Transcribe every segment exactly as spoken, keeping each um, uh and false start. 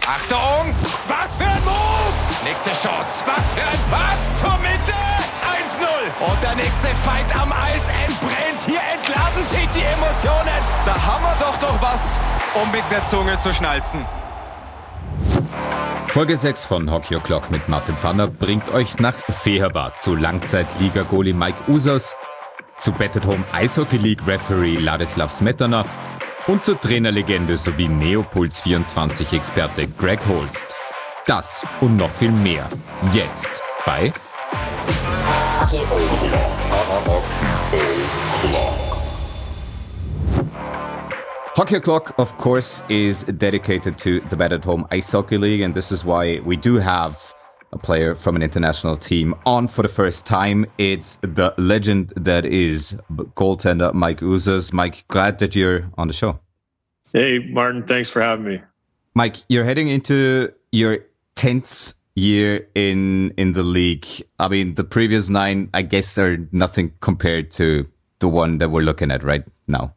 Achtung! Was für ein Move! Nächste Chance. Was für ein Pass zur Mitte! eins null. Und der nächste Fight am Eis entbrennt. Hier entladen sich die Emotionen. Da haben wir doch noch was, um mit der Zunge zu schnalzen. Folge sechs von Hockey O'Clock mit Martin Pfanner bringt euch nach Fehervar zu Langzeit-Liga-Goalie Mike Usas, zu Bet-at-Home Eishockey League Referee Ladislav Smetana und zur Trainerlegende sowie Neopuls vierundzwanzig Experte Greg Holst. Das und noch viel mehr jetzt bei Hockey O'Clock. Hockey O'Clock, of course, is dedicated to the Bet-at-Home Ice Hockey League, and this is why we do have a player from an international team on for the first time. It's the legend that is goaltender Mike Usas. Mike, glad that you're on the show. Hey, Martin, thanks for having me. Mike, you're heading into your tenth year in in the league. I mean, the previous nine, I guess, are nothing compared to the one that we're looking at right now.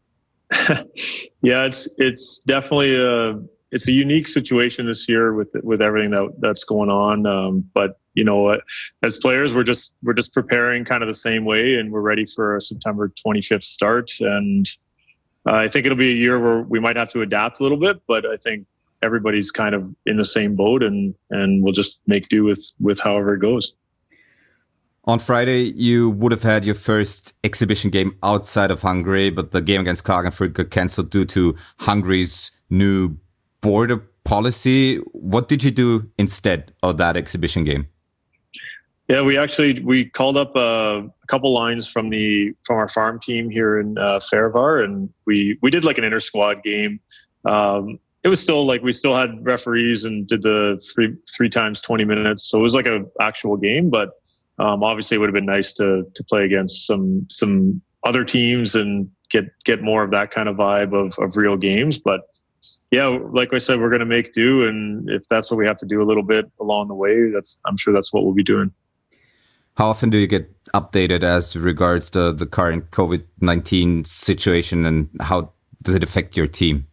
Yeah, it's it's definitely a it's a unique situation this year with with everything that that's going on. Um, but you know, as players, we're just we're just preparing kind of the same way, and we're ready for a September twenty-fifth start. And uh, I think it'll be a year where we might have to adapt a little bit, but I think everybody's kind of in the same boat, and and we'll just make do with with however it goes. On Friday, you would have had your first exhibition game outside of Hungary, but the game against Klagenfurt got cancelled due to Hungary's new border policy. What did you do instead of that exhibition game? Yeah, we actually we called up uh, a couple lines from the from our farm team here in uh, Fehervar, and we we did like an inter squad game. Um, it was still like we still had referees and did the three three times twenty minutes, so it was like a actual game, but. Um, obviously, it would have been nice to to play against some some other teams and get get more of that kind of vibe of of real games. But yeah, like I said, we're going to make do, and if that's what we have to do a little bit along the way, that's I'm sure that's what we'll be doing. How often do you get updated as regards to the current COVID nineteen situation, and how does it affect your team?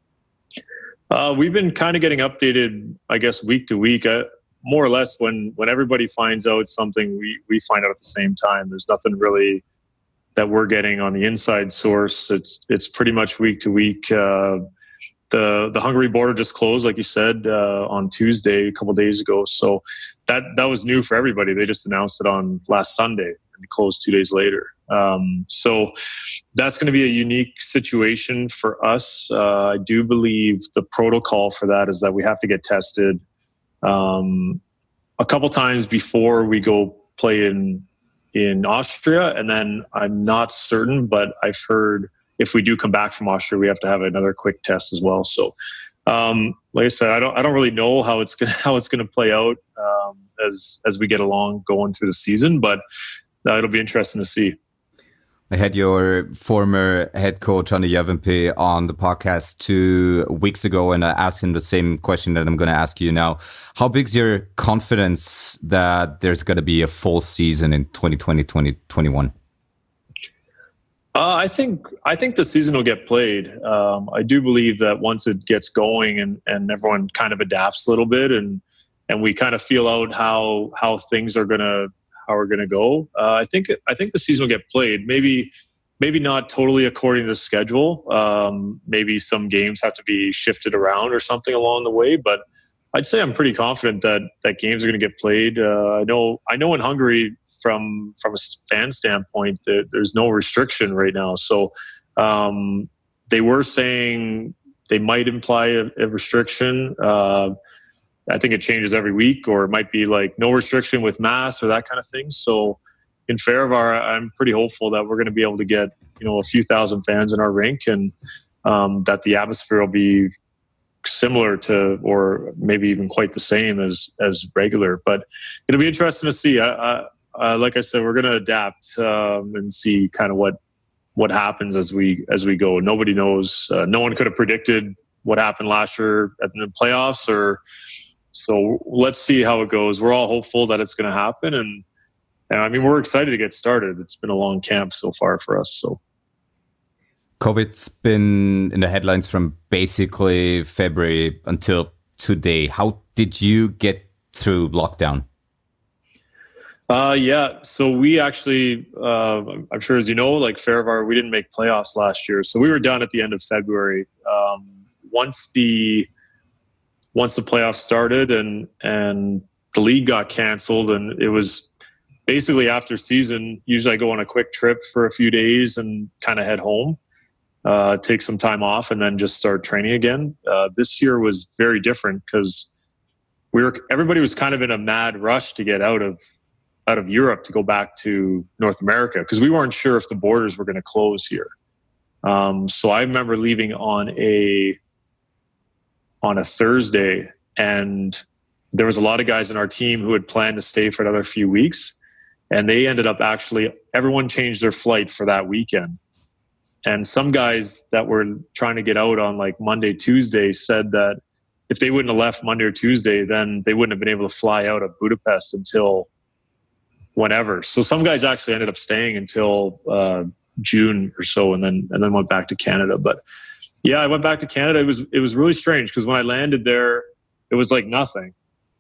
Uh, we've been kind of getting updated, I guess, week to week. I, more or less when, when everybody finds out something, we, we find out at the same time. There's nothing really that we're getting on the inside source. It's it's pretty much week to week. Uh, the the Hungary border just closed, like you said, uh, on Tuesday, a couple of days ago. So that that was new for everybody. They just announced it on last Sunday and it closed two days later. Um, so that's going to be a unique situation for us. Uh, I do believe the protocol for that is that we have to get tested Um, a couple times before we go play in in Austria, and then I'm not certain, but I've heard if we do come back from Austria, we have to have another quick test as well. So, um, like I said, I don't I don't really know how it's gonna how it's gonna play out um, as as we get along going through the season, but uh, it'll be interesting to see. I had your former head coach, Antti Järvenpää, on the podcast two weeks ago, and I asked him the same question that I'm going to ask you now. How big is your confidence that there's going to be a full season in twenty twenty, twenty twenty-one? Uh, I think I think the season will get played. Um, I do believe that once it gets going and, and everyone kind of adapts a little bit, and and we kind of feel out how how things are going to how we're going to go. Uh, I think I think the season will get played. Maybe maybe not totally according to the schedule. Um, maybe some games have to be shifted around or something along the way. But I'd say I'm pretty confident that that games are going to get played. Uh, I know I know in Hungary, from from a fan standpoint, that there's no restriction right now. So um, they were saying they might imply a, a restriction. Uh, I think it changes every week, or it might be like no restriction with masks or that kind of thing. So in Fehervar, I'm pretty hopeful that we're going to be able to get, you know, a few thousand fans in our rink, and um, that the atmosphere will be similar to, or maybe even quite the same as as regular. But it'll be interesting to see. I, I, uh, like I said, we're going to adapt um, and see kind of what what happens as we as we go. Nobody knows. Uh, no one could have predicted what happened last year at the playoffs, or so let's see how it goes. We're all hopeful that it's going to happen, and, and I mean, we're excited to get started. It's been a long camp so far for us. So, COVID's been in the headlines from basically February until today. How did you get through lockdown? Uh, yeah, so we actually, uh, I'm sure as you know, like Fehérvár, we didn't make playoffs last year. So we were done at the end of February. Um, once the once the playoffs started and and the league got canceled, and it was basically after season, usually I go on a quick trip for a few days and kind of head home, uh, take some time off, and then just start training again. Uh, this year was very different because we were everybody was kind of in a mad rush to get out of out of Europe to go back to North America because we weren't sure if the borders were going to close here. Um, so I remember leaving on a on a Thursday, and there was a lot of guys in our team who had planned to stay for another few weeks, and they ended up actually everyone changed their flight for that weekend. And some guys that were trying to get out on like Monday, Tuesday said that if they wouldn't have left Monday or Tuesday, then they wouldn't have been able to fly out of Budapest until whenever. So some guys actually ended up staying until uh, June or so, and then and then went back to Canada. But yeah, I went back to Canada. It was it was really strange because when I landed there, it was like nothing.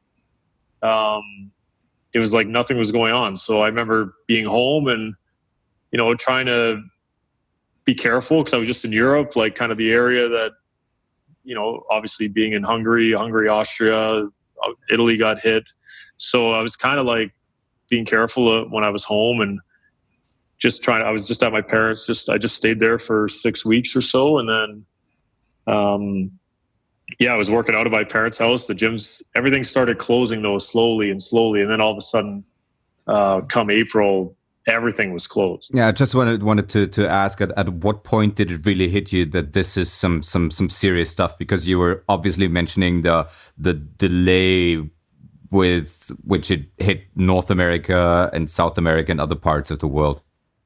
Um, it was like nothing was going on. So I remember being home and you know trying to be careful because I was just in Europe, like kind of the area that you know obviously being in Hungary, Hungary, Austria, Italy got hit. So I was kind of like being careful when I was home and just trying to, I was just at my parents, just, I just stayed there for six weeks or so. And then, um, yeah, I was working out of my parents' house. The gyms, everything started closing though, slowly and slowly. And then all of a sudden, uh, come April, everything was closed. Yeah. I just wanted, wanted to, to ask at, at what point did it really hit you that this is some, some, some serious stuff? Because you were obviously mentioning the, the delay with which it hit North America and South America and other parts of the world.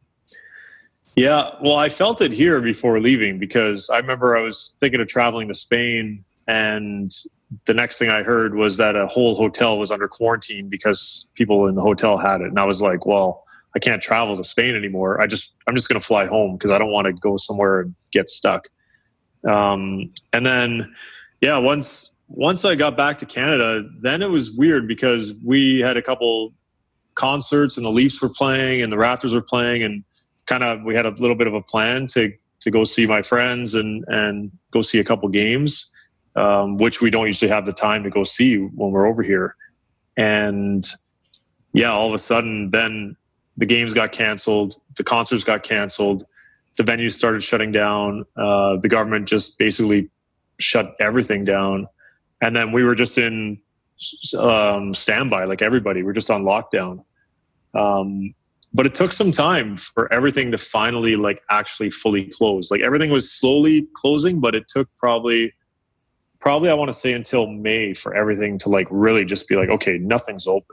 Yeah, well, I felt it here before leaving because I remember I was thinking of traveling to Spain, and the next thing I heard was that a whole hotel was under quarantine because people in the hotel had it. And I was like, well, I can't travel to Spain anymore. I just, I'm just going to fly home because I don't want to go somewhere and get stuck. Um, and then, yeah, once... Once I got back to Canada, then it was weird because we had a couple concerts and the Leafs were playing and the Raptors were playing, and kind of we had a little bit of a plan to to go see my friends and and go see a couple games, um, which we don't usually have the time to go see when we're over here. And yeah, all of a sudden, then the games got canceled, the concerts got canceled, the venues started shutting down. Uh, the government just basically shut everything down. And then we were just in um, standby, like everybody. We're just on lockdown. Um, but it took some time for everything to finally, like, actually fully close. Like, everything was slowly closing, but it took probably, probably I want to say until May for everything to, like, really just be like, okay, nothing's open.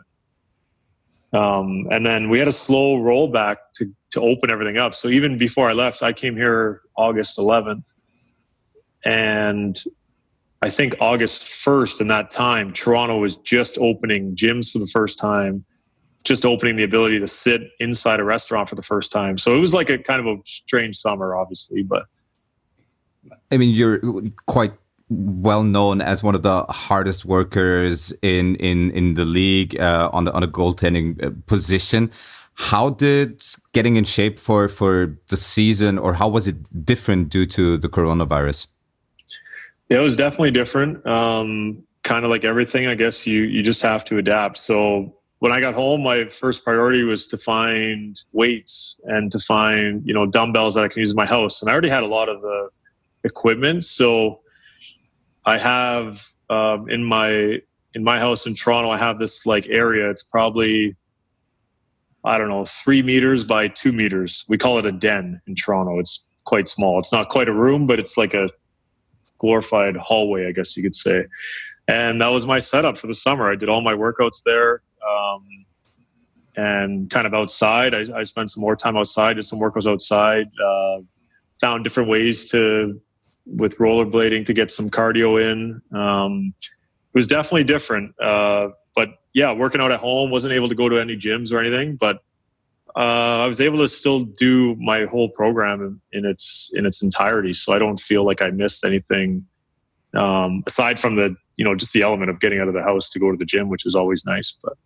Um, and then we had a slow rollback to to open everything up. So even before I left, I came here August eleventh, and I think August first in that time, Toronto was just opening gyms for the first time, just opening the ability to sit inside a restaurant for the first time. So it was like a kind of a strange summer, obviously. But I mean, you're quite well known as one of the hardest workers in in in the league uh, on the on a goaltending position. How did getting in shape for for the season, or how was it different due to the coronavirus? Yeah, it was definitely different. Um, kind of like everything, I guess you you just have to adapt. So when I got home, my first priority was to find weights and to find, you know, dumbbells that I can use in my house. And I already had a lot of the equipment. So I have um, in my in my house in Toronto, I have this like area. It's probably, I don't know, three meters by two meters. We call it a den in Toronto. It's quite small. It's not quite a room, but it's like a glorified hallway, I guess you could say. And that was my setup for the summer. I did all my workouts there, um, and kind of outside. I, I spent some more time outside, did some workouts outside, uh, found different ways to, with rollerblading, to get some cardio in. Um, it was definitely different. Uh, but yeah, working out at home, wasn't able to go to any gyms or anything, but Uh, I was able to still do my whole program in, in its in its entirety, so I don't feel like I missed anything um, aside from the you know, just the element of getting out of the house to go to the gym, which is always nice. But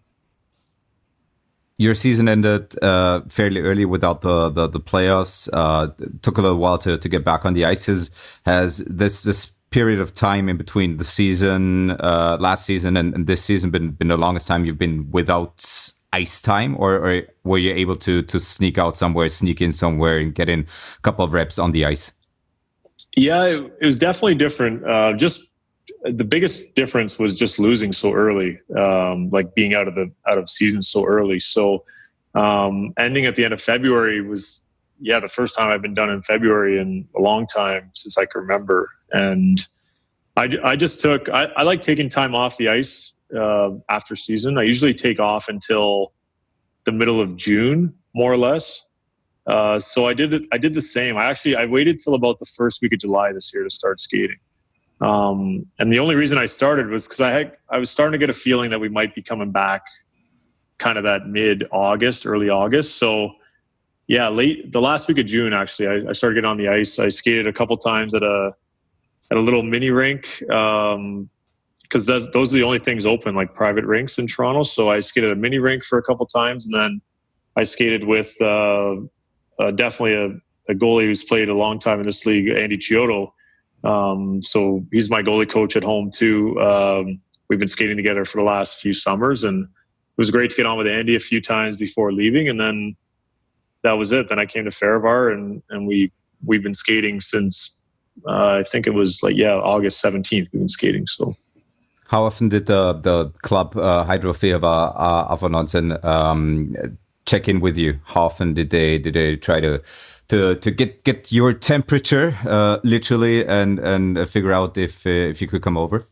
your season ended uh, fairly early without the the, the playoffs. Uh, it took a little while to, to get back on the ices. Has this this period of time in between the season, uh, last season and, and this season, been been the longest time you've been without ice time, or, or were you able to to sneak out somewhere, sneak in somewhere, and get in a couple of reps on the ice? Yeah, it, it was definitely different. Uh, just the biggest difference was just losing so early, um, like being out of the out of season so early. So um, ending at the end of February was, yeah, the first time I've been done in February in a long time since I can remember. And I, I just took, I, I like taking time off the ice uh, after season. I usually take off until the middle of June, more or less. Uh, so I did it. I did the same. I actually I waited till about the first week of July this year to start skating. Um, and the only reason I started was because I had I was starting to get a feeling that we might be coming back, kind of that mid August, early August. So yeah, late the last week of June actually, I, I started getting on the ice. I skated a couple times at a at a little mini rink because um, those those are the only things open, like private rinks in Toronto. So I skated at a mini rink for a couple times, and then I skated with. Uh, Uh, definitely a, a goalie who's played a long time in this league, Andy Chiodo. Um, so he's my goalie coach at home too. Um, we've been skating together for the last few summers, and it was great to get on with Andy a few times before leaving. And then that was it. Then I came to Farivar, and and we we've been skating since uh, I think it was like yeah August seventeenth. We've been skating. So how often did the the club uh, Hydro Farivar uh, Avanonsen um check in with you? How often did they did they try to to to get get your temperature uh, literally and and figure out if uh, if you could come over?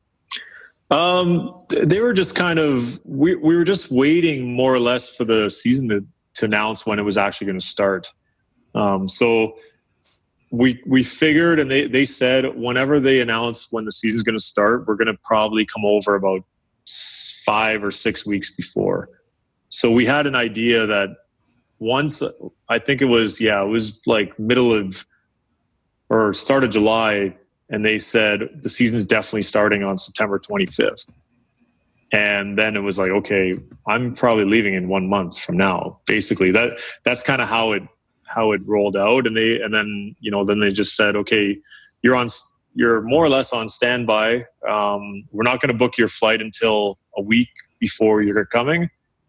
Um, they were just kind of we we were just waiting more or less for the season to to announce when it was actually going to start. Um, so we we figured, and they they said whenever they announce when the season's going to start, we're going to probably come over about five or six weeks before. So we had an idea that once, I think it was, yeah, it was like middle of or start of July, and they said the season's definitely starting on September twenty-fifth. And then it was like, okay, I'm probably leaving in one month from now. Basically, that that's kind of how it how it rolled out. And they and then you know then they just said, okay, you're on you're more or less on standby. Um, we're not going to book your flight until a week before you're coming.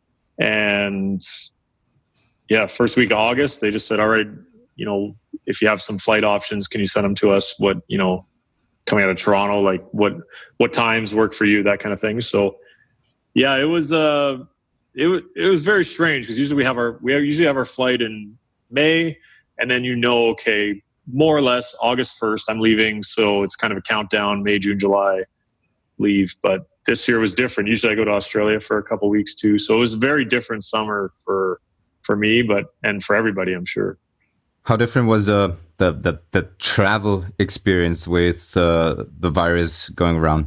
And yeah, first week of August, they just said, all right, you know, if you have some flight options, can you send them to us? What, you know, coming out of Toronto, like what, what times work for you, that kind of thing. So yeah, it was, uh, it was, it was very strange because usually we have our, we usually have our flight in May, and then, you know, okay, more or less August first, I'm leaving. So it's kind of a countdown, May, June, July leave. But this year was different. Usually I go to Australia for a couple of weeks too. So it was a very different summer for for me, but and for everybody, I'm sure. How different was the the the, the travel experience with uh, the virus going around?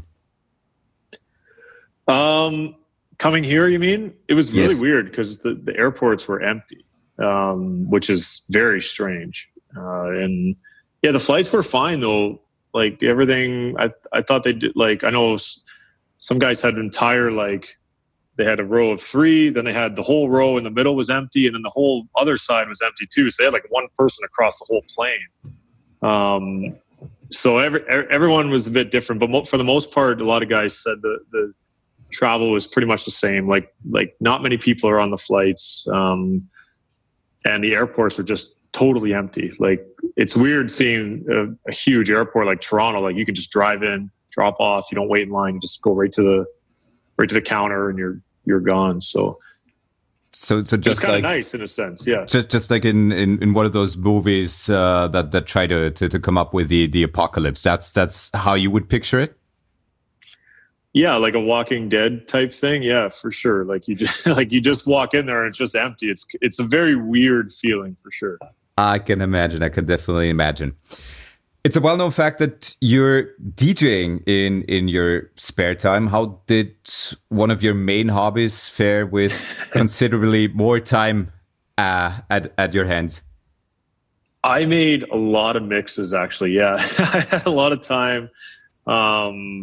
Um, coming here, you mean? It was really Yes. weird because the, the airports were empty, um, which is very strange. Uh, and yeah, the flights were fine though. Like everything, I I thought they did. Like I know. Some guys had an entire, like, they had a row of three, then they had the whole row in the middle was empty, and then the whole other side was empty too. So they had like one person across the whole plane. Um, so every, everyone was a bit different, but mo- for the most part, a lot of guys said the, the travel was pretty much the same. Like, like not many people are on the flights, um, and the airports were just totally empty. Like, it's weird seeing a, a huge airport like Toronto. Like, you can just drive in, drop off, you don't wait in line, you just go right to the right to the counter and you're you're gone. So so so just it's kind like of nice in a sense, yeah. Just just like in, in, in one of those movies uh, that that try to, to to come up with the, the apocalypse. That's that's how you would picture it? Yeah, like a Walking Dead type thing. Yeah, for sure. Like you just like you just walk in there and it's just empty. It's it's a very weird feeling for sure. I can imagine. I can definitely imagine. It's a well-known fact that you're DJing in, in your spare time. How did one of your main hobbies fare with considerably more time uh, at, at your hands? I made a lot of mixes, actually. Yeah, I had a lot of time. Um,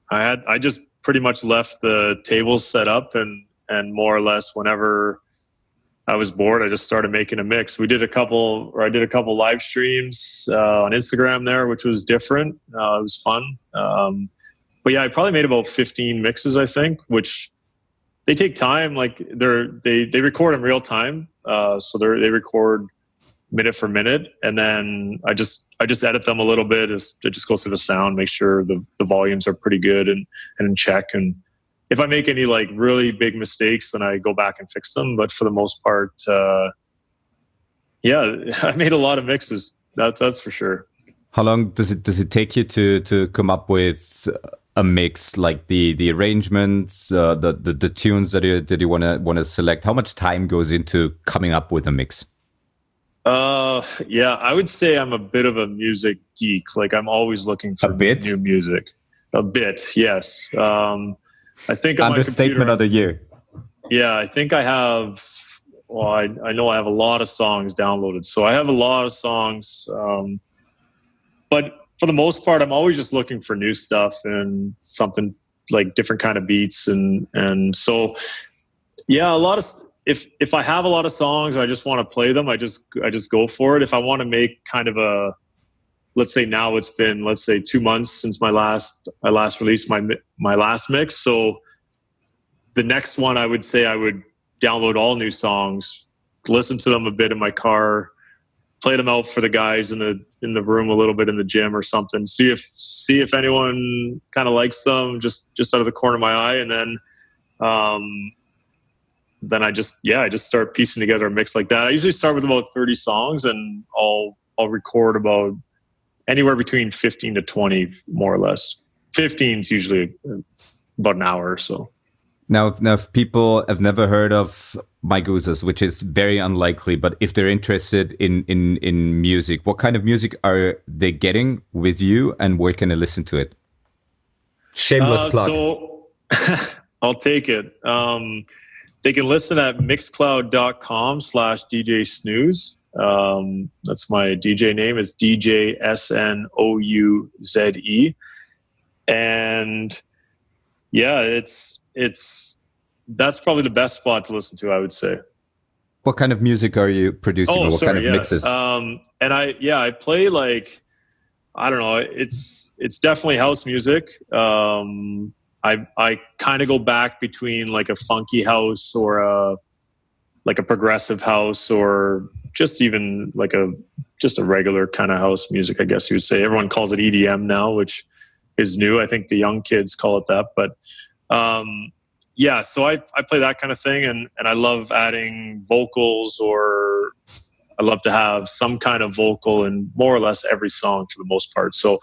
I had I just pretty much left the tables set up, and and more or less whenever I was bored, I just started making a mix. We did a couple, or I did a couple live streams uh, on Instagram there, which was different. Uh, it was fun. Um, but yeah, I probably made about fifteen mixes, I think, which they take time. Like they're, they, they record in real time. Uh, so they they record minute for minute. And then I just, I just edit them a little bit. It just goes through the sound, make sure the, the volumes are pretty good and, and in check. And if I make any like really big mistakes, then I go back and fix them. But for the most part, uh, yeah, I made a lot of mixes. That's that's for sure. How long does it does it take you to to come up with a mix, like the the arrangements, uh, the, the the tunes that you that you want to want to select? How much time goes into coming up with a mix? Uh, yeah, I would say I'm a bit of a music geek. Like I'm always looking for a bit? new music. A bit, yes. Um, I think on understatement my computer, of the year. Yeah, I think I have. Well, I, I know I have a lot of songs downloaded, so I have a lot of songs. Um, but for the most part, I'm always just looking for new stuff and something like different kind of beats, and and so yeah, a lot of. If if I have a lot of songs, I just want to play them. I just I just go for it. If I want to make kind of a, let's say now it's been let's say two months since my last I last released my my last mix. So the next one, I would say I would download all new songs, listen to them a bit in my car, play them out for the guys in the in the room a little bit in the gym or something. See if see if anyone kind of likes them, just just out of the corner of my eye, and then. Um, then I just, yeah, I just start piecing together a mix like that. I usually start with about thirty songs, and I'll, I'll record about anywhere between fifteen to twenty, more or less. fifteen is usually about an hour or so. Now, now, if people have never heard of Mike Ouzos, which is very unlikely, but if they're interested in, in, in music, what kind of music are they getting with you, and where can they listen to it? Shameless uh, plug. So I'll take it. Um, They can listen at mixcloud.com slash DJ Snooze. Um, that's my D J name. It's D J S N O U Z E. And yeah, it's, it's, that's probably the best spot to listen to, I would say. What kind of music are you producing? Oh, or what sorry, kind of yeah. mixes? Um, and I, yeah, I play like, I don't know, it's, it's definitely house music. Um, I I kind of go back between like a funky house or a like a progressive house, or just even like a just a regular kind of house music, I guess you would say. Everyone calls it E D M now, which is new. I think the young kids call it that. But um, yeah, so I I play that kind of thing, and and I love adding vocals, or I love to have some kind of vocal in more or less every song for the most part. So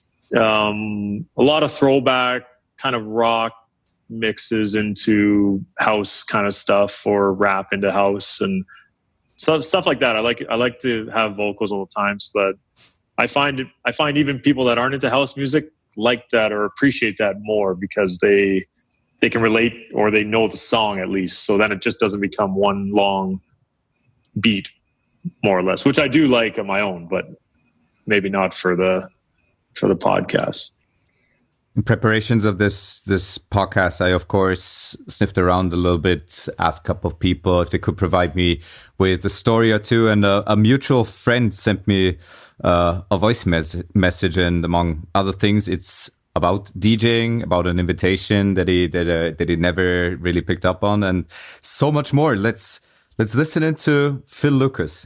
um, a lot of throwback kind of rock mixes into house kind of stuff, or rap into house, and so stuff like that. I like I like to have vocals all the time, so that I find I find even people that aren't into house music like that or appreciate that more, because they they can relate, or they know the song at least. So then it just doesn't become one long beat, more or less, which I do like on my own, but maybe not for the for the podcast. In preparations of this this podcast, I of course sniffed around a little bit, asked a couple of people if they could provide me with a story or two, and a, a mutual friend sent me uh, a voice mes- message, and among other things, it's about DJing, about an invitation that he that uh, that he never really picked up on, and so much more. Let's let's listen into Phil Lucas.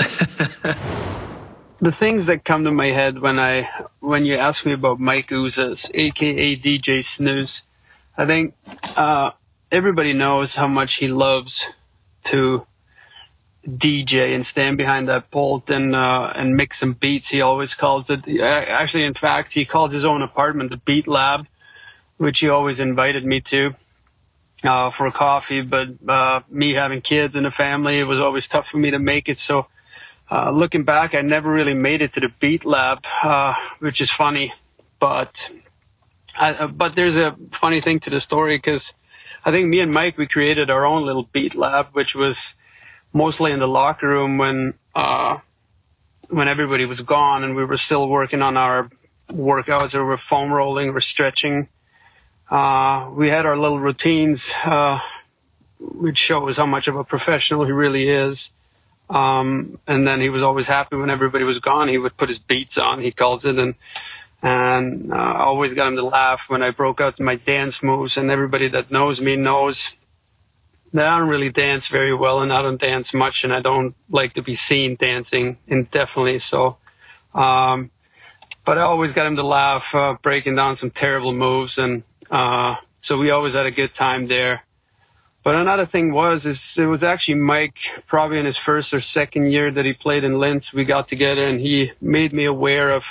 The things that come to my head when I when you ask me about Mike Ouzos, aka D J Snooze, I think uh, everybody knows how much he loves to D J and stand behind that pult and uh, and mix some beats. He always calls it. Actually, in fact, he called his own apartment the Beat Lab, which he always invited me to uh, for coffee. But uh, me having kids and a family, it was always tough for me to make it. So. Uh, looking back, I never really made it to the Beat Lab, uh, which is funny. But I, but there's a funny thing to the story, because I think me and Mike, we created our own little Beat Lab, which was mostly in the locker room when uh, when everybody was gone and we were still working on our workouts, or we're foam rolling, we're stretching. uh, we had our little routines, uh, which shows how much of a professional he really is. Um, and then he was always happy when everybody was gone. He would put his beats on, he calls it, and and uh, I always got him to laugh when I broke out my dance moves. And everybody that knows me knows that I don't really dance very well, and I don't dance much, and I don't like to be seen dancing indefinitely. So, um, but I always got him to laugh, uh, breaking down some terrible moves, and uh, so we always had a good time there. But another thing was, is it was actually Mike, probably in his first or second year that he played in Linz, we got together and he made me aware of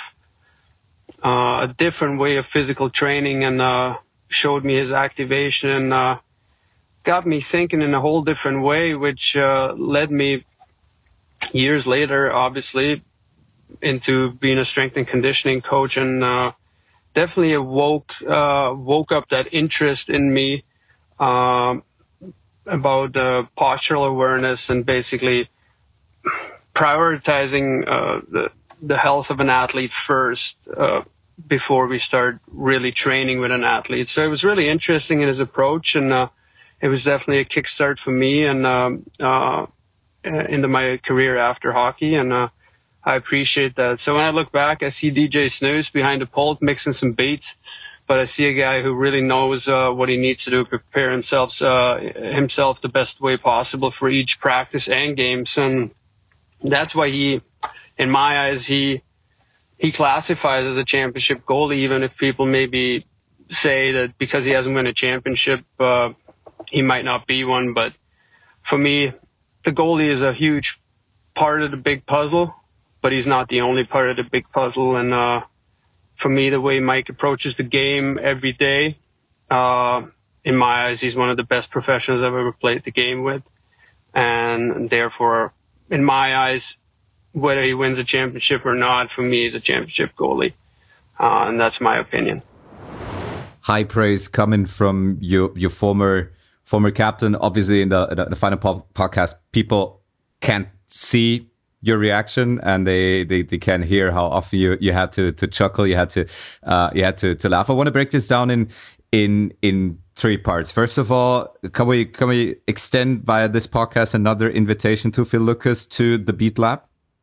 uh, a different way of physical training, and uh, showed me his activation, and uh, got me thinking in a whole different way, which uh, led me years later, obviously, into being a strength and conditioning coach, and uh, definitely awoke, uh, woke up that interest in me, um, about uh, postural awareness and basically prioritizing uh, the, the health of an athlete first uh, before we start really training with an athlete. So it was really interesting in his approach, and uh, it was definitely a kickstart for me and um, uh, into my career after hockey, and uh, I appreciate that. So when I look back, I see D J Snooze behind the pult mixing some beats, but I see a guy who really knows uh, what he needs to do to prepare himself uh, himself the best way possible for each practice and games. And that's why he, in my eyes, he he classifies as a championship goalie, even if people maybe say that because he hasn't won a championship, uh, he might not be one. But for me, the goalie is a huge part of the big puzzle, but he's not the only part of the big puzzle. And uh, for me, the way Mike approaches the game every day, uh, in my eyes, he's one of the best professionals I've ever played the game with. And therefore, in my eyes, whether he wins a championship or not, for me, he's a championship goalie. Uh, and that's my opinion. High praise coming from your your former former captain. Obviously, in the, the, the final po- podcast, people can't see your reaction, and they, they, they can hear how often you, you had to, to chuckle, you had to uh, you had to, to laugh. I want to break this down in in in three parts. First of all, can we can we extend via this podcast another invitation to Phil Lucas to the Beat Lab?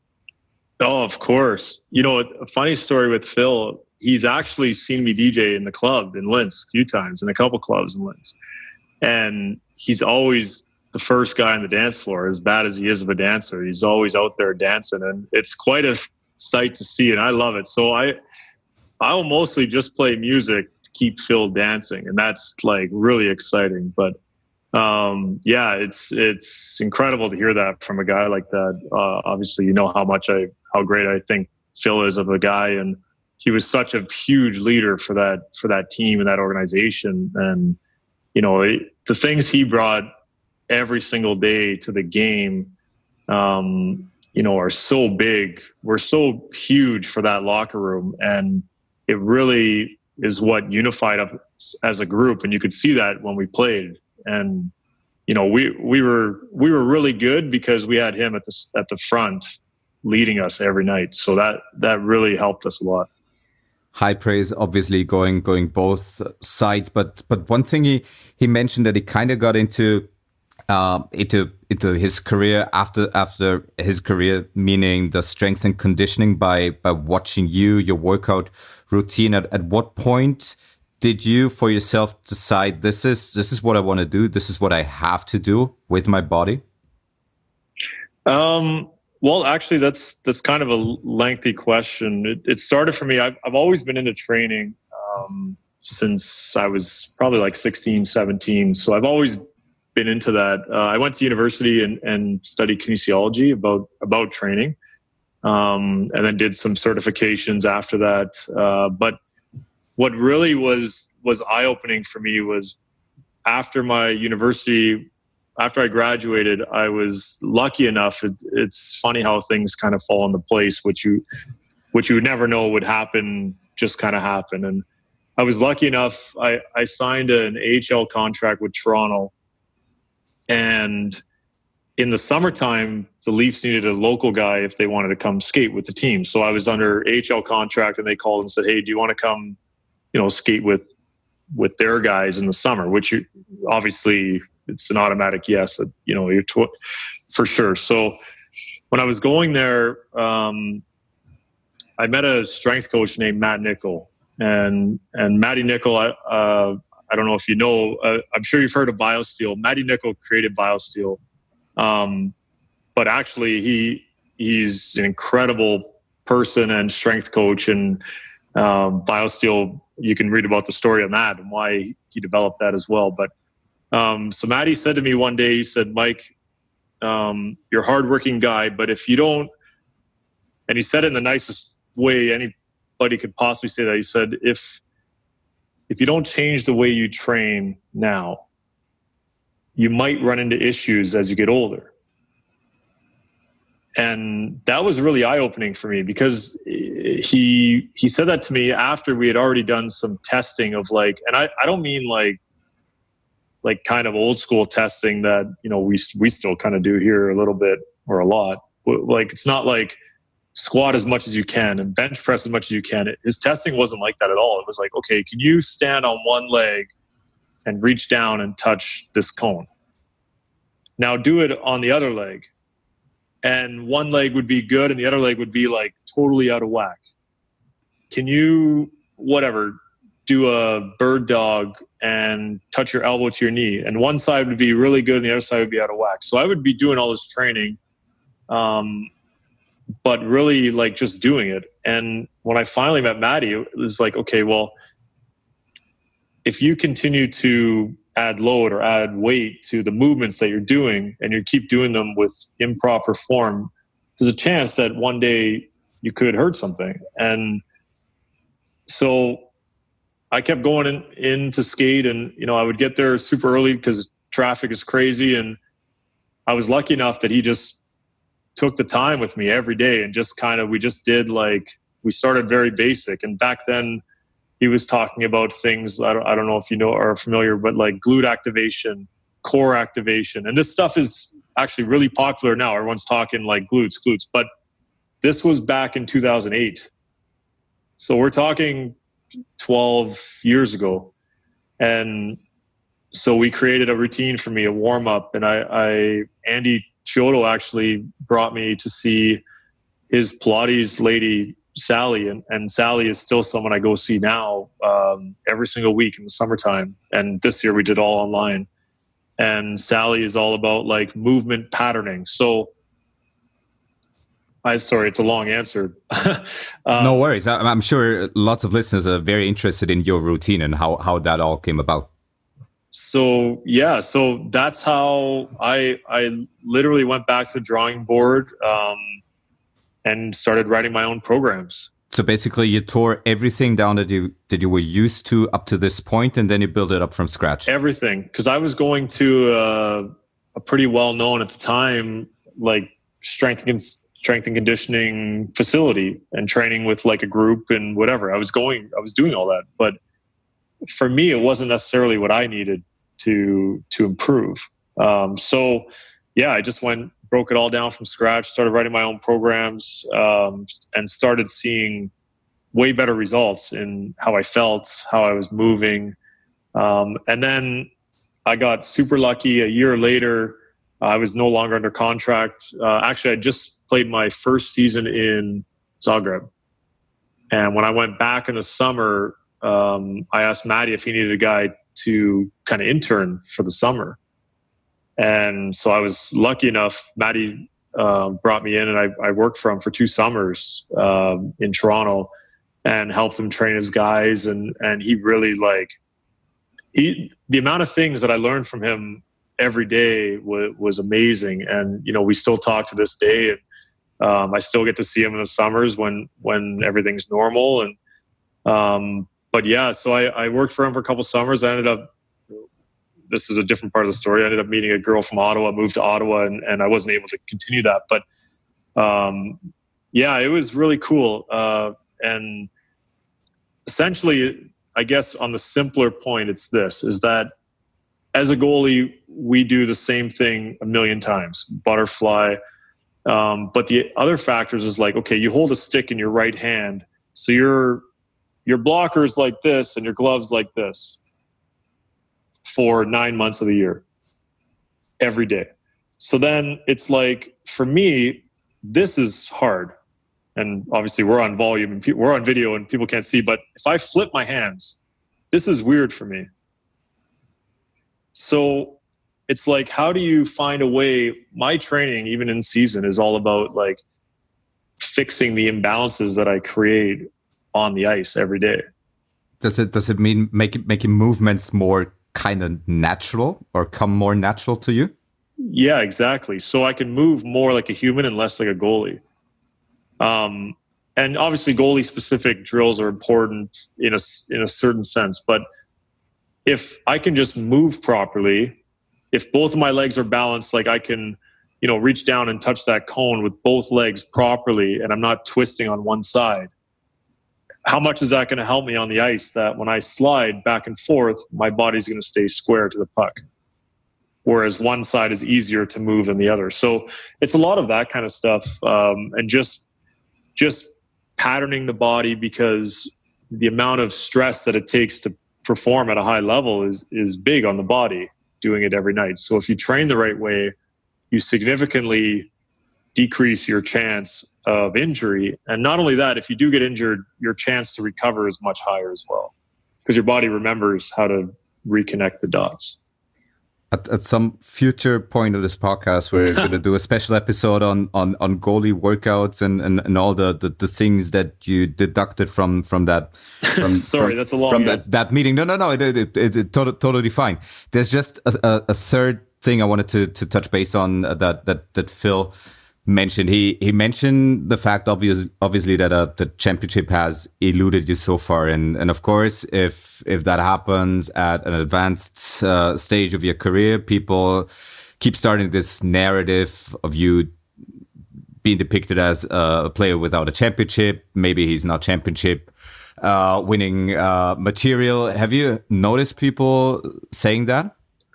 Oh, of course. You know, a funny story with Phil. He's actually seen me D J in the club in Linz a few times, in a couple clubs in Linz, and he's always the first guy on the dance floor. As bad as he is of a dancer, he's always out there dancing, and it's quite a sight to see, and I love it. So I, I'll mostly just play music to keep Phil dancing, and that's like really exciting. But um, yeah, it's it's incredible to hear that from a guy like that. Uh, obviously, you know how much I, how great I think Phil is of a guy, and he was such a huge leader for that for that team and that organization. And you know, it, the things he brought every single day to the game, um, you know, are so big. We're so huge for that locker room, and it really is what unified us as a group. And you could see that when we played. And you know, we we were we were really good because we had him at the at the front leading us every night. So that that really helped us a lot. High praise, obviously going going both sides. But but one thing he he mentioned that he kind of got into. Uh, into into his career after after his career, meaning the strength and conditioning by by watching you, your workout routine. At, at what point did you for yourself decide this is this is what I want to do, this is what I have to do with my body? Um, well, actually, that's that's kind of a lengthy question. It, it started for me. I've I've always been into training um, since I was probably like sixteen, seventeen. So I've always been into that. Uh, I went to university and, and studied kinesiology about about training, um, and then did some certifications after that. Uh, but what really was was eye opening for me was after my university, after I graduated, I was lucky enough. It, it's funny how things kind of fall into place, which you which you would never know would happen, just kind of happen. And I was lucky enough. I, I signed an A H L contract with Toronto. And in the summertime, the Leafs needed a local guy if they wanted to come skate with the team. So I was under A H L contract, and they called and said, "Hey, do you want to come, you know, skate with with their guys in the summer, which you, obviously it's an automatic yes, you know, you're tw- for sure. So when I was going there, um, I met a strength coach named Matt Nickel, and and Matty Nickel, I, uh, I don't know if you know, uh, I'm sure you've heard of BioSteel. Matty Nickel created BioSteel, um, but actually he he's an incredible person and strength coach, and um, BioSteel, you can read about the story on that and why he developed that as well. But um, so Matty said to me one day, he said, Mike, um, you're a hardworking guy, but if you don't, and he said it in the nicest way anybody could possibly say that, he said, if if you don't change the way you train now, you might run into issues as you get older. And that was really eye-opening for me, because he he said that to me after we had already done some testing of like, and I, I don't mean like like kind of old school testing that, you know, we we still kind of do here a little bit or a lot. Like, it's not like squat as much as you can and bench press as much as you can. His testing wasn't like that at all. It was like, okay, can you stand on one leg and reach down and touch this cone? Now do it on the other leg. And one leg would be good and the other leg would be like totally out of whack. Can you, whatever, do a bird dog and touch your elbow to your knee? And one side would be really good and the other side would be out of whack. So I would be doing all this training, um, but really like just doing it. And when I finally met Matty, it was like, okay, well, if you continue to add load or add weight to the movements that you're doing and you keep doing them with improper form, there's a chance that one day you could hurt something. And so I kept going in, in to skate, and, you know, I would get there super early because traffic is crazy. And I was lucky enough that he just took the time with me every day and just kind of, we just did like, we started very basic. And back then he was talking about things, I don't, I don't know if you know, are familiar, but like glute activation, core activation. And this stuff is actually really popular now. Everyone's talking like glutes, glutes, but this was back in two thousand eight. So we're talking twelve years ago. And so we created a routine for me, a warm up. And I, I Andy Chiodo actually brought me to see his Pilates lady, Sally, and, and Sally is still someone I go see now um, every single week in the summertime. And this year we did all online. And Sally is all about like movement patterning. So I'm sorry, it's a long answer. um, no worries. I'm sure lots of listeners are very interested in your routine and how, how that all came about. So yeah, so that's how I I literally went back to the drawing board um, and started writing my own programs. So basically, you tore everything down that you that you were used to up to this point, and then you built it up from scratch. Everything, because I was going to uh, a pretty well known at the time, like strength and strength and conditioning facility, and training with like a group and whatever. I was going, I was doing all that, but for me, it wasn't necessarily what I needed to to improve. Um, so, yeah, I just went, broke it all down from scratch, started writing my own programs, um, and started seeing way better results in how I felt, how I was moving. Um, and then I got super lucky. A year later, I was no longer under contract. Uh, actually, I just played my first season in Zagreb. And when I went back in the summer, Um, I asked Matty if he needed a guy to kind of intern for the summer. And so I was lucky enough, Matty uh, brought me in, and I, I worked for him for two summers um, in Toronto and helped him train his guys. And, and he really like, he, the amount of things that I learned from him every day was, was amazing. And, you know, we still talk to this day, and um, I still get to see him in the summers when, when everything's normal. And, um, But yeah, so I, I worked for him for a couple summers. I ended up, this is a different part of the story, I ended up meeting a girl from Ottawa, moved to Ottawa, and, and I wasn't able to continue that. But um, yeah, it was really cool. Uh, and essentially, I guess on the simpler point, it's this, is that as a goalie, we do the same thing a million times, butterfly. Um, but the other factors is like, okay, you hold a stick in your right hand, so you're, your blocker is like this and your glove's like this. for nine months of the year, every day. So then it's like, for me, this is hard. And obviously we're on volume and pe- we're on video and people can't see, but if I flip my hands, this is weird for me. So it's like, how do you find a way? My training, even in season, is all about like fixing the imbalances that I create on the ice every day. Does it does it mean make making movements more kind of natural or come more natural to you? Yeah, exactly. So I can move more like a human and less like a goalie. Um, and obviously, goalie specific drills are important in a in a certain sense, but if I can just move properly, if both of my legs are balanced, like I can, you know, reach down and touch that cone with both legs properly, and I'm not twisting on one side, how much is that going to help me on the ice that when I slide back and forth, my body's going to stay square to the puck? Whereas one side is easier to move than the other. So it's a lot of that kind of stuff. Um, and just, just patterning the body, because the amount of stress that it takes to perform at a high level is is big on the body doing it every night. So if you train the right way, you significantly decrease your chance of injury. And not only that, if you do get injured, your chance to recover is much higher as well, because your body remembers how to reconnect the dots. At, at some future point of this podcast, we're going to do a special episode on on, on goalie workouts and, and, and all the, the, the things that you deducted from from that. From, Sorry, from, that's a long from that, that meeting. No, no, no, it, it, it, it totally, totally fine. There's just a, a, a third thing I wanted to to touch base on uh, that that that Phil mentioned. He he mentioned the fact, obvious, obviously, that uh, the championship has eluded you so far, and and of course, if if that happens at an advanced uh, stage of your career, people keep starting this narrative of you being depicted as a player without a championship. Maybe he's not championship uh, winning uh, material. Have you noticed people saying that?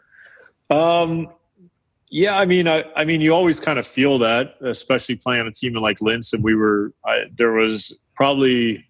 Um. Yeah, I mean, I, I mean, you always kind of feel that, especially playing on a team like Linz. And we were, I, there was probably,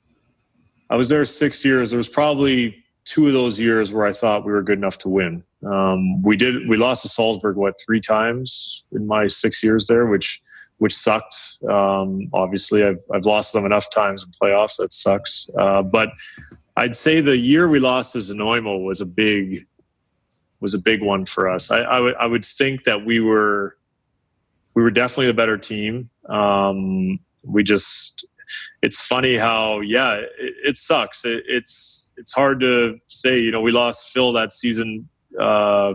I was there six years. There was probably two of those years where I thought we were good enough to win. Um, we did, we lost to Salzburg, what, three times in my six years there, which, which sucked. Um, obviously, I've, I've lost them enough times in playoffs. That sucks. Uh, but I'd say the year we lost to Nanaimo was a big, was a big one for us. I, I would I would think that we were we were definitely the better team. Um, we just it's funny how yeah it, it sucks. It, it's it's hard to say. You know, we lost Phil that season, uh,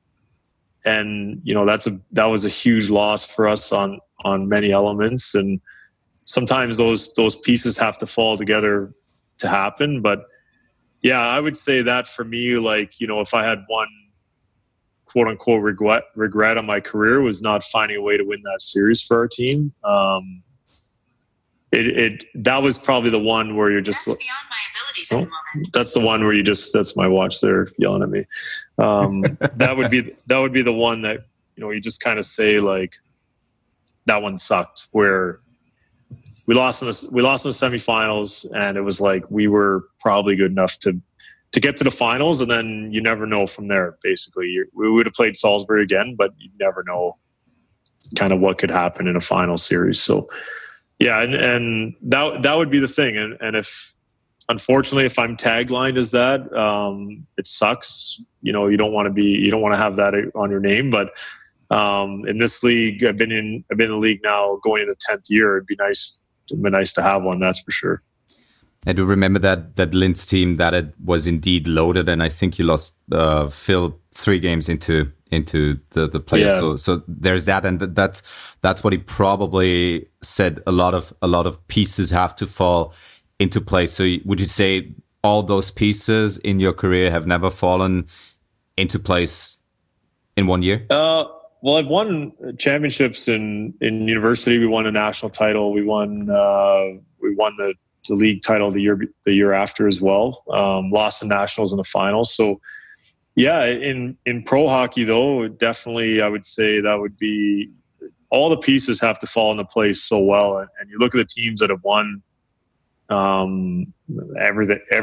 and you know that's a that was a huge loss for us on on many elements. And sometimes those those pieces have to fall together to happen. But yeah, I would say that for me, like you know, if I had one quote unquote regret regret on my career, was not finding a way to win that series for our team. Um, it, it that was probably the one where you're just that's beyond my abilities oh, at the moment. That's the one where you just that's my watch there yelling at me. Um, that would be that would be the one that you know you just kind of say like that one sucked. Where we lost in the we lost in the semifinals, and it was like we were probably good enough to. to get to the finals, and then you never know from there, basically. You, we would have played Salzburg again, but you never know kind of what could happen in a final series. So, yeah, and, and that that would be the thing. And, and if, unfortunately, if I'm taglined as that, um, it sucks. You know, you don't want to be, you don't want to have that on your name. But um, in this league, I've been in, I've been in the league now going into tenth year. It'd be nice, it'd be nice to have one, that's for sure. I do remember that that Linz team, that it was indeed loaded, and I think you lost uh, Phil three games into into the the playoffs. Yeah. So so there's that, and that's that's what he probably said. A lot of a lot of pieces have to fall into place. So would you say all those pieces in your career have never fallen into place in one year? Uh, well, I've won championships in in university. We won a national title. We won uh, we won the. the league title the year the year after as well. Um, lost the nationals in the finals. So yeah, in in pro hockey though, definitely I would say that would be all the pieces have to fall into place so well. And, and you look at the teams that have won um, everything, every,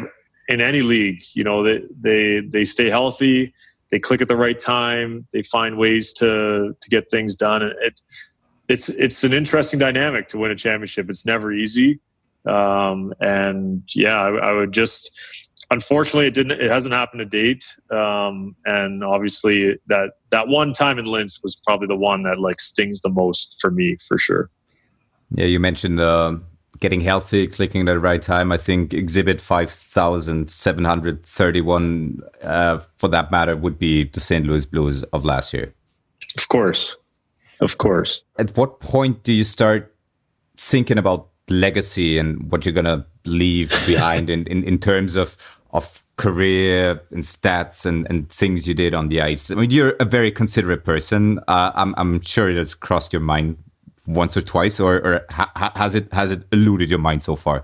in any league, you know, they, they, they stay healthy, they click at the right time, they find ways to, to get things done. And it, it's, it's an interesting dynamic to win a championship. It's never easy. Um, and yeah, I, I would just, unfortunately it didn't, it hasn't happened to date. Um, and obviously that, that one time in Linz was probably the one that like stings the most for me, for sure. Yeah. You mentioned, uh, getting healthy, clicking at the right time. I think exhibit five thousand seven hundred thirty-one, uh, for that matter, would be the Saint Louis Blues of last year. Of course. Of course. At what point do you start thinking about legacy and what you're going to leave behind in, in, in terms of, of career and stats and, and things you did on the ice? I mean, you're a very considerate person. Uh, I'm, I'm sure it has crossed your mind once or twice, or, or ha- has it has it eluded your mind so far?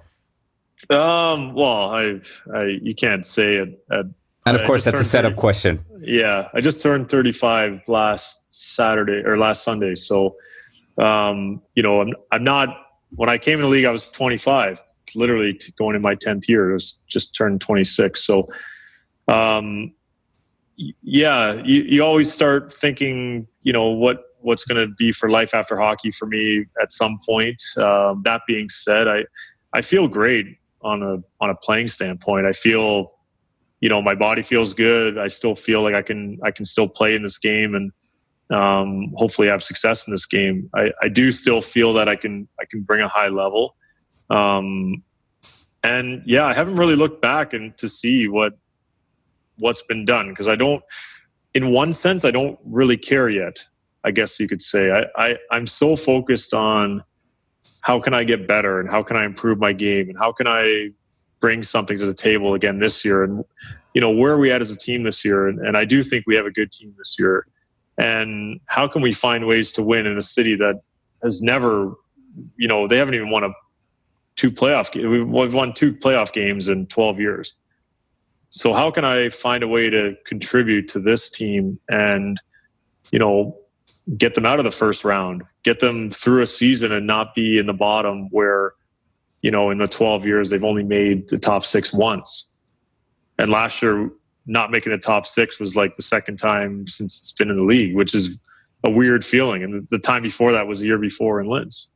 Um, well, I, I you can't say it. At, and of course, that's a setup thirty question. Yeah, I just turned thirty-five last Saturday or last Sunday. So, um, you know, I'm I'm not. When I came in the league, I was twenty-five, literally going in my tenth year. I was just turned twenty-six. So, um, yeah, you you always start thinking, you know, what. what's going to be for life after hockey for me at some point. Um, that being said, I, I feel great on a, on a playing standpoint. I feel, you know, my body feels good. I still feel like I can, I can still play in this game and um, hopefully have success in this game. I, I do still feel that I can, I can bring a high level. Um, and yeah, I haven't really looked back and to see what, what's been done. Cause I don't, in one sense, I don't really care yet. I guess you could say. I, I, I'm so focused on how can I get better and how can I improve my game and how can I bring something to the table again this year. And, you know, where are we at as a team this year? And, and I do think we have a good team this year. And how can we find ways to win in a city that has never, you know, they haven't even won a two playoff games. We've won two playoff games in twelve years. So how can I find a way to contribute to this team and, you know, get them out of the first round, get them through a season and not be in the bottom where, you know, in the twelve years, they've only made the top six once. And last year, not making the top six was like the second time since it's been in the league, which is a weird feeling. And the time before that was the year before in Linz.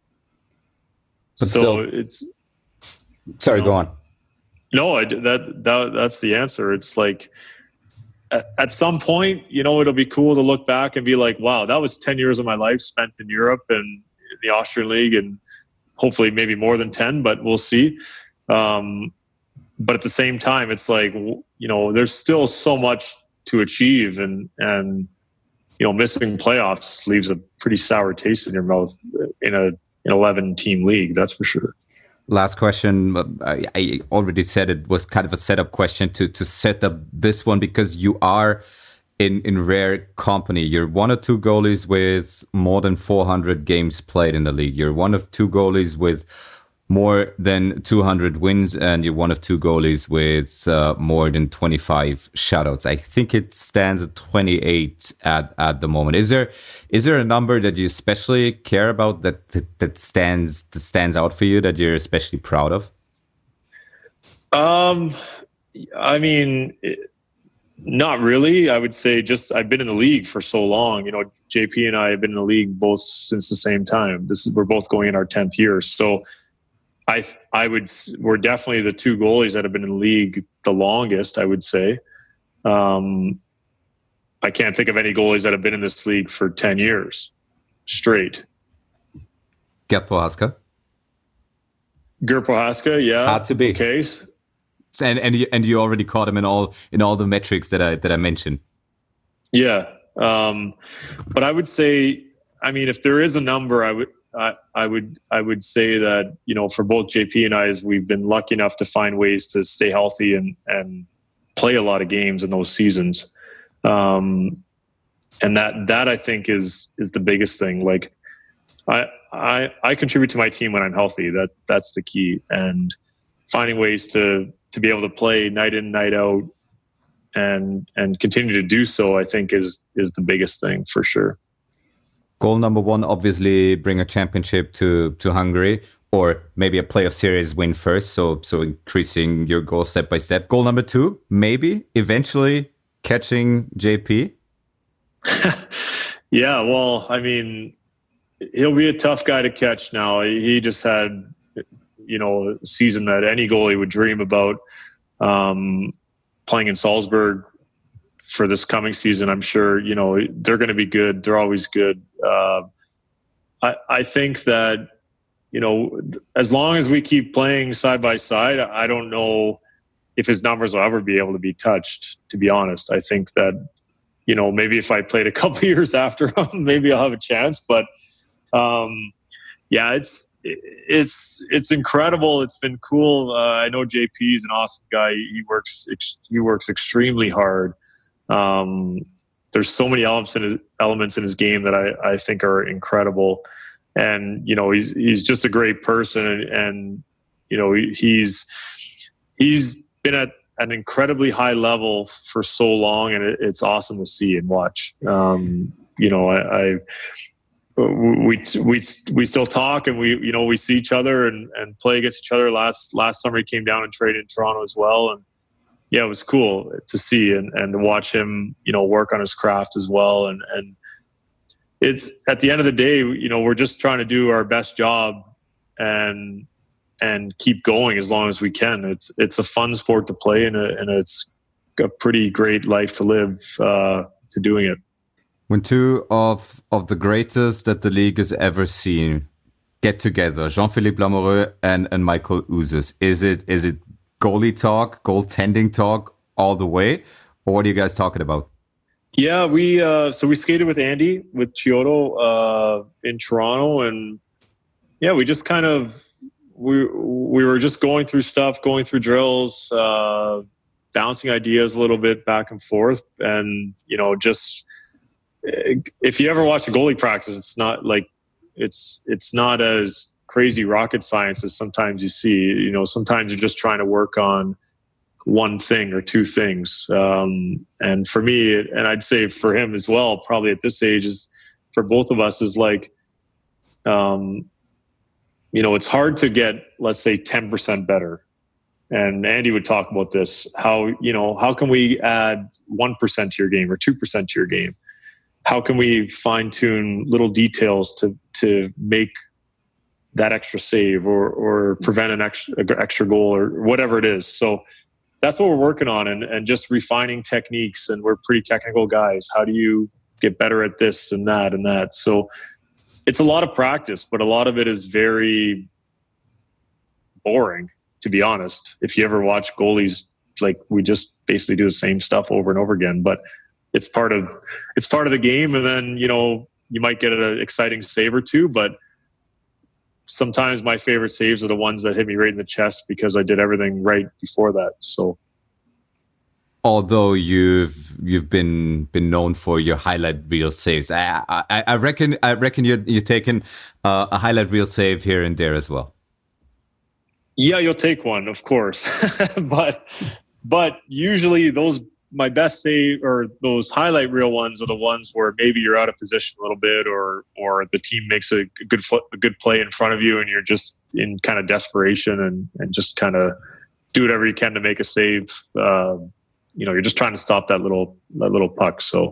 But so still, it's... Sorry, you know, go on. No, I, that, that that's the answer. It's like, at some point, you know, it'll be cool to look back and be like, wow, that was ten years of my life spent in Europe and the Austrian League and hopefully maybe more than ten, but we'll see. Um, but at the same time, it's like, you know, there's still so much to achieve and, and, you know, missing playoffs leaves a pretty sour taste in your mouth in a, an eleven team league. That's for sure. Last question. I, I already said it was kind of a setup question to, to set up this one because you are in, in rare company. You're one of two goalies with more than four hundred games played in the league. You're one of two goalies with more than two hundred wins, and you're one of two goalies with uh, more than twenty-five shutouts. I think it stands at twenty-eight at, at the moment. Is there is there a number that you especially care about that that, that stands that stands out for you that you're especially proud of? Um, I mean, it, not really. I would say just I've been in the league for so long. You know, J P and I have been in the league both since the same time. This is we're both going in our tenth year, so. I I would we're definitely the two goalies that have been in the league the longest. I would say, um, I can't think of any goalies that have been in this league for ten years straight. Gert Prohaska. Gert Prohaska, yeah, had to be case. And and you, and you already caught him in all in all the metrics that I that I mentioned. Yeah, um, but I would say, I mean, if there is a number, I would. I, I would I would say that, you know, for both J P and I, is we've been lucky enough to find ways to stay healthy and, and play a lot of games in those seasons. Um, and that that I think is is the biggest thing. Like I I I contribute to my team when I'm healthy. That that's the key. And finding ways to to be able to play night in, night out and and continue to do so, I think is is the biggest thing for sure. Goal number one, obviously bring a championship to, to Hungary. or maybe a playoff series win first, so so increasing your goal step by step. Goal number two, maybe eventually catching J P. Yeah, well, I mean, he'll be a tough guy to catch now. He just had, you know, a season that any goalie would dream about. Um, playing in Salzburg for this coming season, I'm sure, you know, they're going to be good. They're always good. Uh, I, I think that, you know, as long as we keep playing side by side, I don't know if his numbers will ever be able to be touched, to be honest. I think that, you know, maybe if I played a couple years after him, maybe I'll have a chance. But, um, yeah, it's it's it's incredible. It's been cool. Uh, I know J P is an awesome guy. He works he works extremely hard. Um, there's so many elements in his, elements in his game that I, I think are incredible. And, you know, he's he's just a great person. And, and you know, he, he's he's been at an incredibly high level for so long, and it, it's awesome to see and watch. Um, you know, I, I we we we still talk, and we you know we see each other and, and play against each other. Last last summer he came down and traded in Toronto as well, and yeah, it was cool to see and, and to watch him, you know, work on his craft as well. And and it's at the end of the day, you know, we're just trying to do our best job and and keep going as long as we can. It's it's a fun sport to play, and, a, and it's a pretty great life to live uh, to doing it. When two of of the greatest that the league has ever seen get together, Jean-Philippe Lamoureux and, and Michael Ouzas, is it is it goalie talk, goaltending talk all the way, or what are you guys talking about? Yeah, we uh, so we skated with Andy with Chiodo uh, in Toronto, and yeah, we just kind of we we were just going through stuff, going through drills, uh, bouncing ideas a little bit back and forth, and you know, just if you ever watch a goalie practice, it's not like it's it's not as crazy rocket science as sometimes you see. You know, sometimes you're just trying to work on one thing or two things. Um, and for me, and I'd say for him as well, probably at this age, is for both of us, is like, um, you know, it's hard to get, let's say, ten percent better. And Andy would talk about this, how, you know, how can we add one percent to your game or two percent to your game? How can we fine tune little details to, to make that extra save or, or prevent an extra, extra goal or whatever it is. So that's what we're working on, and, and just refining techniques. And we're pretty technical guys. How do you get better at this and that and that? So it's a lot of practice, but a lot of it is very boring, to be honest. If you ever watch goalies, like, we just basically do the same stuff over and over again, but it's part of, it's part of the game. And then, you know, you might get an exciting save or two, but sometimes my favorite saves are the ones that hit me right in the chest because I did everything right before that. So, although you've you've been been known for your highlight reel saves, I I, I reckon I reckon you're you're taking uh, a highlight reel save here and there as well. Yeah, you'll take one, of course, but but usually those. My best save or those highlight reel ones are the ones where maybe you're out of position a little bit, or or the team makes a good a good play in front of you, and you're just in kind of desperation and, and just kind of do whatever you can to make a save. Uh, you know, you're just trying to stop that little that little puck. So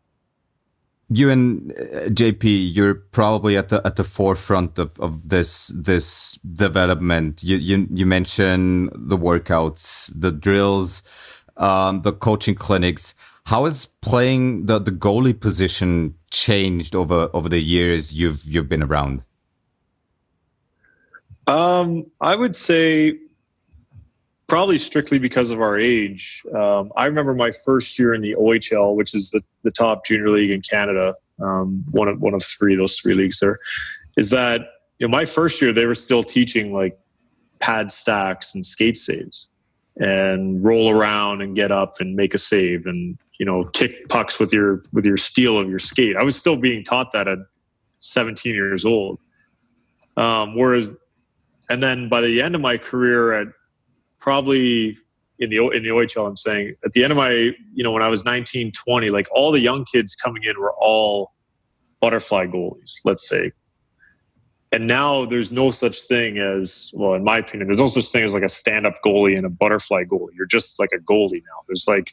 you and uh, J P, you're probably at the at the forefront of, of this this development. You you you mentioned the workouts, the drills. Um, the coaching clinics. How has playing the, the goalie position changed over, over the years you've you've been around? Um, I would say probably strictly because of our age. Um, I remember my first year in the O H L, which is the, the top junior league in Canada, um, one of one of three, those three leagues there, is that, you know, my first year they were still teaching like pad stacks and skate saves, and roll around and get up and make a save, and, you know, kick pucks with your with your steel of your skate. I was still being taught that at seventeen years old. Um, whereas, and then by the end of my career, at probably in the in the O H L, I'm saying at the end of my, you know, when I was nineteen, twenty, like all the young kids coming in were all butterfly goalies, let's say. And now there's no such thing as, well, in my opinion, there's no such thing as like a stand-up goalie and a butterfly goalie. You're just like a goalie now. There's like,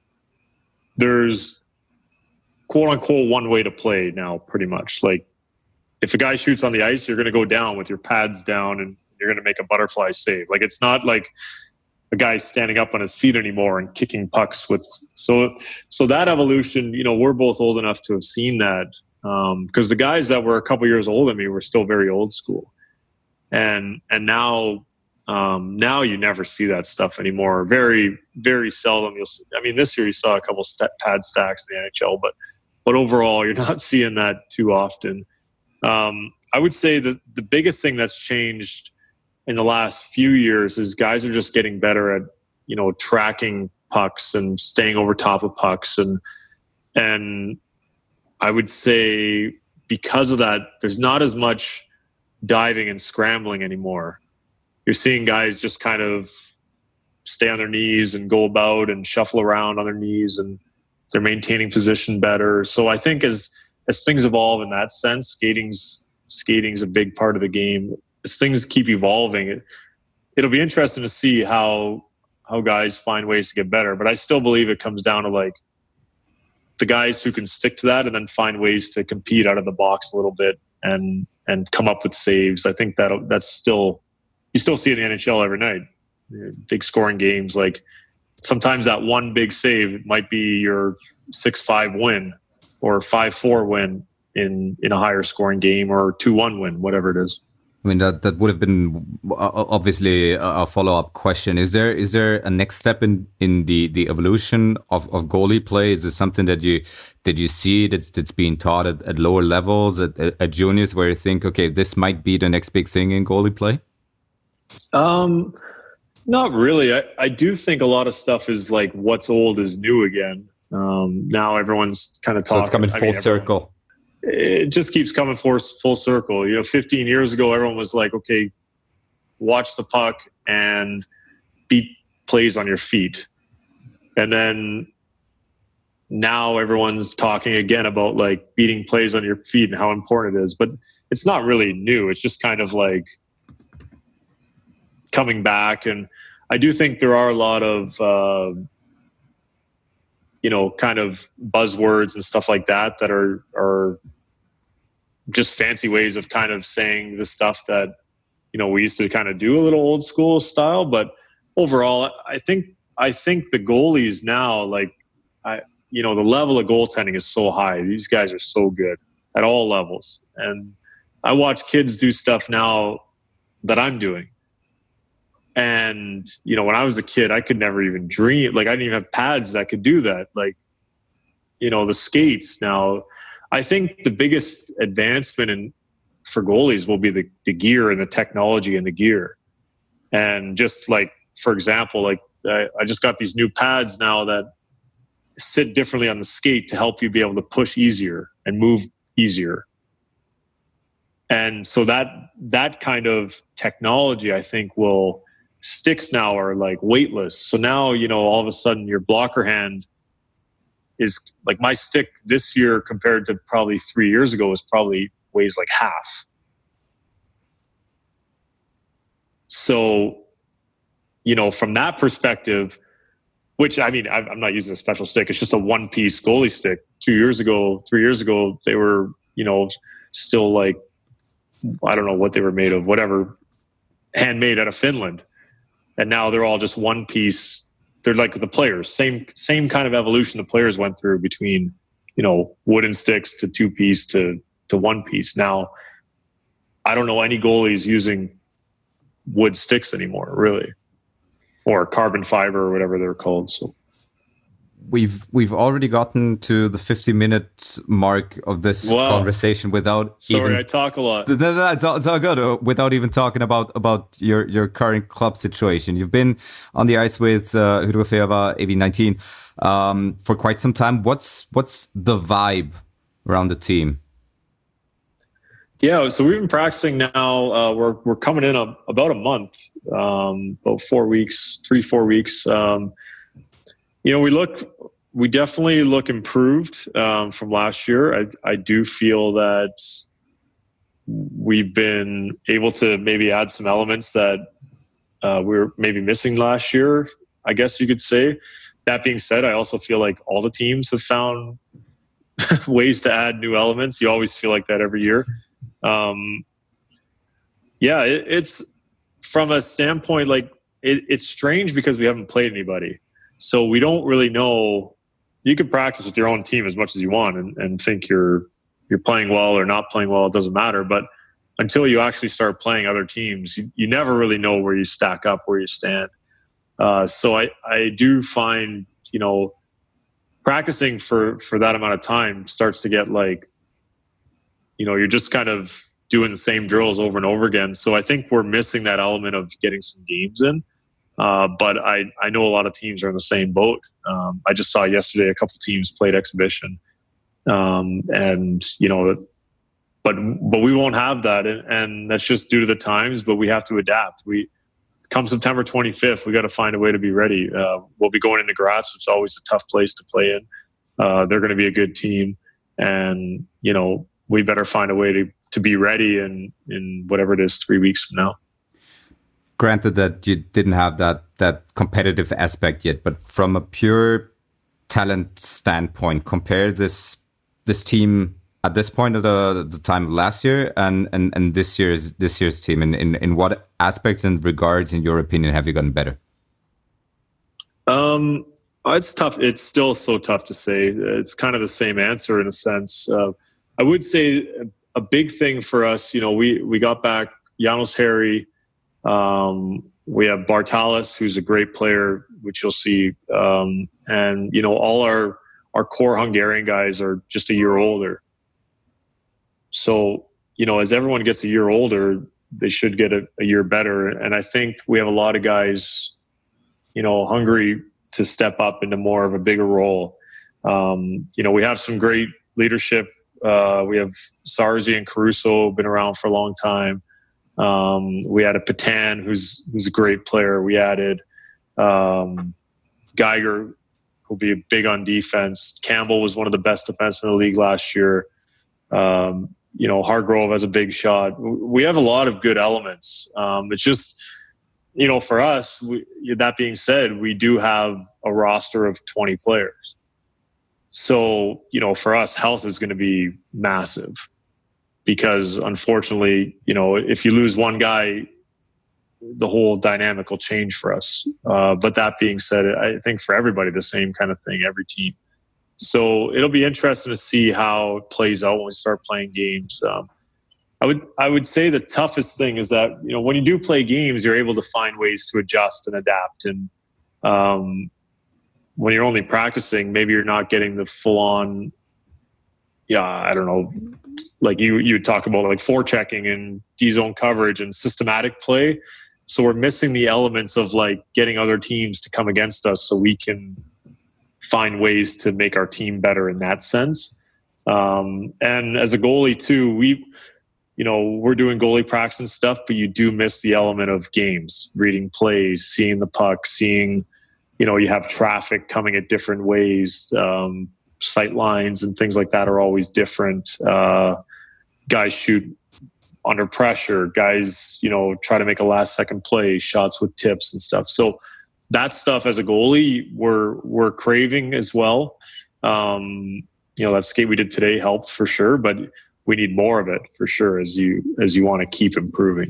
there's quote unquote one way to play now, pretty much. Like if a guy shoots on the ice, you're going to go down with your pads down and you're going to make a butterfly save. Like it's not like a guy standing up on his feet anymore and kicking pucks with. So, so that evolution, you know, we're both old enough to have seen that. Because um, the guys that were a couple years older than me were still very old school, and and now um, now you never see that stuff anymore. Very very seldom. You'll see, I mean, this year you saw a couple st- pad stacks in the N H L, but but overall you're not seeing that too often. Um, I would say that the biggest thing that's changed in the last few years is guys are just getting better at you know tracking pucks and staying over top of pucks and and. I would say because of that, there's not as much diving and scrambling anymore. You're seeing guys just kind of stay on their knees and go about and shuffle around on their knees, and they're maintaining position better. So I think as as things evolve in that sense, skating's skating's a big part of the game. As things keep evolving, it, it'll be interesting to see how how guys find ways to get better. But I still believe it comes down to like the guys who can stick to that and then find ways to compete out of the box a little bit and and come up with saves. I think that that's still, you still see it in the N H L every night. Big scoring games. Like sometimes that one big save might be your six five win or five four win in, in a higher scoring game, or two one win, whatever it is. I mean, that, that would have been obviously a follow-up question. Is there is there a next step in, in the, the evolution of, of goalie play? Is this something that you that you see that's that's being taught at, at lower levels, at, at juniors, where you think, okay, this might be the next big thing in goalie play? Um, not really. I, I do think a lot of stuff is like what's old is new again. Um, now everyone's kind of talking. So it's coming full I mean, circle. Everyone, it just keeps coming full, full circle. You know, fifteen years ago, everyone was like, okay, watch the puck and beat plays on your feet. And then now everyone's talking again about like beating plays on your feet and how important it is. But it's not really new. It's just kind of like coming back. And I do think there are a lot of, uh, you know, kind of buzzwords and stuff like that that are are just fancy ways of kind of saying the stuff that, you know, we used to kind of do a little old school style. But overall, I think I think the goalies now, like, I you know, the level of goaltending is so high. These guys are so good at all levels. And I watch kids do stuff now that I'm doing. And, you know, when I was a kid, I could never even dream. Like, I didn't even have pads that could do that. Like, you know, the skates now. I think the biggest advancement in for goalies will be the, the gear and the technology and the gear. And just like, for example, like I, I just got these new pads now that sit differently on the skate to help you be able to push easier and move easier. And so that that kind of technology, I think, will... Sticks now are like weightless. So now, you know, all of a sudden your blocker hand is like, my stick this year compared to probably three years ago is probably weighs like half. So, you know, from that perspective, which I mean, I'm not using a special stick. It's just a one piece goalie stick. Two years ago, three years ago, they were, you know, still like, I don't know what they were made of, whatever, handmade out of Finland. And now they're all just one piece. They're like the players, same same kind of evolution the players went through between, you know, wooden sticks to two piece to to one piece. Now, I don't know any goalies using wood sticks anymore, really, or carbon fiber or whatever they're called. So we've we've already gotten to the fifty minute mark of this wow. conversation without. Sorry, even, I talk a lot. No, no, no, it's all, it's all good. Uh, without even talking about about your your current club situation. You've been on the ice with uh, Hydrofeva A V nineteen um, for quite some time. What's what's the vibe around the team? Yeah, so we've been practicing now. Uh, we're we're coming in a, about a month, um, about four weeks, three four weeks. Um, you know, we look, we definitely look improved um, from last year. I I do feel that we've been able to maybe add some elements that uh, we were maybe missing last year, I guess you could say. That being said, I also feel like all the teams have found ways to add new elements. You always feel like that every year. Um, yeah, it, it's from a standpoint, like it, it's strange because we haven't played anybody. So we don't really know. You can practice with your own team as much as you want and, and think you're you're playing well or not playing well, it doesn't matter. But until you actually start playing other teams, you, you never really know where you stack up, where you stand. Uh, so I, I do find, you know, practicing for, for that amount of time starts to get like, you know, you're just kind of doing the same drills over and over again. So I think we're missing that element of getting some games in. Uh, but I, I know a lot of teams are in the same boat. Um, I just saw yesterday a couple teams played exhibition. Um, and, you know, but but we won't have that. And, and that's just due to the times, but we have to adapt. We Come September twenty-fifth, we got to find a way to be ready. Uh, we'll be going into Graz, which is always a tough place to play in. Uh, they're going to be a good team. And, you know, we better find a way to, to be ready in, in whatever it is, three weeks from now. Granted that you didn't have that that competitive aspect yet, but from a pure talent standpoint, compare this this team at this point of the, the time of last year and, and, and this year's this year's team. In, in in what aspects and regards, in your opinion, have you gotten better? Um, it's tough. It's still so tough to say. It's kind of the same answer in a sense. Uh, I would say a big thing for us, you know, we we got back Janos Harry. Um, we have Bartalis, who's a great player, which you'll see. Um, and, you know, all our, our core Hungarian guys are just a year older. So, you know, as everyone gets a year older, they should get a, a year better. And I think we have a lot of guys, you know, hungry to step up into more of a bigger role. Um, you know, we have some great leadership. Uh, we have Sarzi and Caruso, been around for a long time. Um, we added Patan, who's who's a great player. We added um, Geiger, who'll be big on defense. Campbell was one of the best defensemen in the league last year. Um, you know, Hargrove has a big shot. We have a lot of good elements. Um, it's just, you know, for us, we, that being said, we do have a roster of twenty players. So, you know, for us, health is going to be massive. Because unfortunately, you know, if you lose one guy, the whole dynamic will change for us. Uh, but that being said, I think for everybody, the same kind of thing, every team. So it'll be interesting to see how it plays out when we start playing games. Um, I would I would say the toughest thing is that, you know, when you do play games, you're able to find ways to adjust and adapt. And um, when you're only practicing, maybe you're not getting the full on, yeah, I don't know, like you you talk about like forechecking and D-zone coverage and systematic play. So we're missing the elements of like getting other teams to come against us so we can find ways to make our team better in that sense. Um, and as a goalie too, we, you know, we're doing goalie practice and stuff, but you do miss the element of games, reading plays, seeing the puck, seeing, you know, you have traffic coming at different ways. Um, sight lines and things like that are always different. Uh, guys shoot under pressure. Guys, you know, try to make a last second play, shots with tips and stuff. So that stuff as a goalie, we're we're craving as well. Um, you know, that skate we did today helped for sure, but we need more of it for sure as you as you want to keep improving.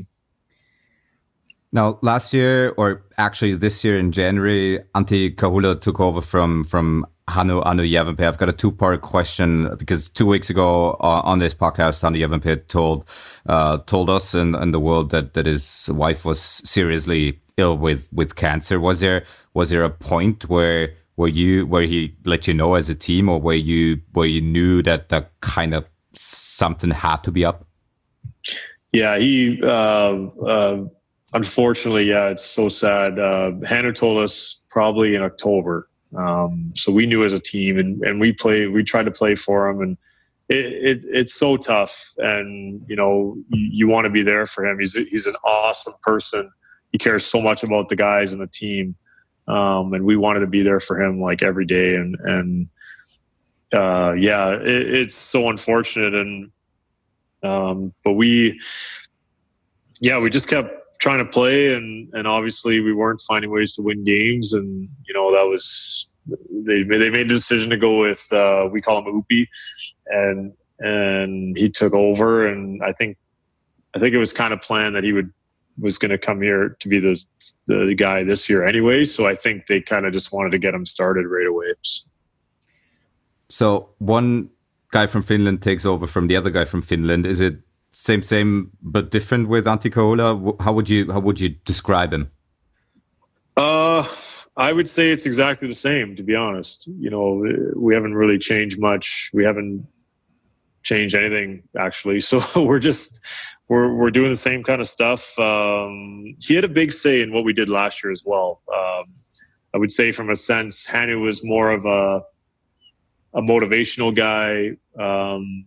Now, last year, or actually this year in January, Antti Kahula took over from from Hannu Anu Järvenpää. I've got a two-part question because two weeks ago uh, on this podcast, Hannu Järvenpää told uh, told us and, and the world that, that his wife was seriously ill with, with cancer. Was there was there a point where where you where he let you know as a team, or where you where you knew that that kind of something had to be up? Yeah, he. Uh, uh, unfortunately, yeah, it's so sad. Uh, Hannu told us probably in October. Um, so we knew as a team, and, and we played, we tried to play for him, and it, it, it's so tough. And, you know, you, you want to be there for him. He's, he's an awesome person. He cares so much about the guys and the team. Um, and we wanted to be there for him like every day. And, and, uh, yeah, it, it's so unfortunate. And, Um, but we, yeah, we just kept trying to play, and and obviously we weren't finding ways to win games, and you know that was they they made the decision to go with uh, we call him Oopie, and and he took over, and I think I think it was kind of planned that he would was going to come here to be the the guy this year anyway. So I think they kind of just wanted to get him started right away. So one guy from Finland takes over from the other guy from Finland. Is it same, same, but different with Antti Kohula? How would you how would you describe him? Uh, I would say it's exactly the same, to be honest. You know, we haven't really changed much. We haven't changed anything, actually. So we're just we're we're doing the same kind of stuff. Um, he had a big say in what we did last year as well. Um, I would say, from a sense, Hannu was more of a a motivational guy. Um,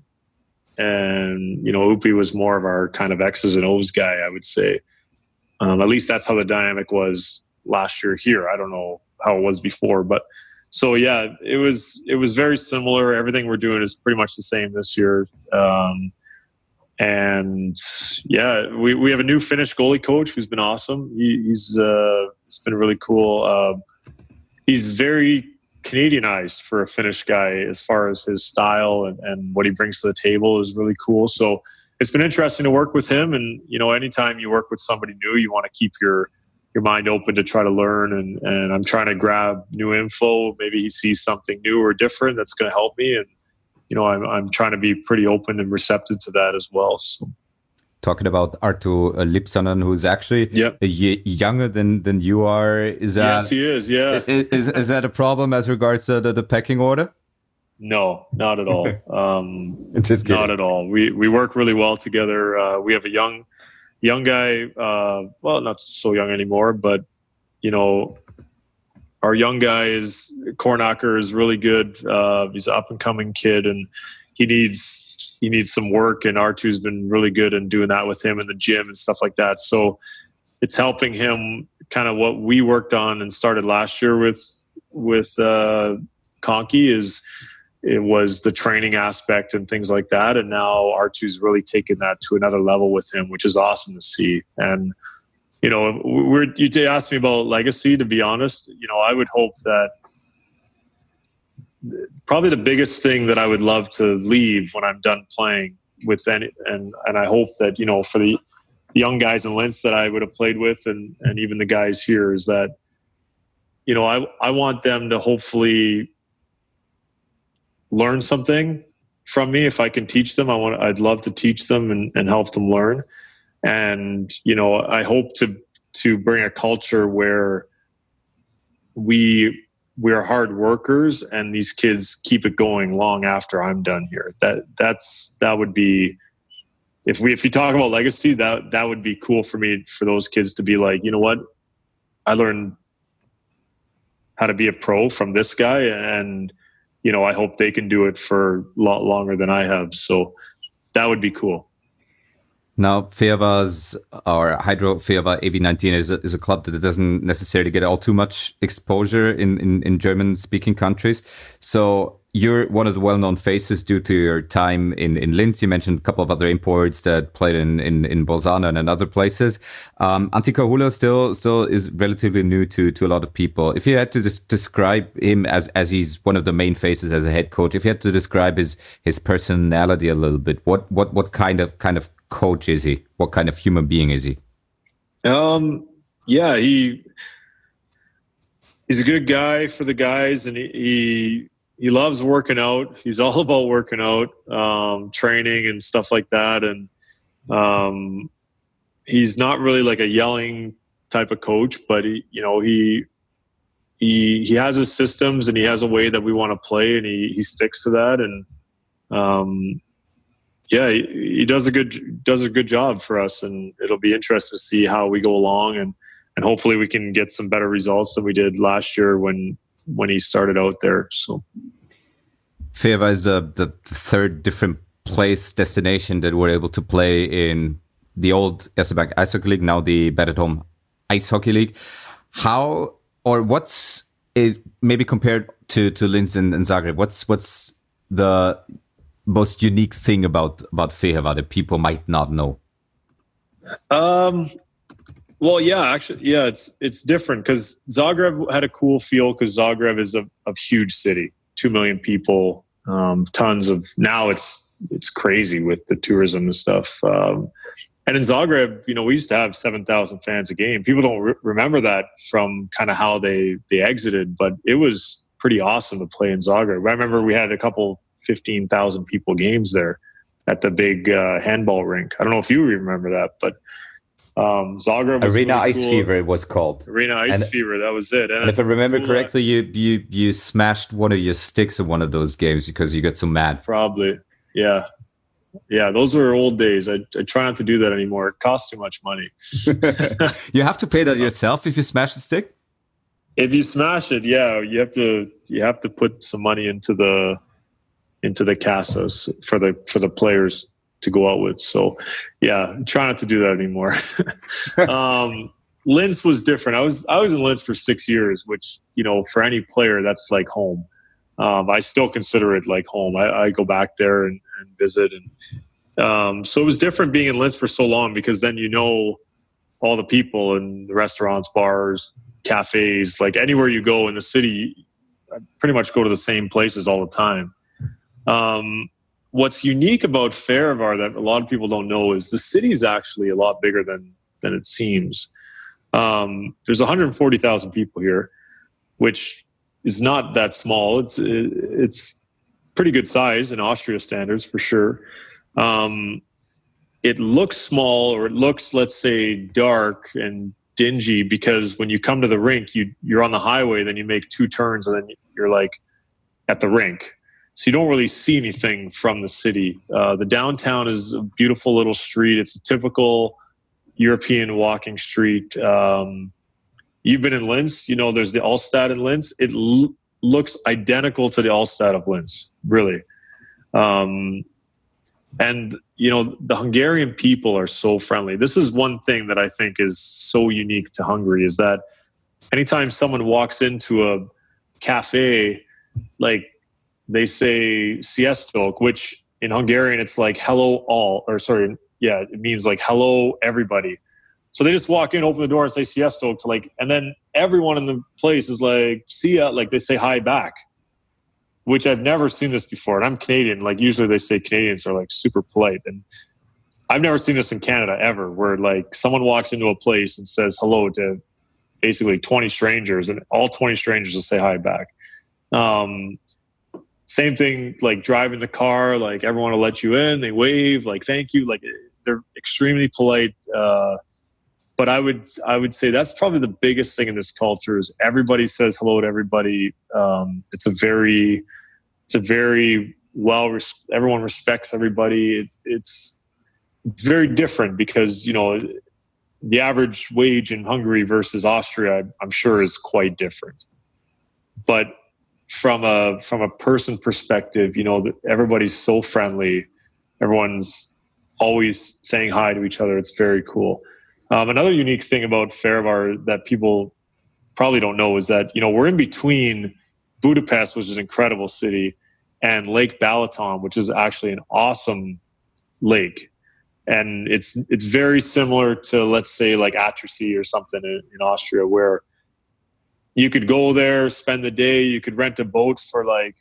And, you know, Oopie was more of our kind of X's and O's guy, I would say. Um, at least that's how the dynamic was last year here. I don't know how it was before. But so, yeah, it was it was very similar. Everything we're doing is pretty much the same this year. Um, and, yeah, we, we have a new Finnish goalie coach who's been awesome. He, he's uh, it's been really cool. Uh, he's very Canadianized for a Finnish guy as far as his style and, and what he brings to the table is really cool. So it's been interesting to work with him. And, you know, anytime you work with somebody new, you want to keep your your mind open to try to learn. And, and I'm trying to grab new info. Maybe he sees something new or different that's going to help me. And, you know, I'm, I'm trying to be pretty open and receptive to that as well. So. Talking about Arttu Lipsanen, who's actually yep. a y- younger than, than you are. Is that, yes, he is, yeah. Is, is, is that a problem as regards to the, the pecking order? No, not at all. Um, Just kidding. Not at all. We we work really well together. Uh, we have a young young guy, uh, well, not so young anymore, but, you know, our young guy is, Kornacker is really good. Uh, he's an up-and-coming kid, and he needs... He needs some work, and Artu's been really good in doing that with him in the gym and stuff like that. So it's helping him kind of what we worked on and started last year with with uh, Conky is it was the training aspect and things like that. And now Artu's really taken that to another level with him, which is awesome to see. And, you know, we're, you asked me about legacy, to be honest. You know, I would hope that probably the biggest thing that I would love to leave when I'm done playing with any, and and I hope that, you know, for the young guys in Linz that I would have played with, and and even the guys here, is that, you know, I I want them to hopefully learn something from me. If I can teach them, I want I'd love to teach them and, and help them learn. And, you know, I hope to to bring a culture where we we're hard workers, and these kids keep it going long after I'm done here. That that's that would be, if we if you talk about legacy, that that would be cool for me, for those kids to be like, you know what, I learned how to be a pro from this guy, and, you know, I hope they can do it for a lot longer than I have. So that would be cool. Now, Fehervar's, or Hydro Fehervar A V nineteen is a, is a club that doesn't necessarily get all too much exposure in, in, in German-speaking countries. So you're one of the well-known faces due to your time in, in Linz. You mentioned a couple of other imports that played in, in, in Bolzano and in other places. Um, Antti Kohula still still is relatively new to, to a lot of people. If you had to des- describe him as, as he's one of the main faces as a head coach, if you had to describe his his personality a little bit, what what what kind of kind of coach is he? What kind of human being is he? Um, yeah, he he's a good guy for the guys, and he. he He loves working out. He's all about working out, um, training and stuff like that. And um, he's not really like a yelling type of coach, but he, you know, he he he has his systems, and he has a way that we want to play, and he he sticks to that. And um, yeah, he, he does a good does a good job for us, and it'll be interesting to see how we go along, and and hopefully we can get some better results than we did last year when. when he started out there. So Fehervar is the, the third different place destination that we're able to play in the old Erste Bank Ice Hockey League, now the Bad at Home Ice Hockey League. How, or what's it, maybe compared to, to Linz and, and Zagreb, what's what's the most unique thing about about Fehérvár that people might not know? Um, well, yeah, actually, yeah, it's it's different because Zagreb had a cool feel because Zagreb is a, a huge city, two million people, um, tons of. Now it's it's crazy with the tourism and stuff. Um, and in Zagreb, you know, we used to have seven thousand fans a game. People don't re- remember that from kind of how they they exited, but it was pretty awesome to play in Zagreb. I remember we had a couple fifteen thousand people games there at the big uh, handball rink. I don't know if you remember that, but um, Zagreb was Arena really Ice cool. Fever it was called. Arena Ice and, Fever, that was it. And, and if I remember cool correctly, you, you you smashed one of your sticks in one of those games because you got so mad. Probably, yeah. Yeah, those were old days. I, I try not to do that anymore. It costs too much money. You have to pay that yourself if you smash the stick? If you smash it, yeah, you have to you have to put some money into the into the casas for the for the players to go out with. So yeah, try not to do that anymore. um, Linz was different. I was I was in Linz for six years, which, you know, for any player, that's like home. Um, I still consider it like home. I, I go back there and, and visit. And um, so it was different being in Linz for so long because then you know all the people and the restaurants, bars, cafes, like anywhere you go in the city, I pretty much go to the same places all the time. Um, what's unique about Fehérvár that a lot of people don't know is the city is actually a lot bigger than than it seems. Um, there's one hundred forty thousand people here, which is not that small. It's it's pretty good size in Austria standards for sure. Um, it looks small, or it looks, let's say, dark and dingy because when you come to the rink, you you're on the highway, then you make two turns, and then you're like at the rink. So you don't really see anything from the city. Uh, the downtown is a beautiful little street. It's a typical European walking street. Um, you've been in Linz. You know, there's the Altstadt in Linz. It l- looks identical to the Altstadt of Linz, really. Um, and, you know, the Hungarian people are so friendly. This is one thing that I think is so unique to Hungary is that anytime someone walks into a cafe, like, they say sziasztok, which in Hungarian it's like hello all, or sorry, yeah, it means like hello everybody. So they just walk in, open the door, and say sziasztok to like, and then everyone in the place is like see ya, like they say hi back, which I've never seen this before. And I'm Canadian, like usually they say Canadians are like super polite, and I've never seen this in Canada ever, where like someone walks into a place and says hello to basically twenty strangers, and all twenty strangers will say hi back. Um, Same thing, like driving the car, like everyone will let you in, they wave, like thank you, like they're extremely polite. Uh, but I would, I would say that's probably the biggest thing in this culture is everybody says hello to everybody. Um, it's a very, it's a very well, res- everyone respects everybody. It's, it's, it's very different because, you know, the average wage in Hungary versus Austria, I'm sure is quite different. But From a from a person perspective, you know, everybody's so friendly. Everyone's always saying hi to each other. It's very cool. Um, another unique thing about Fehérvár that people probably don't know is that, you know, we're in between Budapest, which is an incredible city, and Lake Balaton, which is actually an awesome lake. And it's it's very similar to, let's say, like Attersee or something in, in Austria, where you could go there, spend the day. You could rent a boat for like,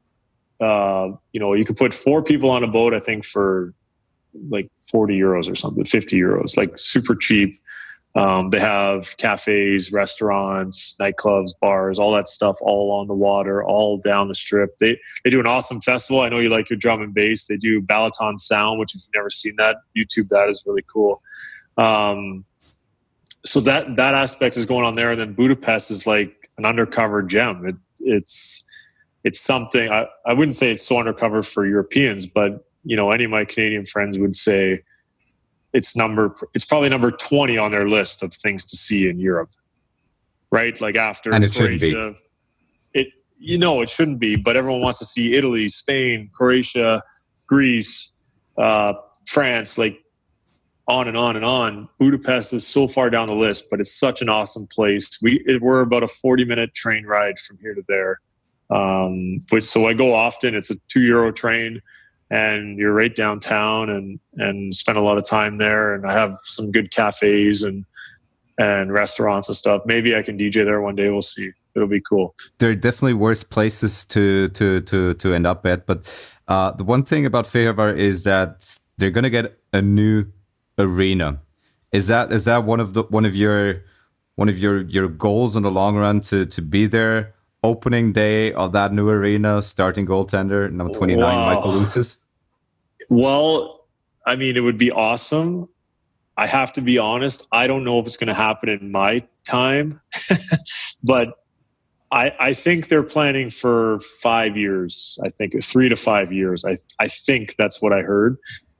uh, you know, you could put four people on a boat, I think, for like forty euros or something, fifty euros, like super cheap. Um, they have cafes, restaurants, nightclubs, bars, all that stuff all along the water, all down the strip. They they do an awesome festival. I know you like your drum and bass. They do Balaton Sound, which if you've never seen that, YouTube that is really cool. Um, So that that aspect is going on there, and then Budapest is like an undercover gem. It, it's it's something I, I wouldn't say it's so undercover for Europeans, but you know, any of my Canadian friends would say it's number it's probably number twenty on their list of things to see in Europe, right? Like after and it Croatia, shouldn't be. it you know it shouldn't be, but everyone wants to see Italy, Spain, Croatia, Greece, uh, France, like. On and on and on. Budapest is so far down the list, but it's such an awesome place. We it, we're about a forty minute train ride from here to there. Um, which so I go often. It's a two euro train. and you're right downtown, and and spend a lot of time there. And I have some good cafes and and restaurants and stuff. Maybe I can D J there one day. We'll see. It'll be cool. There are definitely worse places to to to to end up at, but uh, the one thing about Fehérvár is that they're gonna get a new arena. Is that is that one of the one of your one of your your goals in the long run to to be there? Opening day of that new arena, starting goaltender number twenty-nine, wow. Michael Ouzas? Well, I mean, it would be awesome. I have to be honest. I don't know if it's going to happen in my time, but I, I think they're planning for five years. I think three to five years. I I think that's what I heard.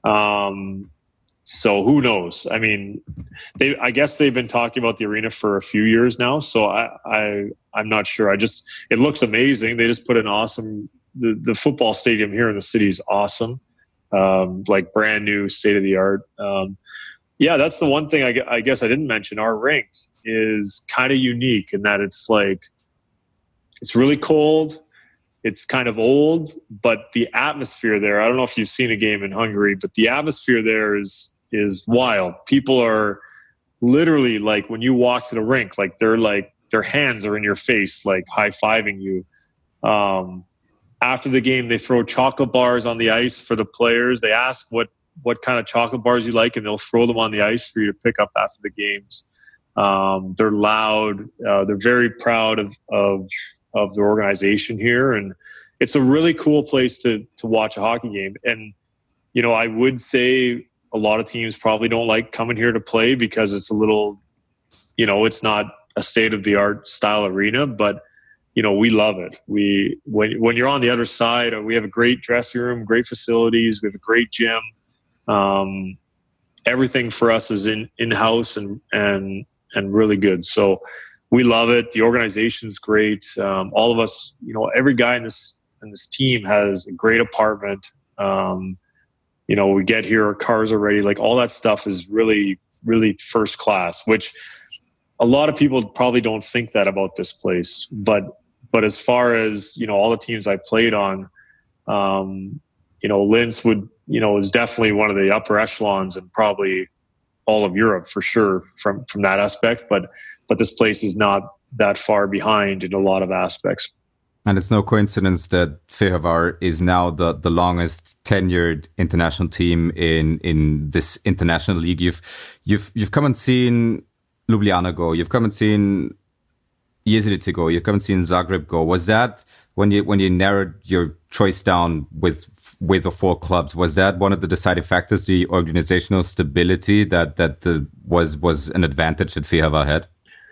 Um, so who knows? I mean, they. I guess they've been talking about the arena for a few years now. So I, I I'm not sure. I just it looks amazing. They just put an awesome. The, the football stadium here in the city is awesome. Um, like brand new, state of the art. Um, yeah, that's the one thing I, I guess I didn't mention. Our rink is kind of unique in that it's like it's really cold. It's kind of old, but the atmosphere there, I don't know if you've seen a game in Hungary, but the atmosphere there is is wild. People are literally like, when you walk to the rink, like they're like, their hands are in your face, like high-fiving you. Um, after the game, they throw chocolate bars on the ice for the players. They ask what, what kind of chocolate bars you like, and they'll throw them on the ice for you to pick up after the games. Um, they're loud. Uh, they're very proud of, of of the organization here, and it's a really cool place to to watch a hockey game. And you know, I would say a lot of teams probably don't like coming here to play because it's a little, you know, it's not a state of the art style arena, but you know, we love it. We when when you're on the other side, we have a great dressing room, great facilities, we have a great gym. Um, everything for us is in in house and and and really good. So we love it. The organization's great. Um, all of us, you know, every guy in this in this team has a great apartment. Um, you know, we get here, our cars are ready. Like all that stuff is really, really first class. Which a lot of people probably don't think that about this place. But but as far as you know, all the teams I played on, um, you know, Linz would you know is definitely one of the upper echelons and probably all of Europe for sure from from that aspect. But But this place is not that far behind in a lot of aspects. And it's no coincidence that Fehérvár is now the, the longest tenured international team in in this international league. You've you've you've come and seen Ljubljana go. You've come and seen Jesenice go. You've come and seen Zagreb go. Was that when you when you narrowed your choice down with with the four clubs? Was that one of the deciding factors, the organizational stability that that uh, was was an advantage that Fehérvár had?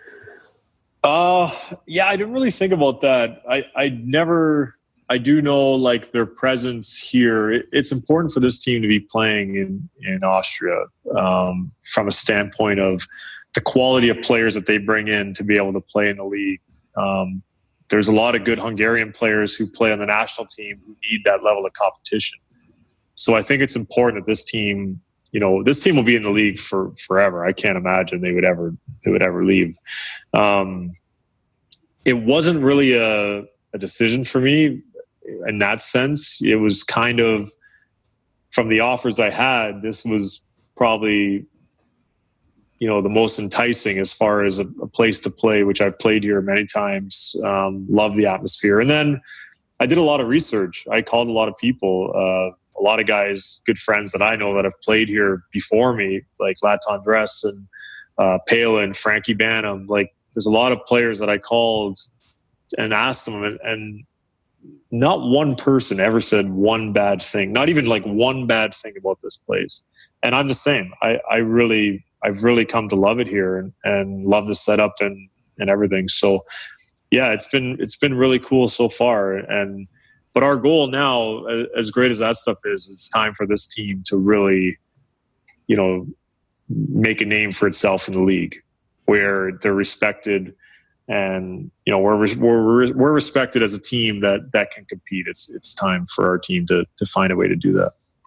Uh, yeah, I didn't really think about that. I, I never, I do know like their presence here. It, it's important for this team to be playing in, in Austria um, from a standpoint of the quality of players that they bring in to be able to play in the league. Um, there's a lot of good Hungarian players who play on the national team who need that level of competition. So I think it's important that this team, you know, this team will be in the league for forever. I can't imagine they would ever they would ever leave. Um, it wasn't really a, a decision for me in that sense. It was kind of from the offers I had, this was probably, you know, the most enticing as far as a, a place to play, which I've played here many times. Um, love the atmosphere. And then I did a lot of research. I called a lot of people. Uh, a lot of guys, good friends that I know that have played here before me, like Laton Dress and uh, Palin, Frankie Banham. Like, there's a lot of players that I called and asked them, and, and not one person ever said one bad thing, not even like one bad thing about this place. And I'm the same. I, I really, I've really come to love it here and, and love the setup and, and everything. So yeah, it's been, it's been really cool so far. And, but our goal now, as great as that stuff is, it's time for this team to really, you know, make a name for itself in the league where they're respected and, you know, we're, we're, we're respected as a team that, that can compete. It's, it's time for our team to, to find a way to do that.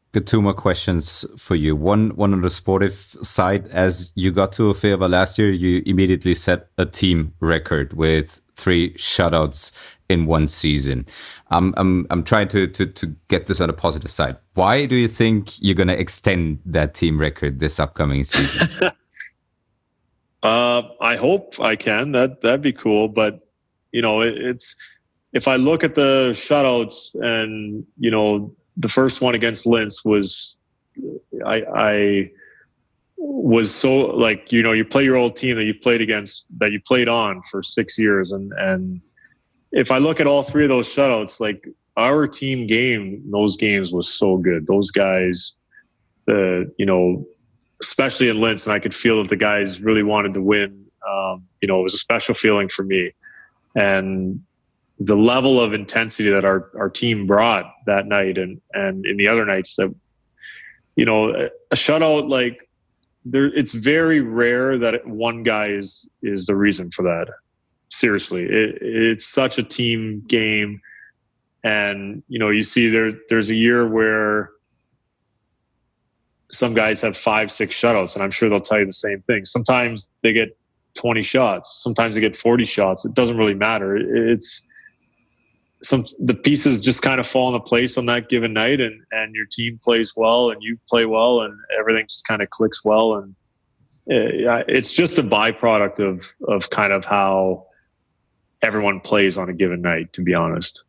got two more questions for you. One, one on the sportive side. As you got to Fehervar last year, you immediately set a team record with three shutouts in one season. Um, I'm I'm trying to, to to get this on the positive side. Why do you think you're going to extend that team record this upcoming season? uh, I hope I can. That that'd be cool. But you know, it, it's if I look at the shutouts, and you know, the first one against Linz was, I, I was so like, you know, you play your old team that you played against, that you played on for six years. And, and if I look at all three of those shutouts, like our team game, those games was so good. Those guys, the, uh, you know, especially in Linz, and I could feel that the guys really wanted to win. Um, you know, it was a special feeling for me. And the level of intensity that our, our team brought that night and, and in the other nights that, you know, a shutout, like there, it's very rare that one guy is, is the reason for that. Seriously. It, it's such a team game. And, you know, you see there, there's a year where some guys have five, six shutouts, and I'm sure they'll tell you the same thing. Sometimes they get twenty shots. Sometimes they get forty shots. It doesn't really matter. It's, some the pieces just kind of fall into place on that given night, and and your team plays well and you play well and everything just kind of clicks well, and uh, it's just a byproduct of of kind of how everyone plays on a given night, to be honest.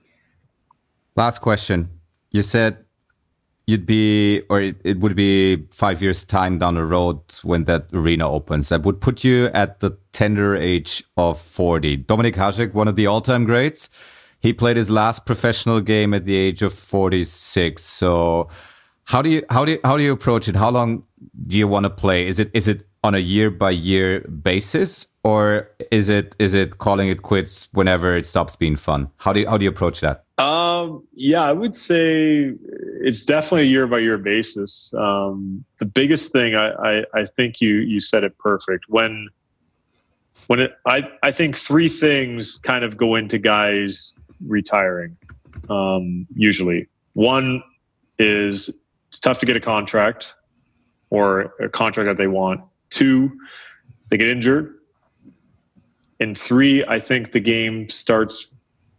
Last question. You said you'd be, or it, it would be five years time down the road when that arena opens. That would put you at the tender age of forty. Dominik Hasek, one of the all-time greats. He played his last professional game at the age of forty-six. So how do you how do you, how do you approach it? How long do you want to play? Is it is it on a year by year basis, or is it is it calling it quits whenever it stops being fun? How do you, how do you approach that? Um, yeah, I would say it's definitely a year by year basis. Um, the biggest thing, I, I I think you you said it perfect. When when it, I I think three things kind of go into guys retiring. Um, usually, one is it's tough to get a contract or a contract that they want. Two, they get injured. And three, I think the game starts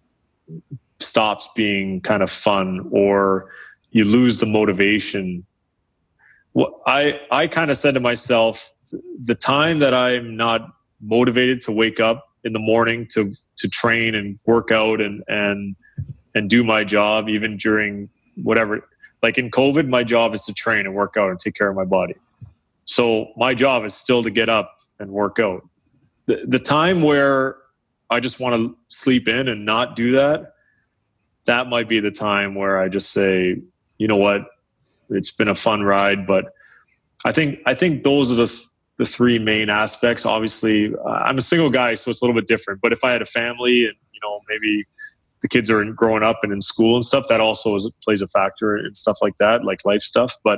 stops being kind of fun, or you lose the motivation. Well, I I kind of said to myself, the time that I'm not motivated to wake up in the morning to to train and work out and and and do my job, even during whatever, like in COVID, my job is to train and work out and take care of my body. So my job is still to get up and work out. The, the time where I just want to sleep in and not do that, that might be the time where I just say, you know what, it's been a fun ride. But I think I think those are the th- the three main aspects. Obviously, uh, I'm a single guy, so it's a little bit different. But if I had a family and, you know, maybe the kids are in, growing up and in school and stuff, that also is, plays a factor in stuff like that, like life stuff. But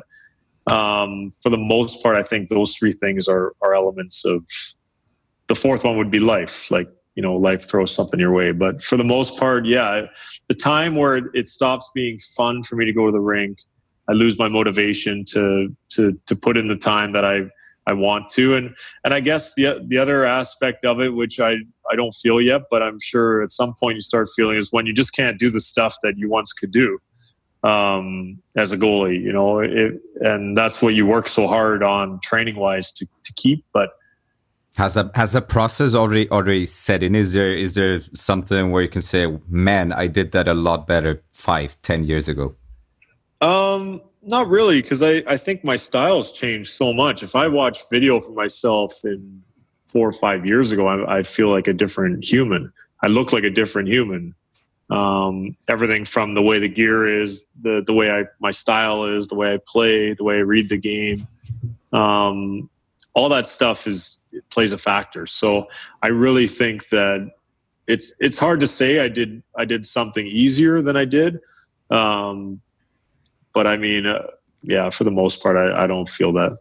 um, for the most part, I think those three things are, are elements of. The fourth one would be life, like, you know, life throws something your way. But for the most part, yeah, the time where it stops being fun for me to go to the rink, I lose my motivation to to to put in the time that I I want to. And and I guess the the other aspect of it, which I, I don't feel yet, but I'm sure at some point you start feeling, is when you just can't do the stuff that you once could do um, as a goalie, you know, it, and that's what you work so hard on training wise to, to keep. But Has a has a process already already set in? Is there is there something where you can say, man, I did that a lot better five, ten years ago? Um, not really, because I, I think my style's changed so much. If I watch video for myself in four or five years ago, I, I feel like a different human. I look like a different human. Um, everything from the way the gear is, the the way I my style is, the way I play, the way I read the game. Um, all that stuff is plays a factor. So I really think that it's it's hard to say I did I did something easier than I did. Um, but I mean, uh, yeah, for the most part, I, I don't feel that.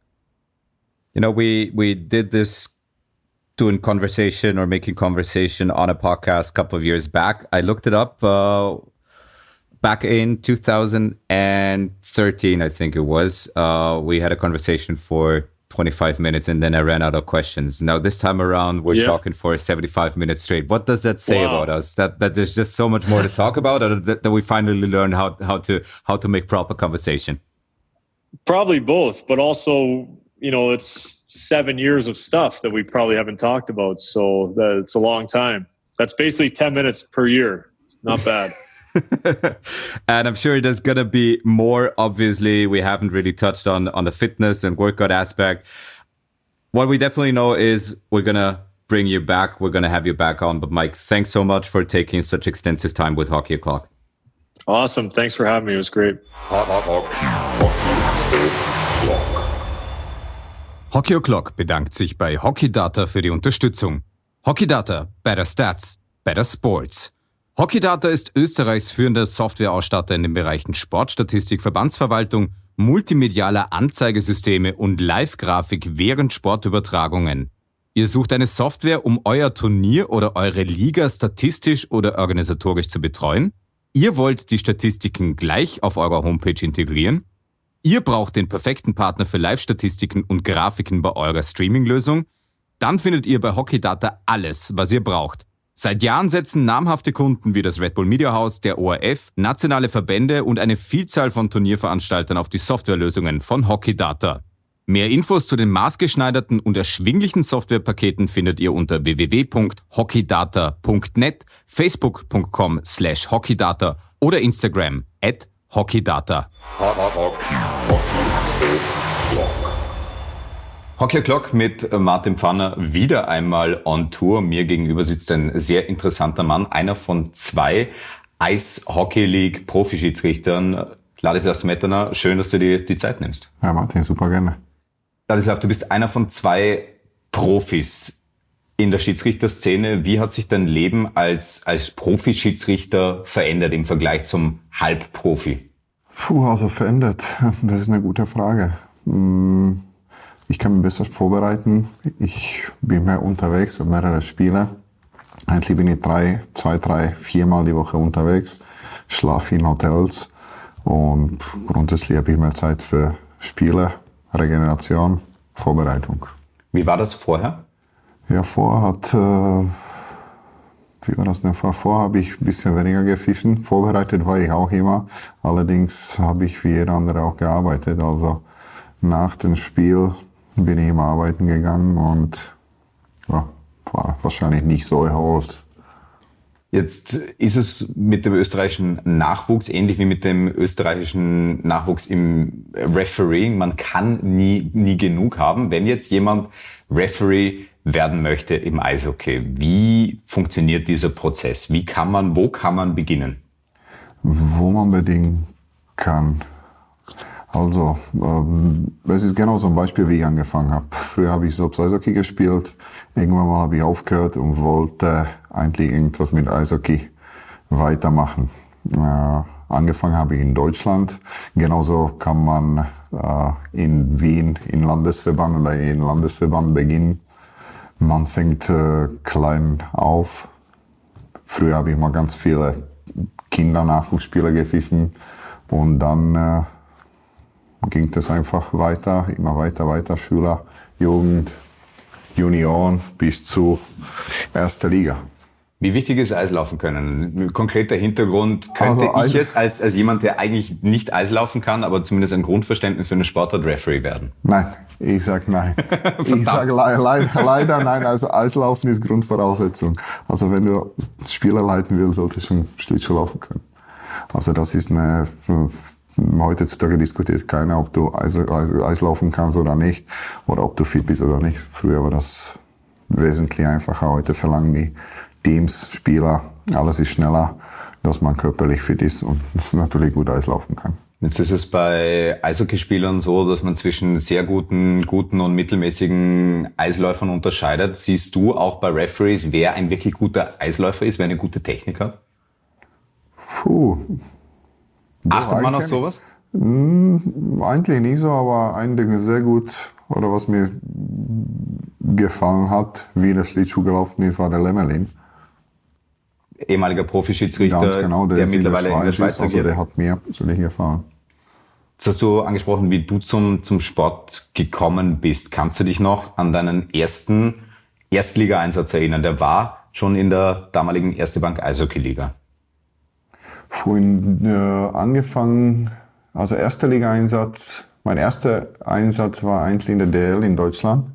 You know, we we did this doing conversation or making conversation on a podcast a couple of years back. I looked it up. Uh, back in two thousand thirteen, I think it was, uh, we had a conversation for twenty-five minutes and then I ran out of questions. Now this time around, we're yeah. talking for seventy-five minutes straight. What does that say wow. about us? That that there's just so much more to talk about, or that, that we finally learned how, how to how to make proper conversation? Probably both, but also, you know, it's seven years of stuff that we probably haven't talked about. So that, it's a long time. That's basically ten minutes per year. Not bad. And I'm sure there's going to be more. Obviously, we haven't really touched on, on the fitness and workout aspect. What we definitely know is we're going to bring you back. We're going to have you back on. But Mike, thanks so much for taking such extensive time with Hockey O'Clock. Awesome. Thanks for having me. It was great. Hockey O'Clock bedankt sich bei Hockey Data für die Unterstützung. Hockey Data, better stats, better sports. Hockey Data ist Österreichs führender Softwareausstatter in den Bereichen Sportstatistik, Verbandsverwaltung, multimedialer Anzeigesysteme und Live-Grafik während Sportübertragungen. Ihr sucht eine Software, um euer Turnier oder eure Liga statistisch oder organisatorisch zu betreuen? Ihr wollt die Statistiken gleich auf eurer Homepage integrieren? Ihr braucht den perfekten Partner für Live-Statistiken und Grafiken bei eurer Streaming-Lösung? Dann findet ihr bei Hockey Data alles, was ihr braucht. Seit Jahren setzen namhafte Kunden wie das Red Bull Media House, der O R F, nationale Verbände und eine Vielzahl von Turnierveranstaltern auf die Softwarelösungen von Hockey Data. Mehr Infos zu den maßgeschneiderten und erschwinglichen Softwarepaketen findet ihr unter w w w punkt hockeydata punkt net, facebook punkt com slash hockeydata oder Instagram at hockeydata. Hockey O'Clock mit Martin Pfanner wieder einmal on Tour. Mir gegenüber sitzt ein sehr interessanter Mann, einer von zwei Eis-Hockey-League-Profischiedsrichtern. Ladislav Smetana, schön, dass du dir die Zeit nimmst. Ja, Martin, super gerne. Ladislav, du bist einer von zwei Profis in der Schiedsrichterszene. Wie hat sich dein Leben als, als Profischiedsrichter verändert im Vergleich zum Halbprofi? Puh, also verändert, das ist eine gute Frage. Ich kann mich besser vorbereiten. Ich bin mehr unterwegs, habe mehrere Spiele. Eigentlich bin ich drei, zwei, drei, viermal die Woche unterwegs, schlafe in Hotels und grundsätzlich habe ich mehr Zeit für Spiele, Regeneration, Vorbereitung. Wie war das vorher? Ja, vorher hat, äh, wie war das denn vorher? Vorher habe ich ein bisschen weniger gepfiffen. Vorbereitet war ich auch immer. Allerdings habe ich wie jeder andere auch gearbeitet. Also nach dem Spiel bin ich immer arbeiten gegangen und ja, war wahrscheinlich nicht so erholt. Jetzt ist es mit dem österreichischen Nachwuchs ähnlich wie mit dem österreichischen Nachwuchs im Refereeing. Man kann nie, nie genug haben. Wenn jetzt jemand Referee werden möchte im Eishockey, wie funktioniert dieser Prozess? Wie kann man, wo kann man beginnen? Wo man beginnen kann. Also, ähm, es ist genau so ein Beispiel, wie ich angefangen habe. Früher habe ich so Eishockey gespielt. Irgendwann mal habe ich aufgehört und wollte eigentlich irgendwas mit Eishockey weitermachen. Äh, angefangen habe ich in Deutschland. Genauso kann man äh, in Wien in Landesverband oder in Landesverband beginnen. Man fängt äh, klein auf. Früher habe ich mal ganz viele Kinder-Nachwuchsspieler gepfiffen und dann äh, ging das einfach weiter, immer weiter, weiter, Schüler, Jugend, Junioren bis zu erster Liga. Wie wichtig ist Eislaufen können? Konkreter Hintergrund, könnte also ich jetzt als, als jemand, der eigentlich nicht Eislaufen kann, aber zumindest ein Grundverständnis für eine Sportart Referee werden? Nein, ich sag nein. ich sage le le leider nein, also Eislaufen ist Grundvoraussetzung. Also wenn du Spieler leiten willst, solltest du schon Schlittschuh laufen können. Also das ist eine... Heutzutage diskutiert keiner, ob du Eis, Eis, Eislaufen kannst oder nicht, oder ob du fit bist oder nicht. Früher war das wesentlich einfacher. Heute verlangen die Teams, Spieler, alles ist schneller, dass man körperlich fit ist und natürlich gut Eislaufen kann. Jetzt ist es bei Eishockeyspielern so, dass man zwischen sehr guten, guten und mittelmäßigen Eisläufern unterscheidet. Siehst du auch bei Referees, wer ein wirklich guter Eisläufer ist, wer eine gute Technik hat? Puh. Achtet man auf sowas? Eigentlich nicht so, aber ein Ding ist sehr gut, oder was mir gefallen hat, wie der Schlittschuh gelaufen ist, war der Lemelin. ehemaliger Profischiedsrichter, Ganz genau, der, der mittlerweile in der Schweiz, Schweiz ist, also agiert. der hat mehr persönliche Erfahrung. Jetzt hast du angesprochen, wie du zum, zum Sport gekommen bist. Kannst du dich noch an deinen ersten Erstliga-Einsatz erinnern? Der war schon in der damaligen Erste Bank Eishockey-Liga. Vorhin äh, angefangen, also erster Liga-Einsatz. Mein erster Einsatz war eigentlich in der D L in Deutschland.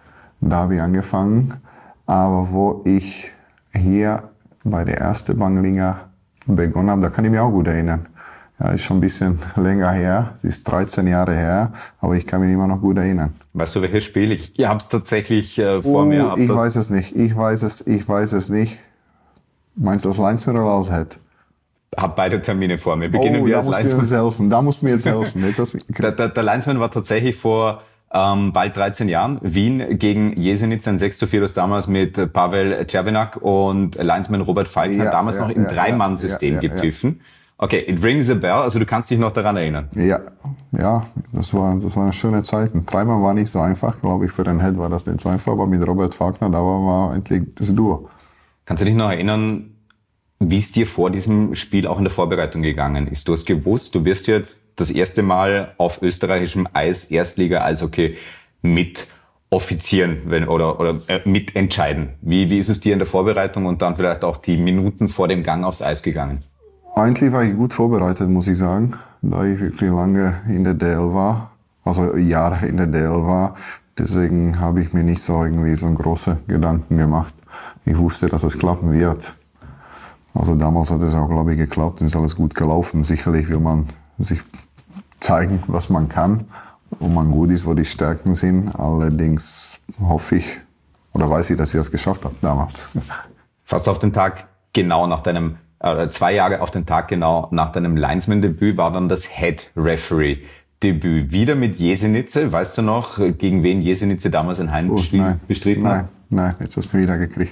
Da habe ich angefangen. Aber wo ich hier bei der Erste Bank Liga begonnen habe, da kann ich mich auch gut erinnern. Ja, ist schon ein bisschen länger her. Es ist dreizehn Jahre her, aber ich kann mich immer noch gut erinnern. Weißt du, welches Spiel? Ich habe es tatsächlich äh, vor oh, mir. Hab ich das weiß es nicht. Ich weiß es, ich weiß es nicht. Meinst du das Linesman oder als Head? Habe beide Termine vor mir. Beginnen oh, wir da als musst du mir Linesman. jetzt helfen. Da musst du mir jetzt helfen. Jetzt hast du mich Der, der, der Linesman war tatsächlich vor ähm, bald dreizehn Jahren. Wien gegen Jesenic, ein sechs zu vier, das damals mit Pavel Červenak und Linesman Robert Falkner, Ja, damals ja, noch im ja, Drei-Mann-System ja, ja, gepfiffen. Okay, it rings a bell, also du kannst dich noch daran erinnern. Ja, ja, das war, das war eine schöne Zeit. Dreimal war nicht so einfach, glaube ich, für den Head war das nicht so einfach, aber mit Robert Falkner, da war wir endlich das Duo. Kannst du dich noch erinnern, wie es dir vor diesem Spiel auch in der Vorbereitung gegangen ist? Du hast gewusst, du wirst jetzt das erste Mal auf österreichischem Eis Erstliga Eishockey mit offizieren wenn, oder, oder äh, mitentscheiden. Wie, wie ist es dir in der Vorbereitung und dann vielleicht auch die Minuten vor dem Gang aufs Eis gegangen? Eigentlich war ich gut vorbereitet, muss ich sagen, da ich wirklich lange in der D L war, also Jahre in der D L war. Deswegen habe ich mir nicht so irgendwie so große Gedanken gemacht. Ich wusste, dass es klappen wird. Also damals hat es auch, glaube ich, geklappt, ist alles gut gelaufen. Sicherlich will man sich zeigen, was man kann und man gut ist, wo die Stärken sind. Allerdings hoffe ich oder weiß ich, dass ich das geschafft habe damals. Fast auf den Tag genau nach deinem äh, zwei Jahre auf den Tag genau nach deinem Linesman-Debüt war dann das Head-Referee-Debüt. Wieder mit Jesenice. Weißt du noch, gegen wen Jesenice damals ein Heimspiel oh, bestritten hat? Nein, nein, jetzt hast du mich wieder gekriegt.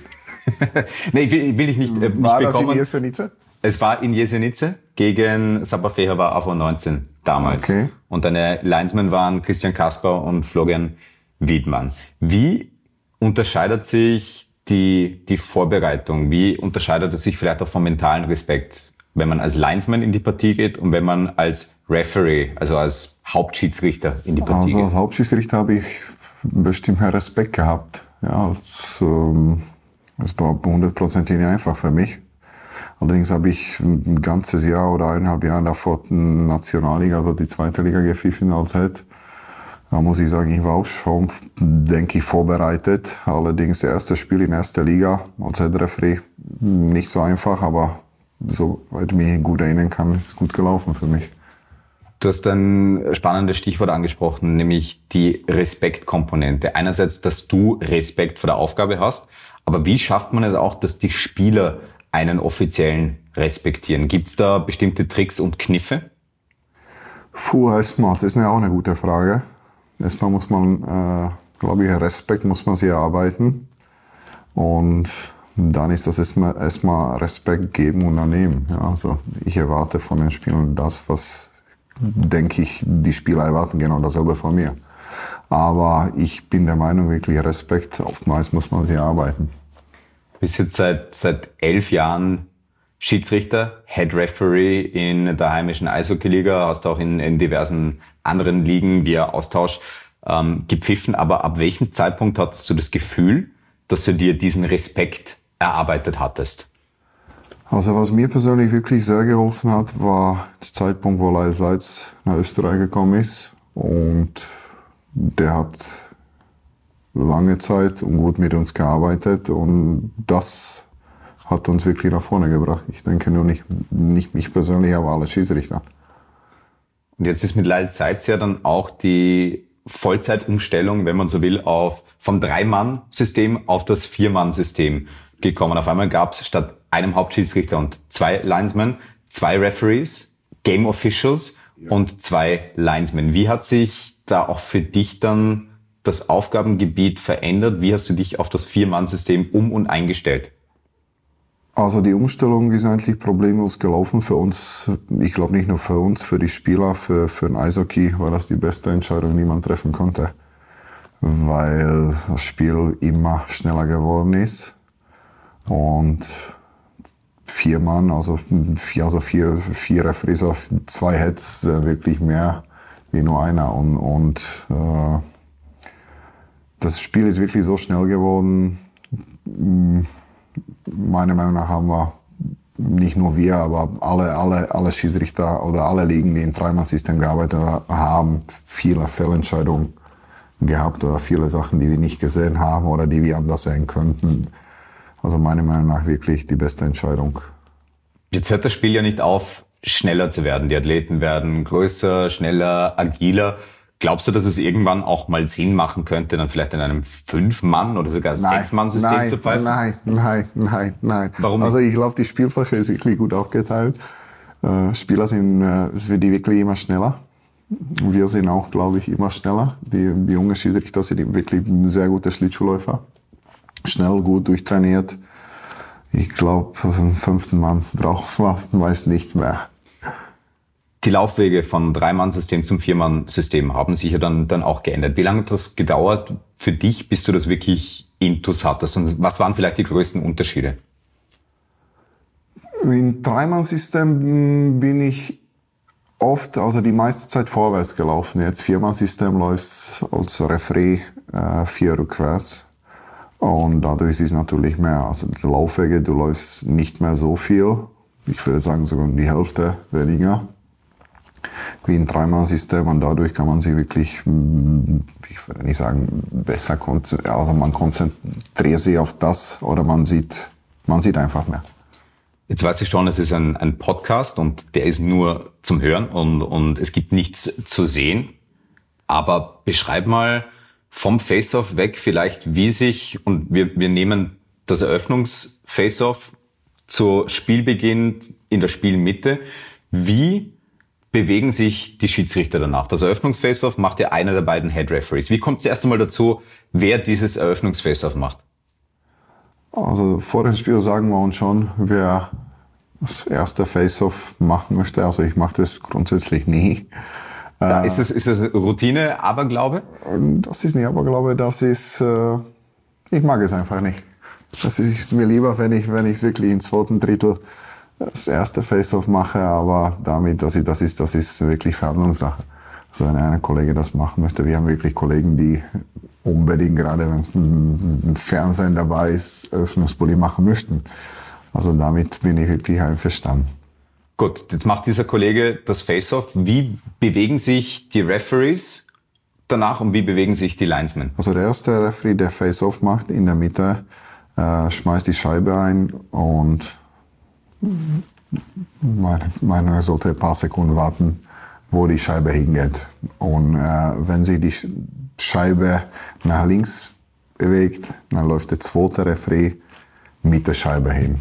Nee, ich will, will ich nicht, äh, nicht war bekommen. Das in Jesenice? Es war in Jesenice gegen Sapafeher war A V neunzehn damals. Okay. Und deine Linesmen waren Christian Kasper und Florian Wiedmann. Wie unterscheidet sich die, die Vorbereitung? Wie unterscheidet es sich vielleicht auch vom mentalen Respekt, wenn man als Linesman in die Partie geht und wenn man als Referee, also als Hauptschiedsrichter in die Partie also geht? als Hauptschiedsrichter habe ich bestimmt mehr Respekt gehabt. Ja, es, ähm, es war hundertprozentig nicht einfach für mich. Allerdings habe ich ein ganzes Jahr oder eineinhalb Jahre davor die Nationalliga, also die zweite Liga gepfiffen als Head. Da muss ich sagen, ich war auch schon, denke ich, vorbereitet. Allerdings das erste Spiel in erster Liga als Head-Referee nicht so einfach, aber soweit ich mich gut erinnern kann, ist es gut gelaufen für mich. Du hast ein spannendes Stichwort angesprochen, nämlich die Respektkomponente. Einerseits, dass du Respekt vor der Aufgabe hast, aber wie schafft man es auch, dass die Spieler einen Offiziellen respektieren? Gibt es da bestimmte Tricks und Kniffe? Puh, erstmal, das ist ja auch eine gute Frage. Erstmal muss man, äh, glaube ich, Respekt muss man sich erarbeiten. Und dann ist das erstmal, erstmal Respekt geben und annehmen. Ja, also ich erwarte von den Spielern das, was, denke ich, die Spieler erwarten genau dasselbe von mir. Aber ich bin der Meinung, wirklich Respekt, oftmals muss man sich erarbeiten. Du bist jetzt seit, seit elf Jahren Schiedsrichter, Head Referee in der heimischen Eishockey-Liga, hast auch in, in diversen anderen Ligen via Austausch ähm, gepfiffen. Aber ab welchem Zeitpunkt hattest du das Gefühl, dass du dir diesen Respekt erarbeitet hattest? Also was mir persönlich wirklich sehr geholfen hat, war der Zeitpunkt, wo Lyle Seitz nach Österreich gekommen ist. Und der hat lange Zeit und gut mit uns gearbeitet und das hat uns wirklich nach vorne gebracht. Ich denke nur nicht, nicht mich persönlich, aber alle Schiedsrichter. Und jetzt ist mit Lyle Seitz ja dann auch die Vollzeitumstellung, wenn man so will, auf vom Drei-Mann-System auf das Vier-Mann-System gekommen. Auf einmal gab es statt einem Hauptschiedsrichter und zwei Linesmen, zwei Referees, Game Officials und zwei Linesmen. Wie hat sich da auch für dich dann das Aufgabengebiet verändert? Wie hast du dich auf das Vier-Mann-System um- und eingestellt? Also die Umstellung ist eigentlich problemlos gelaufen für uns. Ich glaube nicht nur für uns, für die Spieler, für, für den Eishockey war das die beste Entscheidung, die man treffen konnte. Weil das Spiel immer schneller geworden ist. Und vier Mann, also vier, also vier, vier Referees auf zwei Heads, äh, wirklich mehr wie nur einer. Und, und äh, das Spiel ist wirklich so schnell geworden. Meiner Meinung nach haben wir, nicht nur wir, aber alle, alle, alle Schiedsrichter oder alle Ligen, die im Dreimann-System gearbeitet haben, viele Fehlentscheidungen gehabt oder viele Sachen, die wir nicht gesehen haben oder die wir anders sehen könnten. Also meiner Meinung nach wirklich die beste Entscheidung. Jetzt hört das Spiel ja nicht auf, schneller zu werden. Die Athleten werden größer, schneller, agiler. Glaubst du, dass es irgendwann auch mal Sinn machen könnte, dann vielleicht in einem Fünf-Mann- oder sogar Sechs-Mann-System zu pfeifen? Nein, nein, nein, nein. Warum nicht? Also ich glaube, die Spielfläche ist wirklich gut aufgeteilt. Äh, Spieler sind, äh, es wird die wirklich immer schneller. Wir sind auch, glaube ich, immer schneller. Die, die jungen Schiedsrichter sind wirklich sehr gute Schlittschuhläufer. Schnell, gut durchtrainiert. Ich glaube, einen fünften Mann braucht man meist nicht mehr. Die Laufwege von Drei-Mann-System zum Vier-Mann-System haben sich ja dann, dann auch geändert. Wie lange hat das gedauert für dich, bis du das wirklich intus hattest? Und was waren vielleicht die größten Unterschiede? Im Drei-Mann-System bin ich oft, also die meiste Zeit vorwärts gelaufen. Jetzt Vier-Mann-System läuft als Referee äh, vier rückwärts. Und dadurch ist es natürlich mehr. Also die Laufwege, du läufst nicht mehr so viel. Ich würde sagen sogar um die Hälfte weniger wie ein Dreimann-System, und dadurch kann man sich wirklich, ich würde nicht sagen, besser konzentrieren, also man konzentriert sich auf das oder man sieht, man sieht einfach mehr. Jetzt weiß ich schon, es ist ein, ein Podcast und der ist nur zum Hören und, und es gibt nichts zu sehen. Aber beschreib mal vom Face-Off weg vielleicht, wie sich, und wir, wir nehmen das Eröffnungs-Face-Off zu Spielbeginn in der Spielmitte, wie bewegen sich die Schiedsrichter danach? Das Eröffnungs-Face-Off macht ja einer der beiden Head-Referees. Wie kommt es erst einmal dazu, wer dieses Eröffnungs-Face-Off macht? Also vor dem Spiel sagen wir uns schon, wer das erste Face-Off machen möchte. Also ich mache das grundsätzlich nie. Ja, ist es ist es Routine, Aberglaube? Das ist nicht Aberglaube, das ist, äh, ich mag es einfach nicht. Das ist mir lieber, wenn ich wenn ich es wirklich im zweiten Drittel das erste Face-Off mache, aber damit, dass ich, das ist, das ist wirklich Verhandlungssache. Also wenn ein Kollege das machen möchte, wir haben wirklich Kollegen, die unbedingt, gerade wenn ein Fernsehen dabei ist, Eröffnungspulli machen möchten. Also damit bin ich wirklich einverstanden. Gut, jetzt macht dieser Kollege das Face-Off. Wie bewegen sich die Referees danach und wie bewegen sich die Linesmen? Also der erste Referee, der Face-Off macht, in der Mitte, äh, schmeißt die Scheibe ein und Man, man sollte ein paar Sekunden warten, wo die Scheibe hingeht. Und äh, wenn sich die Scheibe nach links bewegt, dann läuft der zweite Referee mit der Scheibe hin.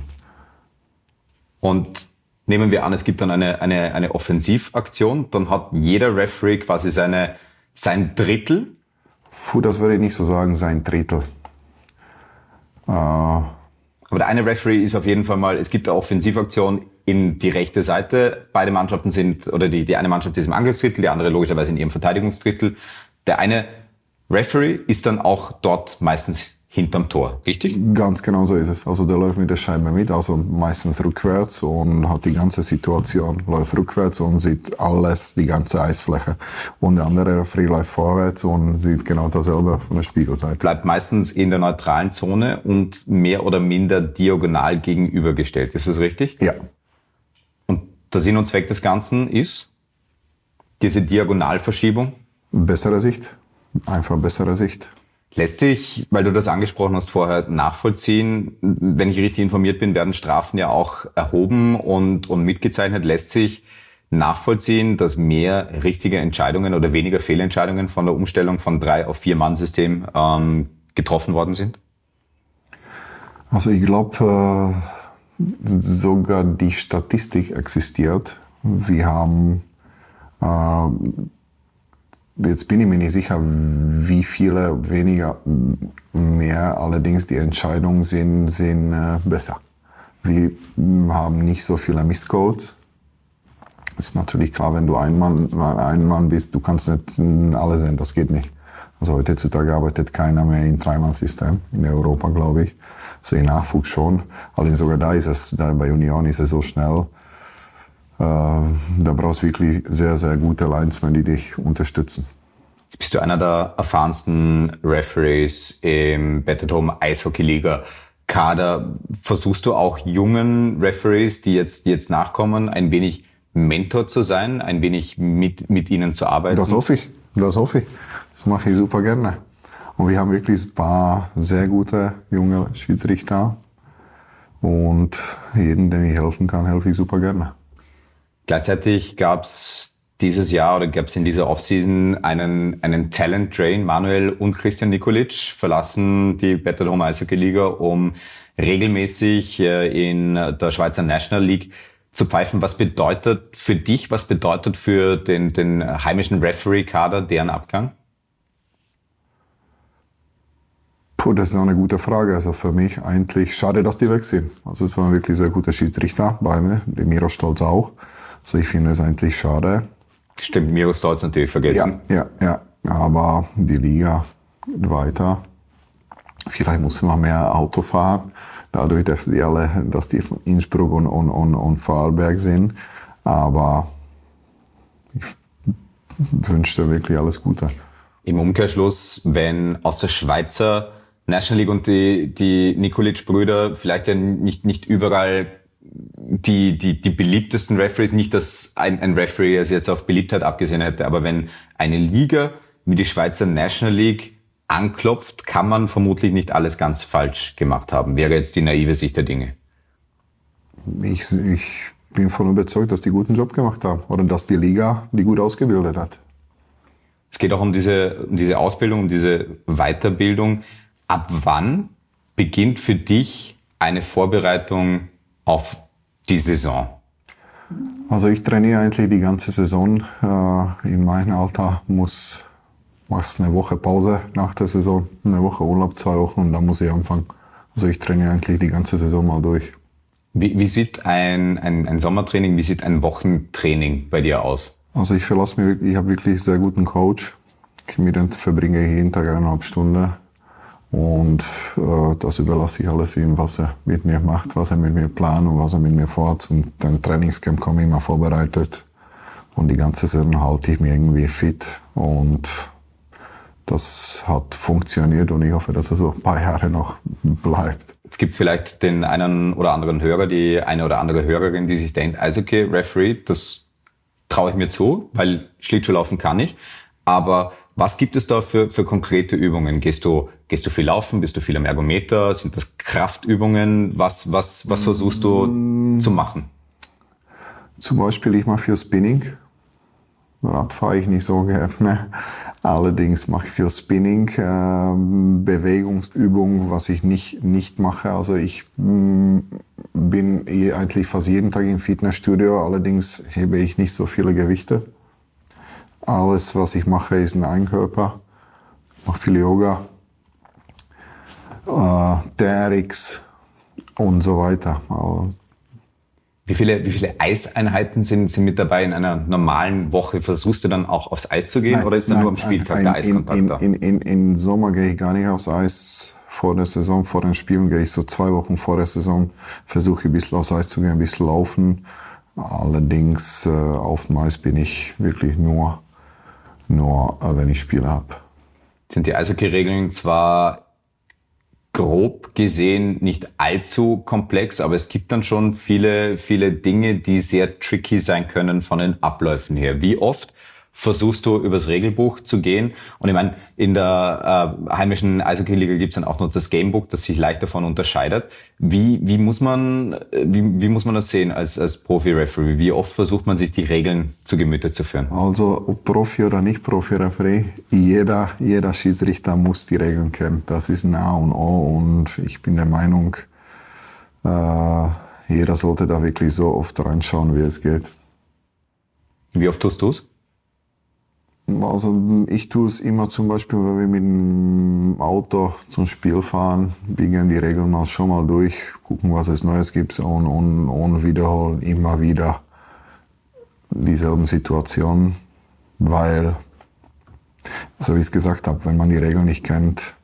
Und nehmen wir an, es gibt dann eine, eine, eine Offensivaktion, dann hat jeder Referee quasi seine, sein Drittel. Puh, das würde ich nicht so sagen, sein Drittel. Äh, Aber der eine Referee ist auf jeden Fall mal, es gibt eine Offensivaktion in die rechte Seite. Beide Mannschaften sind, oder die, die eine Mannschaft ist im Angriffsdrittel, die andere logischerweise in ihrem Verteidigungsdrittel. Der eine Referee ist dann auch dort meistens hinterm Tor, richtig? Ganz genau so ist es. Also der läuft mit der Scheibe mit, also meistens rückwärts und hat die ganze Situation, läuft rückwärts und sieht alles, die ganze Eisfläche. Und der andere Referee läuft vorwärts und sieht genau dasselbe von der Spiegelseite. Bleibt meistens in der neutralen Zone und mehr oder minder diagonal gegenübergestellt. Ist das richtig? Ja. Und der Sinn und Zweck des Ganzen ist diese Diagonalverschiebung? Bessere Sicht. Einfach bessere Sicht. Lässt sich, weil du das angesprochen hast vorher, nachvollziehen, wenn ich richtig informiert bin, werden Strafen ja auch erhoben und, und mitgezeichnet. Lässt sich nachvollziehen, dass mehr richtige Entscheidungen oder weniger Fehlentscheidungen von der Umstellung von drei auf vier Mann-System ähm, getroffen worden sind? Also ich glaube, äh, sogar die Statistik existiert. Wir haben äh, Jetzt bin ich mir nicht sicher, wie viele weniger mehr, allerdings die Entscheidungen sind, sind äh, besser. Wir haben nicht so viele Misscalls. Das ist natürlich klar, wenn du ein Mann, ein Mann bist, du kannst nicht alle sehen, das geht nicht. Also heutzutage arbeitet keiner mehr in Dreimann-System in Europa, glaube ich. Also im Nachwuchs schon. Allerdings sogar da ist es, da bei Union ist es so schnell. Äh, da brauchst du wirklich sehr, sehr gute Linesmen, die dich unterstützen. Jetzt bist du einer der erfahrensten Referees im Battered Home Eishockey-Liga Kader. Versuchst du auch jungen Referees, die jetzt, die jetzt nachkommen, ein wenig Mentor zu sein, ein wenig mit, mit ihnen zu arbeiten? Das hoffe ich, das hoffe ich. Das mache ich super gerne. Und wir haben wirklich ein paar sehr gute junge Schiedsrichter. Und jeden, den ich helfen kann, helfe ich super gerne. Gleichzeitig gab es dieses Jahr oder gab es in dieser Offseason einen, einen Talent Drain. Manuel und Christian Nikolic verlassen die Battered Home Eishockey Liga, um regelmäßig in der Schweizer National League zu pfeifen. Was bedeutet für dich, was bedeutet für den, den heimischen Referee-Kader deren Abgang? Puh, das ist eine gute Frage. Also für mich eigentlich schade, dass die weg sind. Also es waren wirklich sehr gute Schiedsrichter, beide, die Miro Stolz auch. Also ich finde es eigentlich schade. Stimmt, Miro Stolz natürlich vergessen. Ja, ja, ja. Aber die Liga weiter. Vielleicht muss man mehr Auto fahren, dadurch, dass die alle, dass die von Innsbruck und, und, und, und Vorarlberg sind. Aber ich wünsche dir wirklich alles Gute. Im Umkehrschluss, wenn aus der Schweizer National League und die, die Nikolic-Brüder vielleicht ja nicht, nicht überall die, die, die beliebtesten Referees, nicht, dass ein, ein Referee es jetzt auf Beliebtheit abgesehen hätte, aber wenn eine Liga wie die Schweizer National League anklopft, kann man vermutlich nicht alles ganz falsch gemacht haben. Wäre jetzt die naive Sicht der Dinge. Ich, ich bin davon überzeugt, dass die guten Job gemacht haben oder dass die Liga die gut ausgebildet hat. Es geht auch um diese, um diese Ausbildung, um diese Weiterbildung. Ab wann beginnt für dich eine Vorbereitung auf die Saison? Also ich trainiere eigentlich die ganze Saison. In meinem Alter muss machst eine Woche Pause nach der Saison, eine Woche Urlaub, zwei Wochen und dann muss ich anfangen. Also ich trainiere eigentlich die ganze Saison mal durch. Wie, wie sieht ein, ein, ein Sommertraining, wie sieht ein Wochentraining bei dir aus? Also ich verlasse mich wirklich, ich habe wirklich einen sehr guten Coach. Mit dem verbringe ich jeden Tag eineinhalb Stunden. Und äh, das überlasse ich alles ihm, was er mit mir macht, was er mit mir plant und was er mit mir fährt. Und dann Trainingscamp komme ich immer vorbereitet. Und die ganze Saison halte ich mich irgendwie fit. Und das hat funktioniert und ich hoffe, dass es so ein paar Jahre noch bleibt. Jetzt gibt es vielleicht den einen oder anderen Hörer, die eine oder andere Hörerin, die sich denkt, Eishockey, Referee, das traue ich mir zu, weil Schlittschuhlaufen kann ich. Aber was gibt es da für, für konkrete Übungen? Gehst du, gehst du viel laufen? Bist du viel am Ergometer? Sind das Kraftübungen? Was, was, was versuchst du mm. zu machen? Zum Beispiel, ich mache viel Spinning. Rad fahre ich nicht so gerne. Allerdings mache ich viel Spinning, äh, Bewegungsübungen, was ich nicht, nicht mache. Also ich mh, bin eigentlich fast jeden Tag im Fitnessstudio, allerdings hebe ich nicht so viele Gewichte. Alles, was ich mache, ist ein Einkörper. Ich mache viel Yoga, äh, T R X und so weiter. Also, Wie viele, wie viele Eiseinheiten sind, sind mit dabei in einer normalen Woche? Versuchst du dann auch aufs Eis zu gehen nein, oder ist dann nein, nur am Spieltag nein, der Eiskontakt in, da? In, in, in Sommer gehe ich gar nicht aufs Eis. Vor der Saison, vor den Spielen gehe ich so zwei Wochen vor der Saison, versuche ich ein bisschen aufs Eis zu gehen, ein bisschen laufen. Allerdings äh, auf dem Eis bin ich wirklich nur, nur äh, wenn ich Spiele habe. Sind die Eishockey-Regeln zwar grob gesehen nicht allzu komplex, aber es gibt dann schon viele, viele Dinge, die sehr tricky sein können von den Abläufen her. Wie oft versuchst du übers Regelbuch zu gehen? Und ich meine, in der äh, heimischen Eishockey-Liga gibt es dann auch noch das Gamebook, das sich leicht davon unterscheidet. Wie, wie muss man, wie, wie muss man das sehen als, als Profi-Referee? Wie oft versucht man sich die Regeln zu Gemüte zu führen? Also, ob Profi oder nicht Profi-Referee, jeder, jeder Schiedsrichter muss die Regeln kennen. Das ist ein A und O und ich bin der Meinung, äh, jeder sollte da wirklich so oft reinschauen, wie es geht. Wie oft tust du es? Also ich tue es immer zum Beispiel, wenn wir mit dem Auto zum Spiel fahren, wir gehen die Regeln mal schon mal durch, gucken, was es Neues gibt und, und, und wiederholen immer wieder dieselben Situationen, weil so wie ich es gesagt habe, wenn man die Regeln nicht kennt,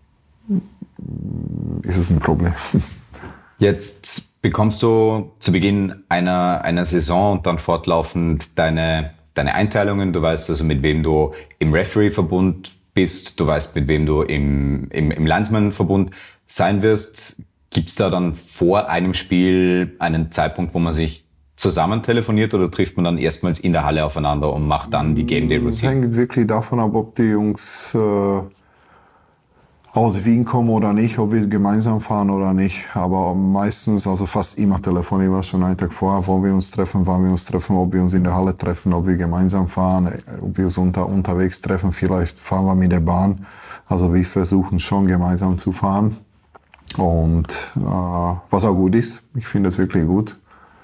ist es ein Problem. Jetzt bekommst du zu Beginn einer, einer Saison und dann fortlaufend deine, deine Einteilungen. Du weißt also, mit wem du im Referee-Verbund bist. Du weißt, mit wem du im, im, im Linesman-Verbund sein wirst. Gibt es da dann vor einem Spiel einen Zeitpunkt, wo man sich zusammen telefoniert, oder trifft man dann erstmals in der Halle aufeinander und macht dann die Game Day Routine? Es hängt wirklich davon ab, ob die Jungs äh, aus Wien kommen oder nicht, ob wir gemeinsam fahren oder nicht. Aber meistens, also fast immer telefonieren wir schon einen Tag vorher, wo wir uns treffen, wann wir uns treffen, ob wir uns in der Halle treffen, ob wir gemeinsam fahren, ob wir uns unter, unterwegs treffen. Vielleicht fahren wir mit der Bahn. Also wir versuchen schon gemeinsam zu fahren. Und äh, was auch gut ist, ich finde es wirklich gut.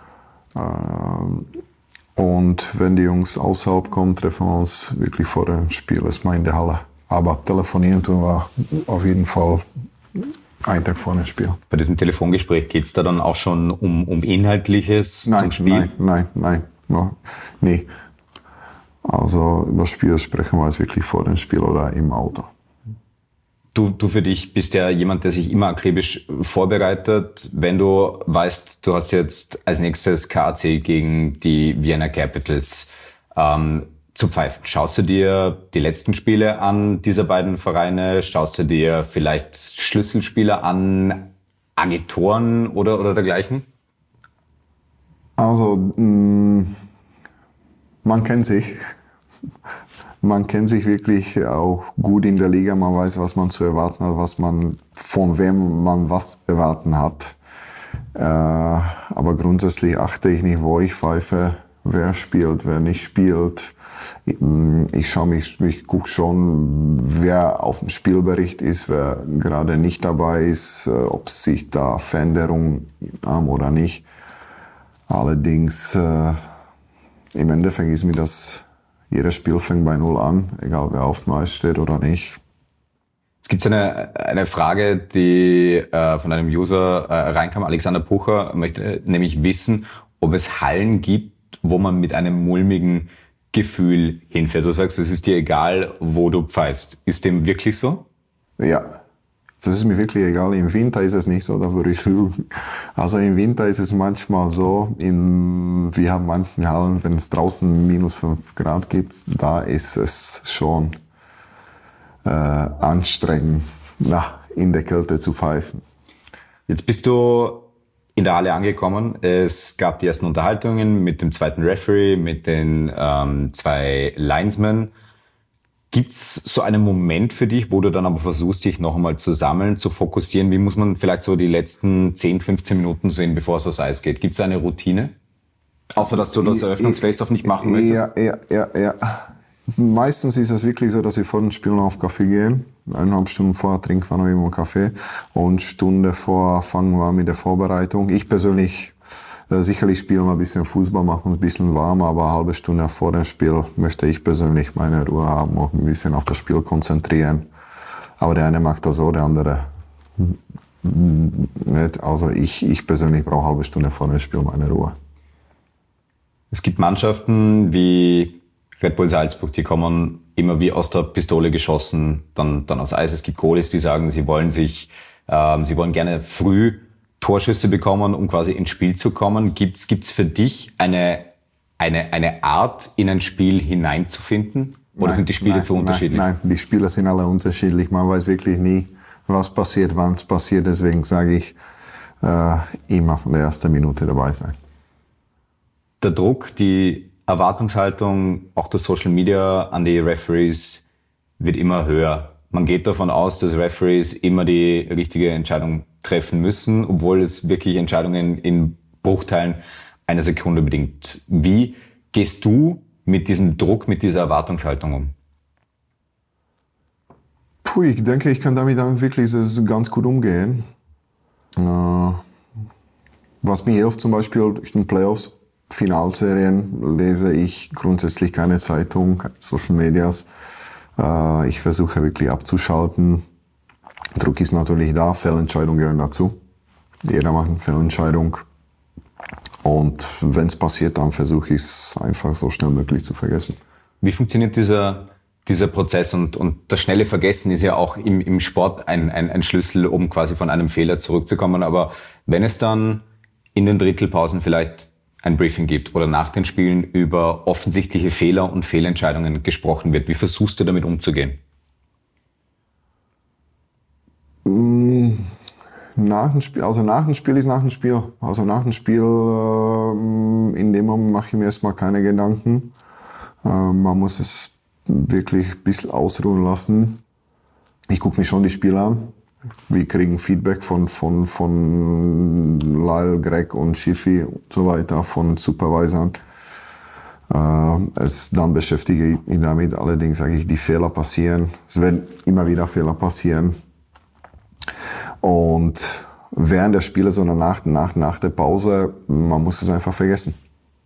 Und wenn die Jungs außerhalb kommen, treffen wir uns wirklich vor dem Spiel erstmal in der Halle. Aber telefonieren tun wir auf jeden Fall einen Tag vor dem Spiel. Bei diesem Telefongespräch geht es da dann auch schon um, um Inhaltliches nein, zum Spiel? Nein, nein, nein, nein, nee. Also über das Spiel sprechen wir jetzt wirklich vor dem Spiel oder im Auto. Du, du für dich bist ja jemand, der sich immer akribisch vorbereitet. Wenn du weißt, du hast jetzt als nächstes K A C gegen die Vienna Capitals ähm, zu pfeifen, schaust du dir die letzten Spiele an dieser beiden Vereine? Schaust du dir vielleicht Schlüsselspieler an, Agitoren oder, oder dergleichen? Also, mh, man kennt sich. Man kennt sich wirklich auch gut in der Liga. Man weiß, was man zu erwarten hat, was man, von wem man was erwarten hat. Äh, aber grundsätzlich achte ich nicht, wo ich pfeife, wer spielt, wer nicht spielt. Ich, ich schaue mich, ich gucke schon, wer auf dem Spielbericht ist, wer gerade nicht dabei ist, ob sich da Veränderungen haben oder nicht. Allerdings, äh, im Endeffekt ist mir das, jedes Spiel fängt bei Null an, egal wer auf dem Eis steht oder nicht. Es gibt eine, eine Frage, die äh, von einem User äh, reinkam. Alexander Pucher möchte nämlich wissen, ob es Hallen gibt, wo man mit einem mulmigen Gefühl hinfährt. Du sagst, es ist dir egal, wo du pfeifst. Ist dem wirklich so? Ja, das ist mir wirklich egal. Im Winter ist es nicht so, da würde ich lügen. Also im Winter ist es manchmal so, in, wir haben manche Hallen, wenn es draußen minus fünf Grad gibt, da ist es schon äh, anstrengend, na, in der Kälte zu pfeifen. Jetzt bist du in der Halle angekommen. Es gab die ersten Unterhaltungen mit dem zweiten Referee, mit den ähm, zwei Linesmen. Gibt's so einen Moment für dich, wo du dann aber versuchst, dich noch einmal zu sammeln, zu fokussieren? Wie muss man vielleicht so die letzten zehn, fünfzehn Minuten sehen, bevor es aufs Eis geht? Gibt's eine Routine? Außer, dass du das Eröffnungs-Face-Off nicht machen möchtest? Ja, ja, ja, ja. Meistens ist es wirklich so, dass wir vor dem Spiel noch auf Kaffee gehen. Eineinhalb Stunden vorher trinken wir noch immer einen Kaffee. Und eine Stunde vorher fangen wir mit der Vorbereitung. Ich persönlich, äh, sicherlich spielen wir ein bisschen Fußball, machen uns ein bisschen warm, aber eine halbe Stunde vor dem Spiel möchte ich persönlich meine Ruhe haben und ein bisschen auf das Spiel konzentrieren. Aber der eine mag das so, der andere nicht. Also ich, ich persönlich brauche eine halbe Stunde vor dem Spiel meine Ruhe. Es gibt Mannschaften wie Red Bull Salzburg, die kommen immer wie aus der Pistole geschossen, dann, dann aufs Eis. Es gibt Goalies, die sagen, sie wollen sich, ähm, sie wollen gerne früh Torschüsse bekommen, um quasi ins Spiel zu kommen. Gibt's, gibt's für dich eine, eine, eine Art, in ein Spiel hineinzufinden? Oder nein, sind die Spiele nein, zu unterschiedlich? Nein, nein, die Spiele sind alle unterschiedlich. Man weiß wirklich nie, was passiert, wann es passiert. Deswegen sage ich, äh, immer von der ersten Minute dabei sein. Der Druck, die Erwartungshaltung, auch der Social Media an die Referees wird immer höher. Man geht davon aus, dass Referees immer die richtige Entscheidung treffen müssen, obwohl es wirklich Entscheidungen in Bruchteilen einer Sekunde bedingt. Wie gehst du mit diesem Druck, mit dieser Erwartungshaltung um? Puh, ich denke, ich kann damit dann wirklich ganz gut umgehen. Äh, was mir hilft zum Beispiel durch den Playoffs, Finalserien lese ich grundsätzlich keine Zeitung, keine Social Medias. Äh, ich versuche wirklich abzuschalten. Druck ist natürlich da, Fehlentscheidungen gehören dazu. Jeder macht eine Fehlentscheidung. Und wenn es passiert, dann versuche ich es einfach so schnell möglich zu vergessen. Wie funktioniert dieser dieser Prozess und, und das schnelle Vergessen ist ja auch im, im Sport ein, ein, ein Schlüssel, um quasi von einem Fehler zurückzukommen. Aber wenn es dann in den Drittelpausen vielleicht ein Briefing gibt oder nach den Spielen über offensichtliche Fehler und Fehlentscheidungen gesprochen wird, wie versuchst du damit umzugehen? Nach dem Spiel, also nach dem Spiel ist nach dem Spiel. Also nach dem Spiel, äh, in dem Moment mache ich mir erstmal keine Gedanken. Äh, man muss es wirklich ein bisschen ausruhen lassen. Ich gucke mir schon die Spiele an. Wir kriegen Feedback von, von, von Lyle, Greg und Schiffi und so weiter, von Supervisern. Äh, es, dann beschäftige ich mich damit. Allerdings sage ich, die Fehler passieren. Es werden immer wieder Fehler passieren. Und während der Spiele, sondern nach, nach, nach der Pause, man muss es einfach vergessen.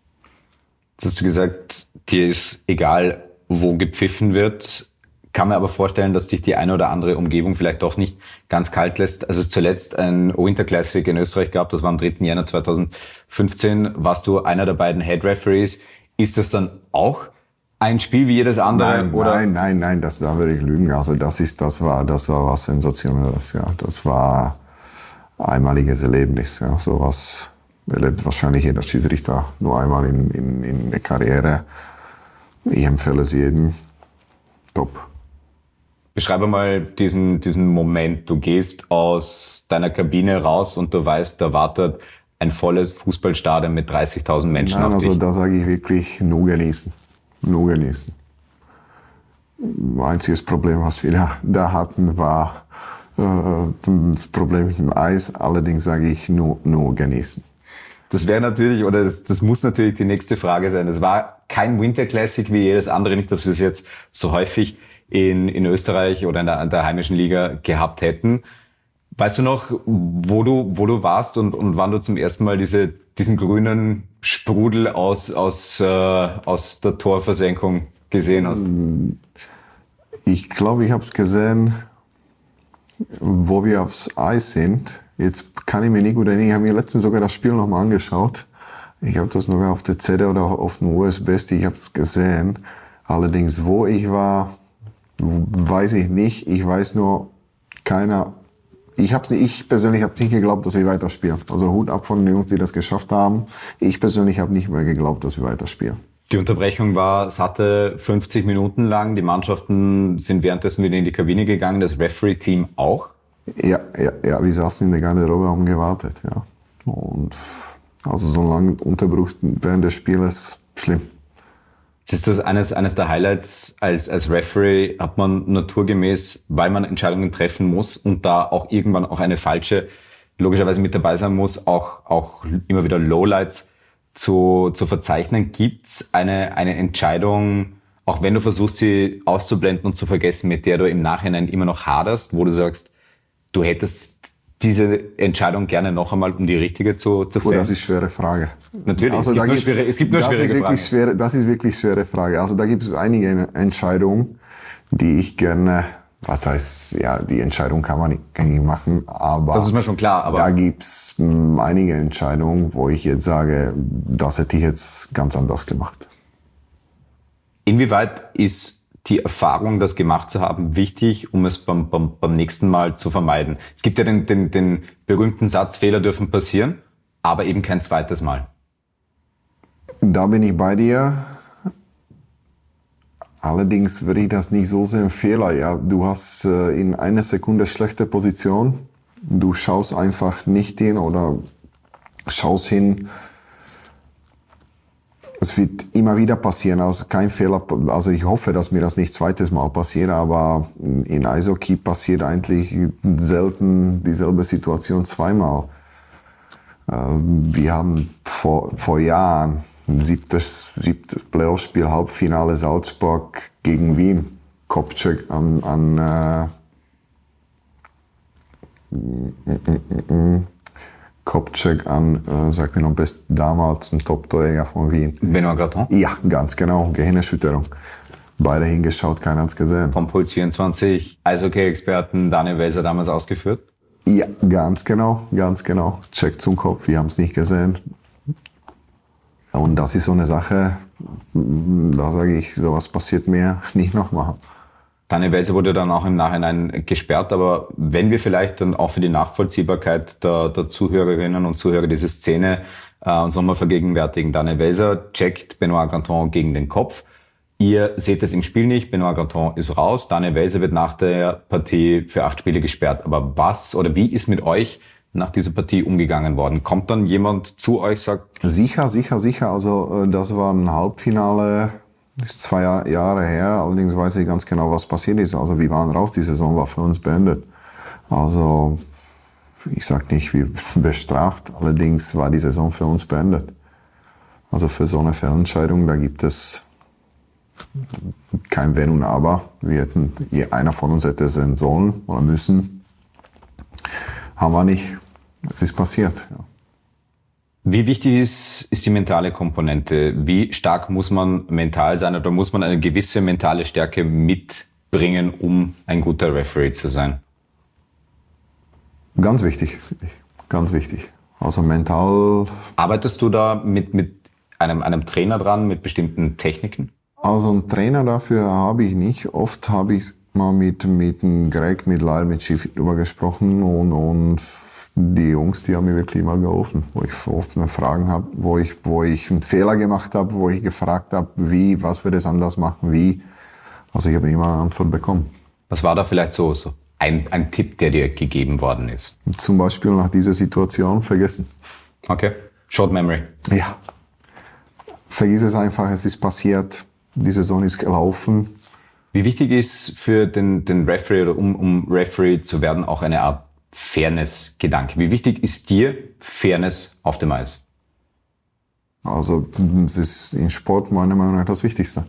Das hast du gesagt, dir ist egal, wo gepfiffen wird. Kann mir aber vorstellen, dass dich die eine oder andere Umgebung vielleicht doch nicht ganz kalt lässt. Als es zuletzt ein Winter Classic in Österreich gab, das war am dritten Jänner zweitausendfünfzehn, warst du einer der beiden Head Referees. Ist das dann auch ein Spiel wie jedes andere? Nein, oder? nein, nein, nein, das da würde ich lügen. Also das ist, das war, das war was Sensationelles. Ja, das war einmaliges Erlebnis. Ja, sowas erlebt wahrscheinlich jeder Schiedsrichter nur einmal in, in, in der Karriere. Ich empfehle es jedem. Top. Beschreibe mal diesen, diesen Moment. Du gehst aus deiner Kabine raus und du weißt, da wartet ein volles Fußballstadion mit dreißigtausend Menschen Nein, auf also dich. da sage ich wirklich, nur genießen. Nur genießen. Einziges Problem, was wir da, da hatten, war äh, das Problem mit dem Eis. Allerdings sage ich, nur, nur genießen. Das wäre natürlich, oder das, das muss natürlich die nächste Frage sein. Es war kein Winter Classic wie jedes andere, nicht, dass wir es jetzt so häufig in, in Österreich oder in der, in der heimischen Liga gehabt hätten. Weißt du noch, wo du, wo du warst und, und wann du zum ersten Mal diese, diesen grünen Sprudel aus, aus, äh, aus der Torversenkung gesehen hast? Ich glaube, ich habe es gesehen, wo wir aufs Eis sind. Jetzt kann ich mir nicht gut erinnern. Ich habe mir letztens sogar das Spiel nochmal angeschaut. Ich habe das noch auf der C D oder auf dem U S B-Stick. Ich habe es gesehen. Allerdings, wo ich war, weiß ich nicht. Ich weiß nur, keiner. Ich hab's nicht, ich persönlich habe nicht geglaubt, dass wir weiterspielen. Also Hut ab von den Jungs, die das geschafft haben. Ich persönlich habe nicht mehr geglaubt, dass wir weiterspielen. Die Unterbrechung war satte fünfzig Minuten lang. Die Mannschaften sind währenddessen wieder in die Kabine gegangen, das Referee-Team auch. Ja, ja, ja, wir saßen in der Garderobe, haben gewartet, ja. Und also so ein langer Unterbruch während des Spieles, schlimm. Ist das eines, eines der Highlights als, als Referee? Hat man naturgemäß, weil man Entscheidungen treffen muss und da auch irgendwann auch eine falsche logischerweise mit dabei sein muss, auch, auch immer wieder Lowlights zu, zu verzeichnen? Gibt's eine, eine Entscheidung, auch wenn du versuchst, sie auszublenden und zu vergessen, mit der du im Nachhinein immer noch haderst, wo du sagst, du hättest diese Entscheidung gerne noch einmal, um die richtige zu, zu fällen? Oh, das ist eine schwere Frage. Natürlich, also es, gibt da nur schwere, es gibt nur das schwierige ist wirklich Fragen. Schwere, das ist wirklich eine schwere Frage. Also da gibt es einige Entscheidungen, die ich gerne, was heißt, ja, die Entscheidung kann man nicht gängig machen, aber das ist mir schon klar, aber da gibt's mh, einige Entscheidungen, wo ich jetzt sage, das hätte ich jetzt ganz anders gemacht. Inwieweit ist die Erfahrung, das gemacht zu haben, wichtig, um es beim, beim, beim nächsten Mal zu vermeiden? Es gibt ja den, den, den berühmten Satz, Fehler dürfen passieren, aber eben kein zweites Mal. Da bin ich bei dir. Allerdings würde ich das nicht so sehen, Fehler. Ja, du hast äh, in einer Sekunde schlechte Position. Du schaust einfach nicht hin oder schaust hin. Es wird immer wieder passieren, also kein Fehler. Also ich hoffe, dass mir das nicht zweites Mal passiert, aber in Eishockey passiert eigentlich selten dieselbe Situation zweimal. Wir haben vor, vor Jahren ein siebtes, siebtes Playoff-Spiel, Halbfinale Salzburg gegen Wien. Kopfcheck an, an äh, mm, mm, mm, Kopfcheck an, äh, sag mir noch best damals ein Top-Torjäger von Wien. Benoit Graton? Ja, ganz genau, Gehirnerschütterung. Beide hingeschaut, keiner hat's gesehen. Vom Puls vierundzwanzig, Eishockey-Experten Daniel Welser damals ausgeführt? Ja, ganz genau, ganz genau. Check zum Kopf, wir haben's nicht gesehen. Und das ist so eine Sache, da sage ich, sowas passiert mir nicht nochmal. Daniel Welser wurde dann auch im Nachhinein gesperrt, aber wenn wir vielleicht dann auch für die Nachvollziehbarkeit der, der Zuhörerinnen und Zuhörer diese Szene äh, uns nochmal vergegenwärtigen. Daniel Welser checkt Benoit Granton gegen den Kopf. Ihr seht es im Spiel nicht, Benoit Granton ist raus, Daniel Welser wird nach der Partie für acht Spiele gesperrt. Aber was oder wie ist mit euch nach dieser Partie umgegangen worden? Kommt dann jemand zu euch, sagt... Sicher, sicher, sicher. Also das war ein Halbfinale... Das ist zwei Jahre her, allerdings weiß ich ganz genau, was passiert ist. Also wir waren raus, die Saison war für uns beendet. Also ich sag nicht, wie bestraft, allerdings war die Saison für uns beendet. Also für so eine Fehlentscheidung, da gibt es kein Wenn und Aber. Wir hätten, einer von uns hätte es sein sollen oder müssen. Haben wir nicht. Es ist passiert, ja. Wie wichtig ist, ist die mentale Komponente? Wie stark muss man mental sein oder muss man eine gewisse mentale Stärke mitbringen, um ein guter Referee zu sein? Ganz wichtig, ganz wichtig. Also mental... Arbeitest du da mit, mit einem, einem Trainer dran, mit bestimmten Techniken? Also einen Trainer dafür habe ich nicht. Oft habe ich mal mit, mit dem Greg, mit Lyle, mit Schiff drüber gesprochen und, und die Jungs, die haben mir wirklich mal geholfen, wo ich oft eine Fragen habe, wo ich, wo ich einen Fehler gemacht habe, wo ich gefragt habe, wie, was würde es anders machen, wie. Also ich habe immer eine Antwort bekommen. Was war da vielleicht so, so ein, ein Tipp, der dir gegeben worden ist? Zum Beispiel nach dieser Situation vergessen. Okay, Short Memory. Ja. Vergiss es einfach, es ist passiert, die Saison ist gelaufen. Wie wichtig ist für den, den Referee oder um, um Referee zu werden auch eine Art Fairness-Gedanke? Wie wichtig ist dir Fairness auf dem Eis? Also es ist im Sport meiner Meinung nach das Wichtigste.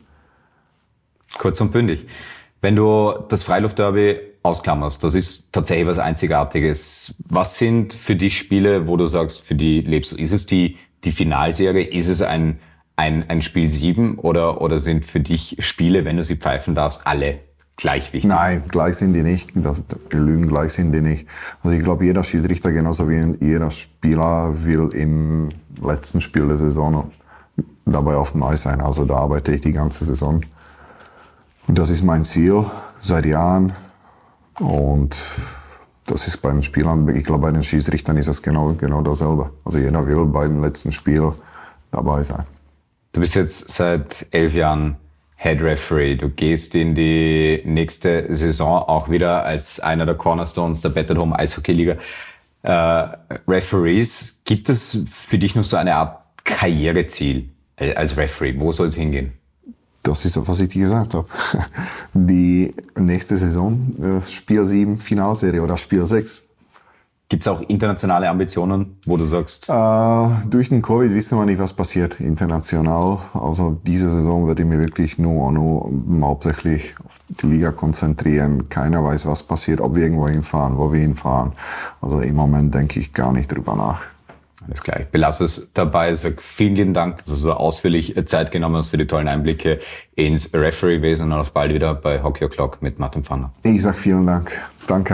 Kurz und bündig. Wenn du das Freiluftderby ausklammerst, das ist tatsächlich was Einzigartiges. Was sind für dich Spiele, wo du sagst, für die lebst du? Ist es die, die Finalserie? Ist es ein, ein, ein Spiel sieben? Oder, oder sind für dich Spiele, wenn du sie pfeifen darfst, alle gleich wichtig? Nein, gleich sind die nicht. Die Lügen gleich sind die nicht. Also ich glaube, jeder Schiedsrichter, genauso wie jeder Spieler, will im letzten Spiel der Saison dabei auf dem Eis sein. Also da arbeite ich die ganze Saison. Und das ist mein Ziel seit Jahren. Und das ist beim Spielern, ich glaube, bei den Schiedsrichtern ist es genau, genau dasselbe. Also jeder will beim letzten Spiel dabei sein. Du bist jetzt seit elf Jahren Head Referee. Du gehst in die nächste Saison auch wieder als einer der Cornerstones der Better Home Eishockey Liga äh, Referees. Gibt es für dich noch so eine Art Karriereziel als Referee? Wo soll es hingehen? Das ist, was ich dir gesagt habe. Die nächste Saison, das Spiel sieben Finalserie oder Spiel sechs. Gibt es auch internationale Ambitionen, wo du sagst? Äh, durch den Covid wissen wir nicht, was passiert international. Also diese Saison werde ich mir wirklich nur, nur hauptsächlich auf die Liga konzentrieren. Keiner weiß, was passiert, ob wir irgendwo hinfahren, wo wir hinfahren. Also im Moment denke ich gar nicht drüber nach. Alles klar, ich belasse es dabei. Sag vielen lieben Dank, dass du so ausführlich Zeit genommen hast für die tollen Einblicke ins Referee-Wesen und auf bald wieder bei Hockey O'Clock mit Martin Pfanner. Ich sag vielen Dank. Danke.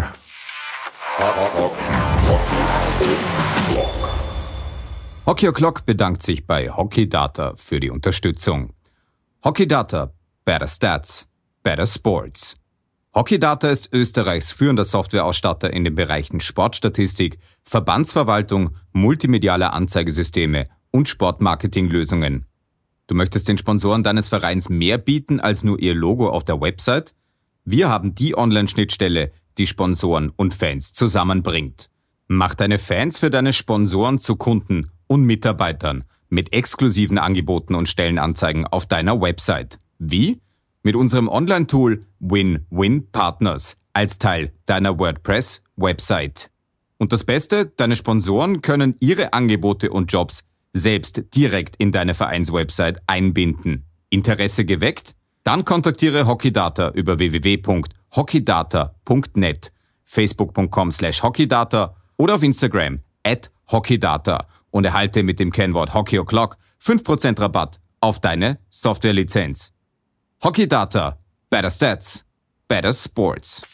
Hockey O'Clock bedankt sich bei Hockey Data für die Unterstützung. Hockey Data, better stats, better sports. Hockey Data ist Österreichs führender Softwareausstatter in den Bereichen Sportstatistik, Verbandsverwaltung, multimediale Anzeigesysteme und Sportmarketinglösungen. Du möchtest den Sponsoren deines Vereins mehr bieten als nur ihr Logo auf der Website? Wir haben die Online-Schnittstelle, die Sponsoren und Fans zusammenbringt. Mach deine Fans für deine Sponsoren zu Kunden und Mitarbeitern mit exklusiven Angeboten und Stellenanzeigen auf deiner Website. Wie? Mit unserem Online-Tool Win-Win Partners als Teil deiner WordPress-Website. Und das Beste, deine Sponsoren können ihre Angebote und Jobs selbst direkt in deine Vereinswebsite einbinden. Interesse geweckt? Dann kontaktiere Hockeydata über w w w punkt hockeydata punkt net, facebook punkt com slash hockeydata oder auf Instagram at hockeydata und erhalte mit dem Kennwort Hockey O'Clock fünf Prozent Rabatt auf deine Softwarelizenz. Hockey Data, better stats, better sports.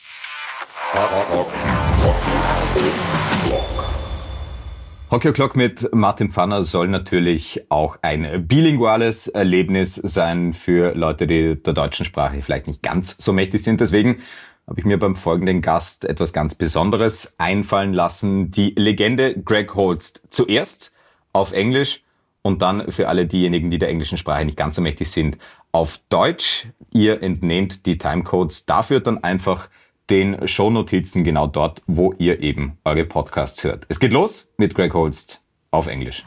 Hockey O'Clock mit Martin Pfanner soll natürlich auch ein bilinguales Erlebnis sein für Leute, die der deutschen Sprache vielleicht nicht ganz so mächtig sind. Deswegen habe ich mir beim folgenden Gast etwas ganz Besonderes einfallen lassen. Die Legende Greg Holst zuerst auf Englisch und dann für alle diejenigen, die der englischen Sprache nicht ganz so mächtig sind, auf Deutsch. Ihr entnehmt die Timecodes dafür dann einfach den Shownotizen genau dort, wo ihr eben eure Podcasts hört. Es geht los mit Greg Holst auf Englisch.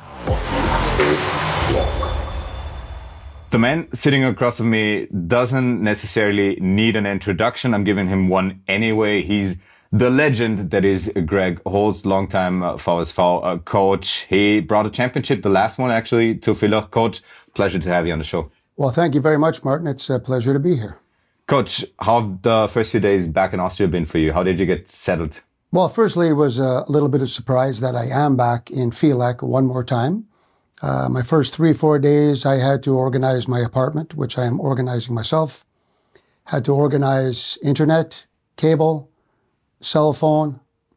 The man sitting across from me doesn't necessarily need an introduction. I'm giving him one anyway. He's the legend that is Greg Holst, longtime uh, V S V uh, coach. He brought a championship, the last one actually, to Villach. Coach, pleasure to have you on the show. Well, thank you very much, Martin. It's a pleasure to be here. Coach, how have the first few days back in Austria been for you? How did you get settled? Well, firstly, it was a little bit of surprise that I am back in Villach one more time. Uh, my first three, four days, I had to organize my apartment, which I am organizing myself. Had to organize internet, cable, cell phone,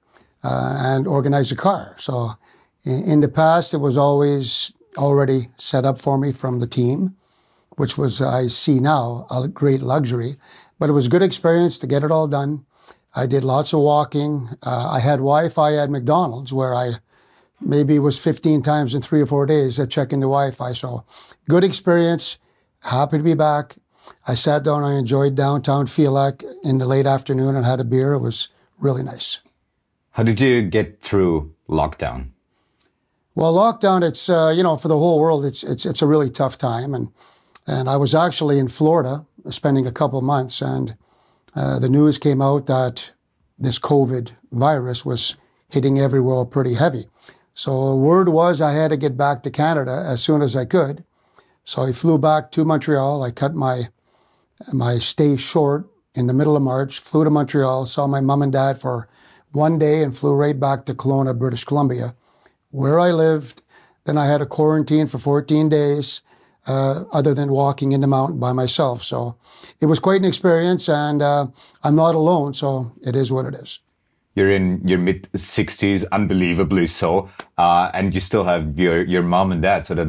uh, and organize a car. So in, in the past, it was always already set up for me from the team, which was, I see now, a great luxury. But it was a good experience to get it all done. I did lots of walking. Uh, I had Wi-Fi at McDonald's where I maybe was fifteen times in three or four days at checking the Wi-Fi. So good experience. Happy to be back. I sat down. I enjoyed downtown Villach in the late afternoon and had a beer. It was really nice. How did you get through lockdown? Well, lockdown, it's, uh, you know, for the whole world, it's, it's, it's a really tough time. And, and I was actually in Florida spending a couple months, and uh, the news came out that this COVID virus was hitting everywhere pretty heavy. So word was I had to get back to Canada as soon as I could. So I flew back to Montreal. I cut my, my stay short in the middle of March, flew to Montreal, saw my mom and dad for one day and flew right back to Kelowna, British Columbia, where I lived. Then I had a quarantine for fourteen days, uh, other than walking in the mountain by myself. So it was quite an experience, and uh, I'm not alone, so it is what it is. You're in your mid-sixties, unbelievably so, uh, and you still have your, your mom and dad, so that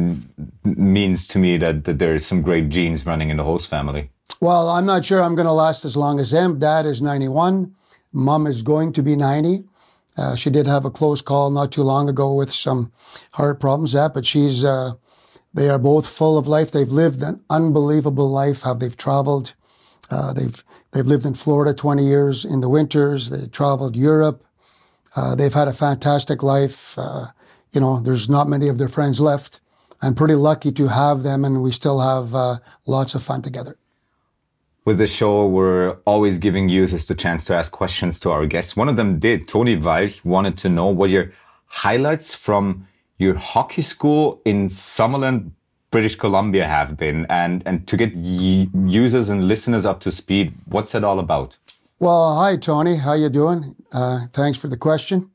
uh, means to me that, that there is some great genes running in the Holst family. Well, I'm not sure I'm going to last as long as them. Dad is ninety-one. Mom is going to be ninety. Uh, she did have a close call not too long ago with some heart problems, that, but she's, uh, they are both full of life. They've lived an unbelievable life, how they've traveled. Uh, they've, they've lived in Florida twenty years in the winters. They traveled Europe. Uh, they've had a fantastic life. Uh, you know, there's not many of their friends left. I'm pretty lucky to have them, and we still have uh, lots of fun together. With the show, we're always giving users the chance to ask questions to our guests. One of them did. Tony Walch wanted to know what your highlights from your hockey school in Summerland, British Columbia have been. And, and to get y- users and listeners up to speed, what's that all about? Well, hi, Tony. How you doing? Uh, thanks for the question.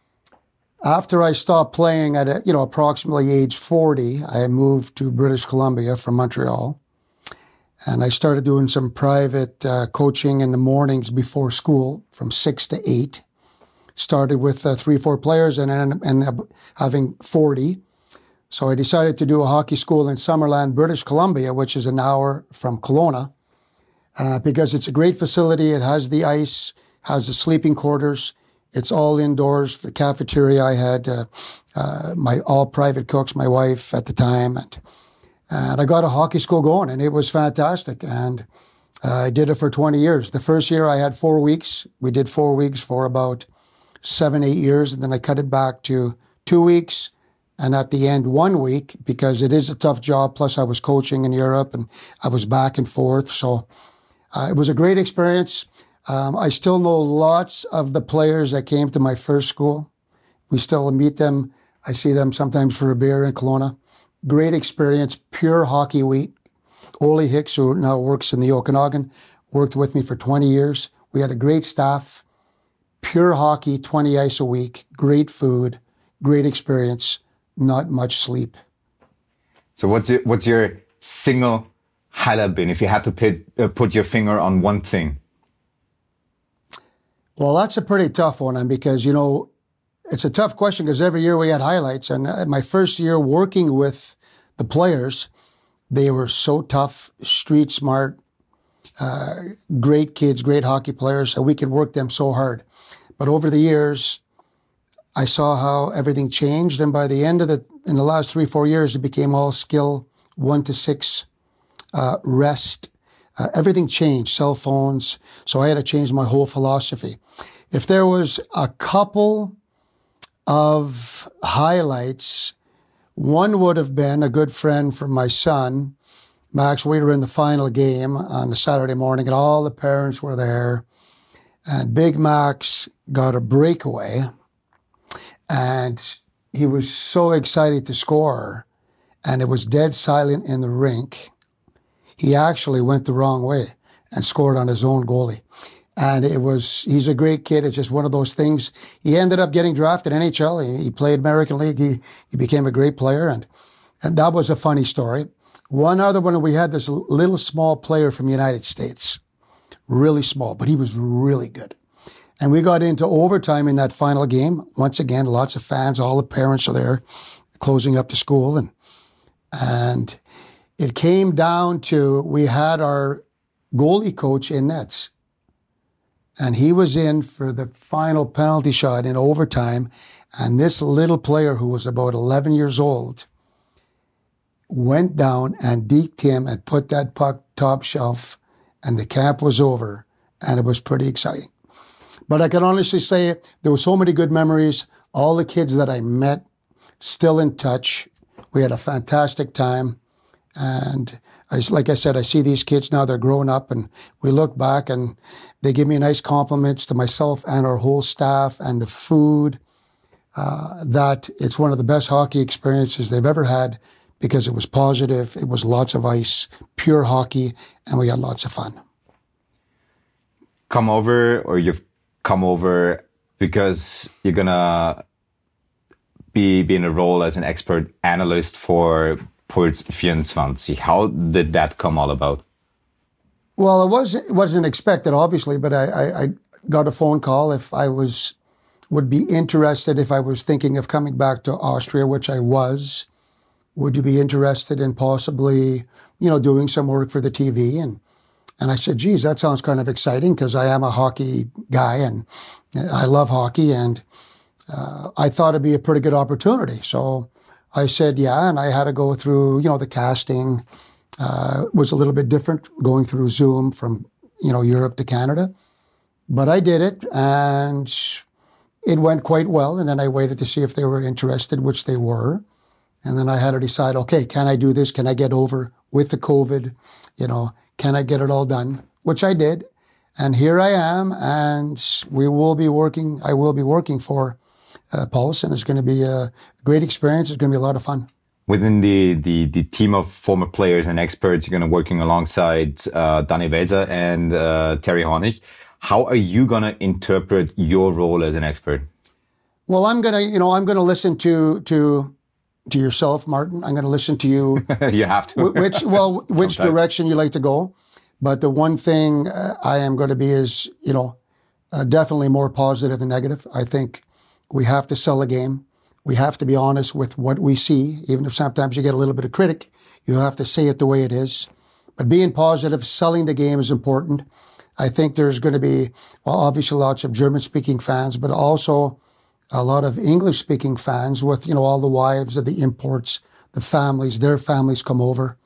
After I stopped playing at, a, you know, approximately age forty, I moved to British Columbia from Montreal. And I started doing some private uh, coaching in the mornings before school from six to eight. Started with uh, three, four players and then ended up having forty. So I decided to do a hockey school in Summerland, British Columbia, which is an hour from Kelowna, uh, because it's a great facility. It has the ice, has the sleeping quarters. It's all indoors. The cafeteria, I had uh, uh, my all private cooks, my wife at the time, and And I got a hockey school going, and it was fantastic. And uh, I did it for twenty years. The first year I had four weeks. We did four weeks for about seven, eight years. And then I cut it back to two weeks. And at the end, one week, because it is a tough job. Plus I was coaching in Europe and I was back and forth. So uh, it was a great experience. Um, I still know lots of the players that came to my first school. We still meet them. I see them sometimes for a beer in Kelowna. Great experience, pure hockey wheat. Ole Hicks, who now works in the Okanagan, worked with me for twenty years. We had a great staff, pure hockey, twenty ice a week, great food, great experience, not much sleep. So what's your, what's your single highlight been, if you had to put, uh, put your finger on one thing? Well, that's a pretty tough one, because, you know, it's a tough question because every year we had highlights. And my first year working with the players, they were so tough, street smart, uh, great kids, great hockey players, and we could work them so hard. But over the years, I saw how everything changed. And by the end of the, in the last three, four years, it became all skill, one to six, uh, rest. Uh, everything changed, cell phones. So I had to change my whole philosophy. If there was a couple of highlights, one would have been a good friend from my son, Max. We were in the final game on a Saturday morning, and all the parents were there. And Big Max got a breakaway, and he was so excited to score, and it was dead silent in the rink. He actually went the wrong way and scored on his own goalie. And it was, he's a great kid. It's just one of those things. He ended up getting drafted in N H L. He, he played American League. He, he became a great player. And, and that was a funny story. One other one, we had this little small player from the United States, really small, but he was really good. And we got into overtime in that final game. Once again, lots of fans, all the parents are there closing up the school. And, and it came down to, we had our goalie coach in nets. And he was in for the final penalty shot in overtime. And this little player who was about eleven years old went down and deked him and put that puck top shelf. And the camp was over. And it was pretty exciting. But I can honestly say there were so many good memories. All the kids that I met, still in touch. We had a fantastic time. And I, like I said, I see these kids now, they're grown up, and we look back and they give me nice compliments to myself and our whole staff and the food, uh, that it's one of the best hockey experiences they've ever had because it was positive, it was lots of ice, pure hockey, and we had lots of fun. Come over, or you've come over because you're going to be, be in a role as an expert analyst for Puls twenty-four. How did that come all about? Well, it, was, it wasn't expected, obviously, but I, I, I got a phone call if I was would be interested, if I was thinking of coming back to Austria, which I was. Would you be interested in possibly, you know, doing some work for the T V? And and I said, geez, that sounds kind of exciting because I am a hockey guy and I love hockey, and uh, I thought it'd be a pretty good opportunity. So I said, yeah, and I had to go through, you know, the casting uh, was a little bit different, going through Zoom from, you know, Europe to Canada. But I did it, and it went quite well. And then I waited to see if they were interested, which they were. And then I had to decide, okay, can I do this? Can I get over with the COVID? You know, can I get it all done? Which I did. And here I am, and we will be working, I will be working for Uh, Paulson. It's going to be a great experience. It's going to be a lot of fun. Within the, the, the team of former players and experts, you're going to be working alongside uh, Danny Welser and uh, Terry Hornig. How are you going to interpret your role as an expert? Well, I'm going to, you know, I'm going to listen to to to yourself, Martin. I'm going to listen to you. You have to. which well, which direction you like to go. But the one thing uh, I am going to be is, you know, uh, definitely more positive than negative. I think we have to sell a game. We have to be honest with what we see. Even if sometimes you get a little bit of critic, you have to say it the way it is. But being positive, selling the game is important. I think there's going to be, well, obviously lots of German-speaking fans, but also a lot of English-speaking fans with, you know, all the wives of the imports, the families, their families come over.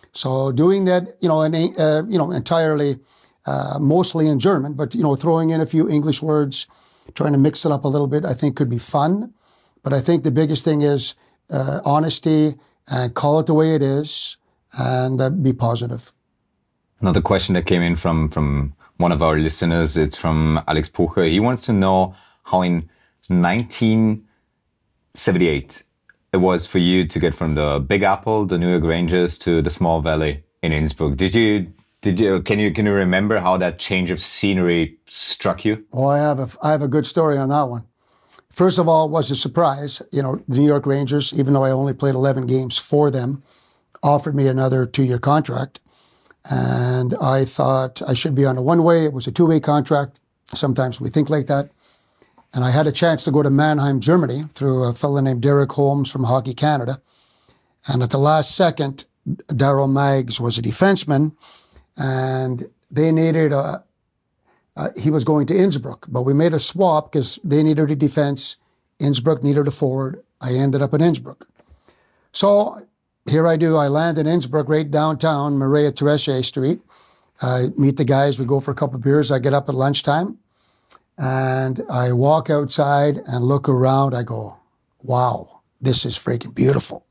So doing that, you know, in, uh, you know, entirely, uh, mostly in German, but, you know, throwing in a few English words, trying to mix it up a little bit, I think could be fun. But I think the biggest thing is uh, honesty, and call it the way it is, and uh, be positive. Another question that came in from, from one of our listeners, it's from Alex Pucher. He wants to know how in nineteen seventy-eight it was for you to get from the Big Apple, the New York Rangers, to the small valley in Innsbruck. Did you Did you can you can you remember how that change of scenery struck you? Oh, I have a I have a good story on that one. First of all, it was a surprise. You know, the New York Rangers, even though I only played eleven games for them, offered me another two-year contract, and I thought I should be on a one-way. It was a two-way contract. Sometimes we think like that, And I had a chance to go to Mannheim, Germany, through a fellow named Derek Holmes from Hockey Canada. And at the last second, Darryl Maggs was a defenseman, and they needed a, uh, he was going to Innsbruck, but we made a swap because they needed a defense. Innsbruck needed a forward. I ended up in Innsbruck. So here I do. I land in Innsbruck, right downtown, Maria Theresa Street. I meet the guys. We go for a couple of beers. I get up at lunchtime, and I walk outside and look around. I go, wow, this is freaking beautiful.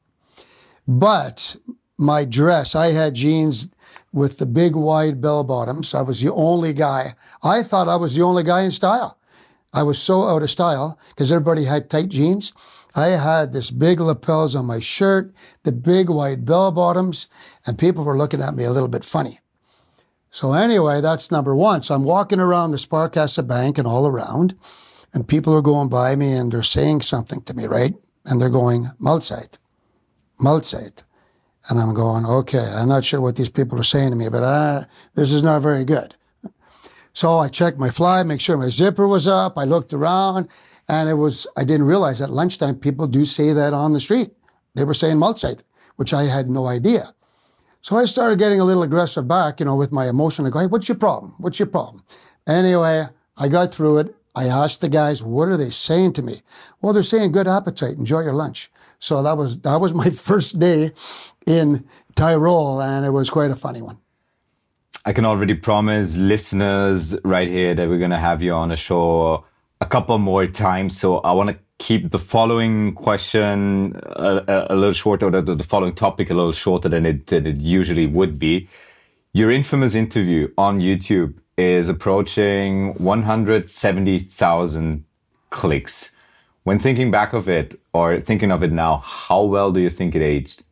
But my dress, I had jeans with the big wide bell bottoms. I was the only guy. I thought I was the only guy in style. I was so out of style because everybody had tight jeans. I had this big lapels on my shirt, the big wide bell bottoms, and people were looking at me a little bit funny. So anyway, that's number one. So I'm walking around the Sparkasse Bank and all around, and people are going by me and they're saying something to me, right? And they're going, Mahlzeit, Mahlzeit. And I'm going, okay, I'm not sure what these people are saying to me, but uh, this is not very good. So I checked my fly, make sure my zipper was up. I looked around, and it was, I didn't realize at lunchtime people do say that on the street. They were saying Mahlzeit, which I had no idea. So I started getting a little aggressive back, you know, with my emotion. I go, hey, what's your problem? What's your problem? Anyway, I got through it. I asked the guys, what are they saying to me? Well, they're saying good appetite, enjoy your lunch. So that was that was my first day in Tyrol, and it was quite a funny one. I can already promise listeners right here that we're going to have you on a show a couple more times. So I want to keep the following question a, a, a little shorter, or the, the following topic a little shorter than it, than it usually would be. Your infamous interview on YouTube is approaching one hundred seventy thousand clicks. When thinking back of it, or thinking of it now, how well do you think it aged?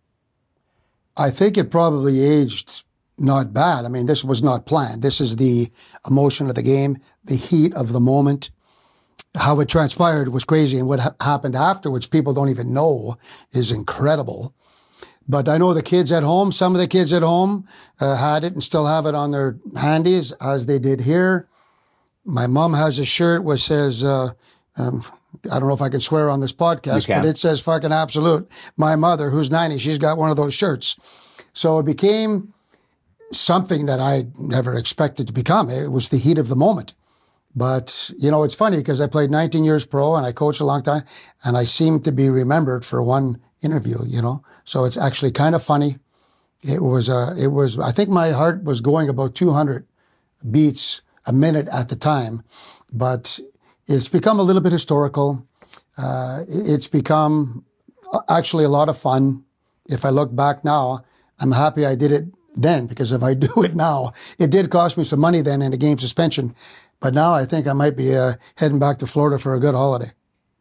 I think it probably aged not bad. I mean, this was not planned. This is the emotion of the game, the heat of the moment. How it transpired was crazy, and what ha- happened afterwards, people don't even know, is incredible. But I know the kids at home, some of the kids at home uh, had it and still have it on their handies, as they did here. My mom has a shirt which says, uh, um, I don't know if I can swear on this podcast, but it says fucking absolute. My mother, who's ninety, she's got one of those shirts. So it became something that I never expected to become. It was the heat of the moment. But, you know, it's funny because I played nineteen years pro and I coached a long time, and I seem to be remembered for one interview, you know. So it's actually kind of funny. It was, uh, it was, I think my heart was going about two hundred beats a minute at the time, but it's become a little bit historical. Uh, it's become actually a lot of fun. If I look back now, I'm happy I did it then, because if I do it now, it did cost me some money then in a game suspension. But now I think I might be uh, heading back to Florida for a good holiday.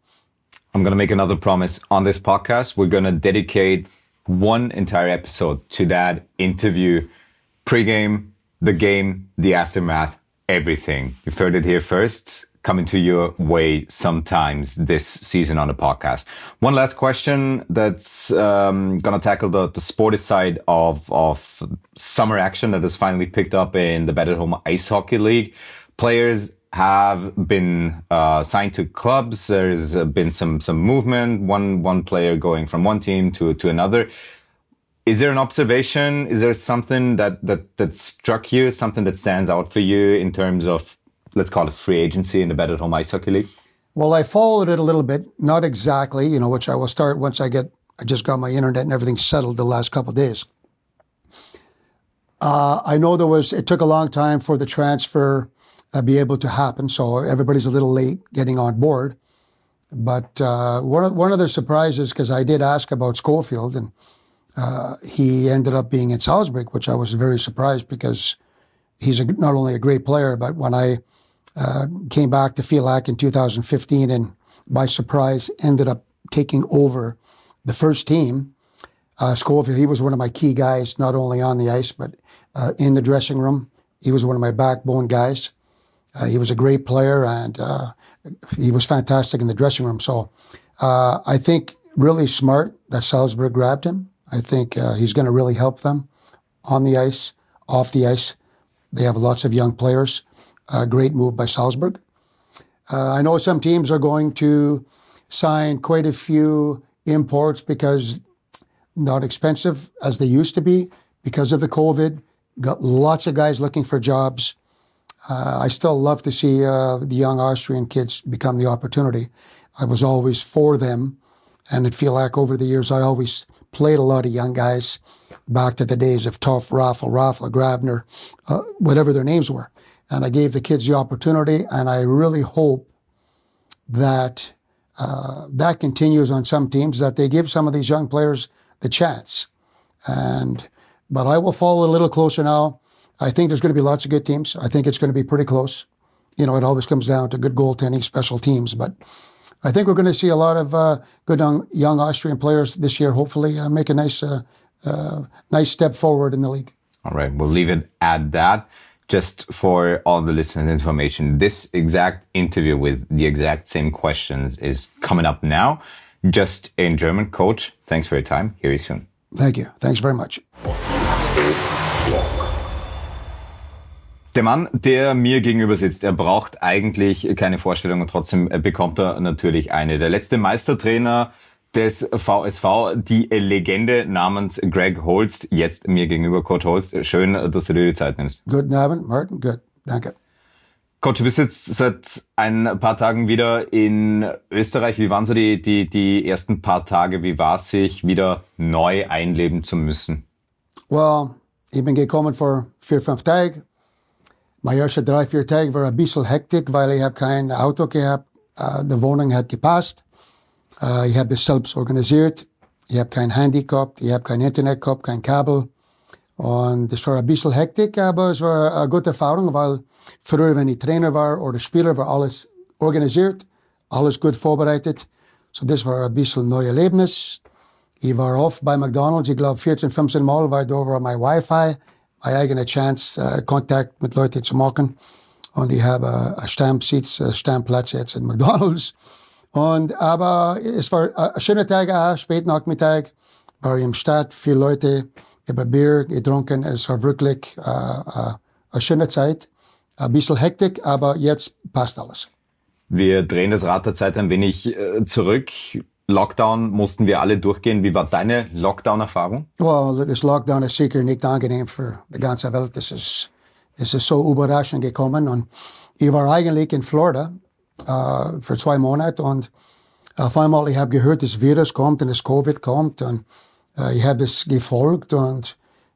I'm going to make another promise on this podcast. We're going to dedicate one entire episode to that interview, pregame, the game, the aftermath, everything. You've heard it here first. Coming to your way sometimes this season on the podcast. One last question that's um, going to tackle the, the sporty side of, of summer action that has finally picked up in the Better Home Ice Hockey League. Players have been uh, signed to clubs. There's been some some movement. One one player going from one team to to another. Is there an observation? Is there something that that that struck you? Something that stands out for you in terms of, let's call it, free agency in the Better Home Ice Hockey League? Well, I followed it a little bit, not exactly, you know, which I will start once I get. I just got my internet and everything settled the last couple of days. Uh, I know there was. It took a long time for the transfer. Uh, be able to happen. So everybody's a little late getting on board. But uh, one, of, one of the surprises, because I did ask about Schofield, and uh, he ended up being in Salzburg, which I was very surprised because he's a, not only a great player, but when I uh, came back to Pheelac in two thousand fifteen and by surprise ended up taking over the first team, uh, Schofield, he was one of my key guys, not only on the ice, but uh, in the dressing room. He was one of my backbone guys. Uh, he was a great player, and uh, he was fantastic in the dressing room. So uh, I think really smart that Salzburg grabbed him. I think uh, he's going to really help them on the ice, off the ice. They have lots of young players. Uh, great move by Salzburg. Uh, I know some teams are going to sign quite a few imports because not expensive as they used to be because of the COVID. Got lots of guys looking for jobs. Uh, I still love to see uh, the young Austrian kids become the opportunity. I was always for them, and it feel like over the years I always played a lot of young guys back to the days of Tough, Raffle, Raffle, Grabner, uh, whatever their names were. And I gave the kids the opportunity, and I really hope that uh, that continues on some teams, that they give some of these young players the chance. And but I will follow a little closer now. I think there's going to be lots of good teams. I think it's going to be pretty close. You know, it always comes down to good goaltending, special teams. But I think we're going to see a lot of uh, good young, young Austrian players this year, hopefully uh, make a nice, uh, uh, nice step forward in the league. All right, we'll leave it at that. Just for all the listeners' information, this exact interview with the exact same questions is coming up now, just in German. Coach, thanks for your time. Hear you soon. Thank you. Thanks very much. Der Mann, der mir gegenüber sitzt, er braucht eigentlich keine Vorstellung und trotzdem bekommt er natürlich eine. Der letzte Meistertrainer des V S V, die Legende namens Greg Holst, jetzt mir gegenüber. Coach Holst, schön, dass du dir die Zeit nimmst. Guten Abend, Martin. Gut, danke. Coach, du bist jetzt seit ein paar Tagen wieder in Österreich. Wie waren so die, die, die ersten paar Tage? Wie war es, sich wieder neu einleben zu müssen? Well, ich bin gekommen vor vier, fünf Tagen. Meine ersten drei, vier Tage war ein bisschen hektisch, weil ich habe kein Auto gehabt. Uh, die Wohnung hat gepasst. Uh, ich habe das selbst organisiert. Ich habe kein Handy gehabt, ich habe kein Internet gehabt, kein Kabel. Und es war ein bisschen hektisch, aber es war eine gute Erfahrung, weil früher, wenn ich Trainer war oder Spieler, war alles organisiert, alles gut vorbereitet. So das war ein bisschen ein neues Erlebnis. Ich war oft bei McDonald's, ich glaube vierzehn, fünfzehn Mal, weil da war mein Wi-Fi, meine eigene Chance, uh, Kontakt mit Leuten zu machen. Und ich habe uh, Stammplatz, uh, Stammplatz jetzt in McDonald's. Und, aber es war ein schöner Tag, uh, spät Nachmittag, war ich im Stadt, viele Leute, ich habe Bier getrunken, es war wirklich uh, uh, eine schöne Zeit. Ein bisschen Hektik, aber jetzt passt alles. Wir drehen das Rad der Zeit ein wenig äh, zurück. Lockdown mussten wir alle durchgehen. Wie war deine Lockdown-Erfahrung? Well, das Lockdown ist sicher nicht angenehm für die ganze Welt. Das ist, es ist so überraschend gekommen. Und ich war eigentlich in Florida uh, für zwei Monate und auf einmal, ich habe gehört, das Virus kommt und das Covid kommt und uh, ich habe es gefolgt und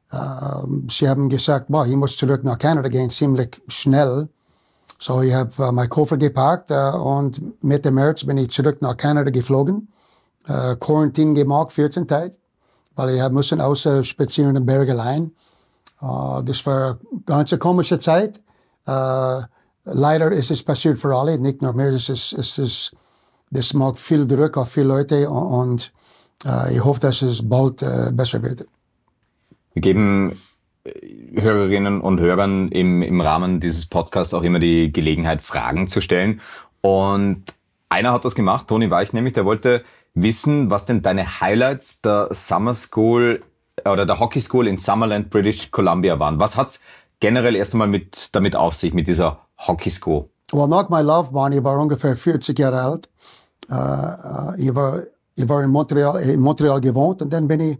uh, sie haben gesagt, boah, ich muss zurück nach Kanada gehen, ziemlich schnell. So, ich habe uh, meinen Koffer gepackt uh, und Mitte März bin ich zurück nach Kanada geflogen. Uh, Quarantäne gemacht, vierzehn Tage, weil ich hab müssen außer spazieren in Berge allein. Uh, das war eine ganz komische Zeit. Uh, leider ist es passiert für alle, nicht nur mehr. Es ist, es ist, das macht viel Druck auf viele Leute und uh, ich hoffe, dass es bald uh, besser wird. Wir geben Hörerinnen und Hörern im, im Rahmen dieses Podcasts auch immer die Gelegenheit, Fragen zu stellen. Und einer hat das gemacht, Toni Weich nämlich, der wollte wissen, was denn deine Highlights der Summer School oder der Hockey School in Summerland, British Columbia waren. Was hat's generell erst einmal mit, damit auf sich, mit dieser Hockey School? Well, nach meiner Laufbahn, ich war ungefähr vierzig Jahre alt. Uh, uh, ich, war, ich war in Montreal, in Montreal gewohnt und dann bin ich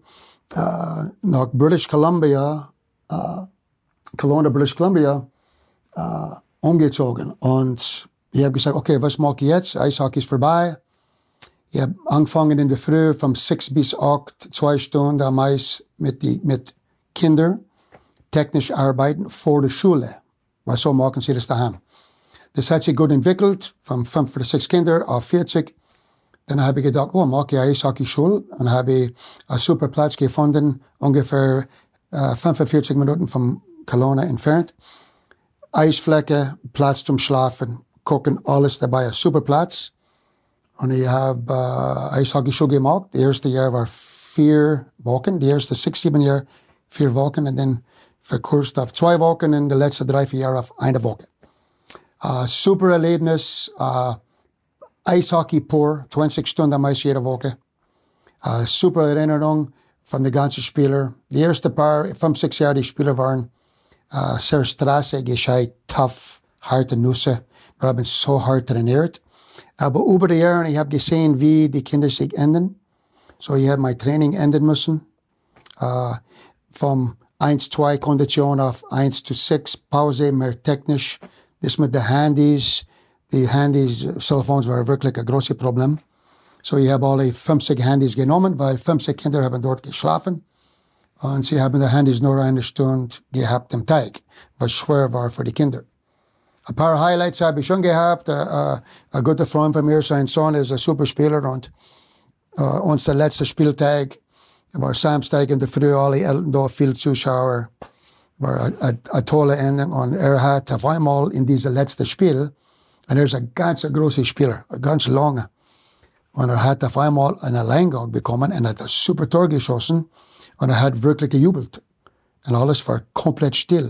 uh, nach British Columbia, uh, Kelowna, British Columbia, uh, umgezogen. Und ich habe gesagt, okay, was mache ich jetzt? Eishockey ist vorbei. Ich habe angefangen in der Früh von sechs bis acht, zwei Stunden am Eis mit, die, mit Kindern technisch arbeiten vor der Schule. Weil so machen sie das daheim. Das hat sich gut entwickelt, von fünf oder sechs Kindern auf vierzig. Dann habe ich gedacht, oh, mache ich Eishockey-Schule. Und habe ich einen super Platz gefunden, ungefähr äh, fünfundvierzig Minuten von Kelowna entfernt. Eisfläche, Platz zum Schlafen, gucken, alles dabei, ein super Platz. Und ich habe äh, Eishockey-Schule gemacht. Das erste Jahr war vier Wochen, die ersten sechs, sieben Jahre vier Wochen und dann verkürzt auf zwei Wochen und die letzten drei, vier Jahre auf eine Woche. Uh, super Erlebnis, uh, Eishockey pur, zwanzig Stunden am Eis jede Woche. Uh, super Erinnerung von den ganzen Spielern. Die ersten paar, fünf, sechs Jahre, die Spieler waren uh, sehr Straße, gescheit, tough, harte Nüsse. Wir haben so hart trainiert. Aber über die Jahre, ich habe gesehen, wie die Kinder sich ändern. So, ich habe mein Training ändern müssen. Uh, vom eins zwei Kondition auf eins zu sechs Pause, mehr technisch. Das mit den Handys, die Handys, Cellphones war wirklich ein großes Problem. So, ich habe alle fünfzig Handys genommen, weil fünfzig Kinder haben dort geschlafen. Und sie haben die Handys nur eine Stunde gehabt am Tag, was schwer war für die Kinder. Ein paar Highlights habe ich schon gehabt. Uh, uh, ein guter Freund von mir, sein Sohn ist ein super Spieler und uh, uns der letzte Spieltag war Samstag in der Früh, alle Eltern da, viele Zuschauer. War eine tolle Endung. Und er hat auf einmal in diesem letzten Spiel, und er ist ein ganz großer Spieler, ein ganz langer. Und er hat auf einmal einen Alleingang bekommen und hat ein super Tor geschossen. Und er hat wirklich gejubelt. Und alles war komplett still.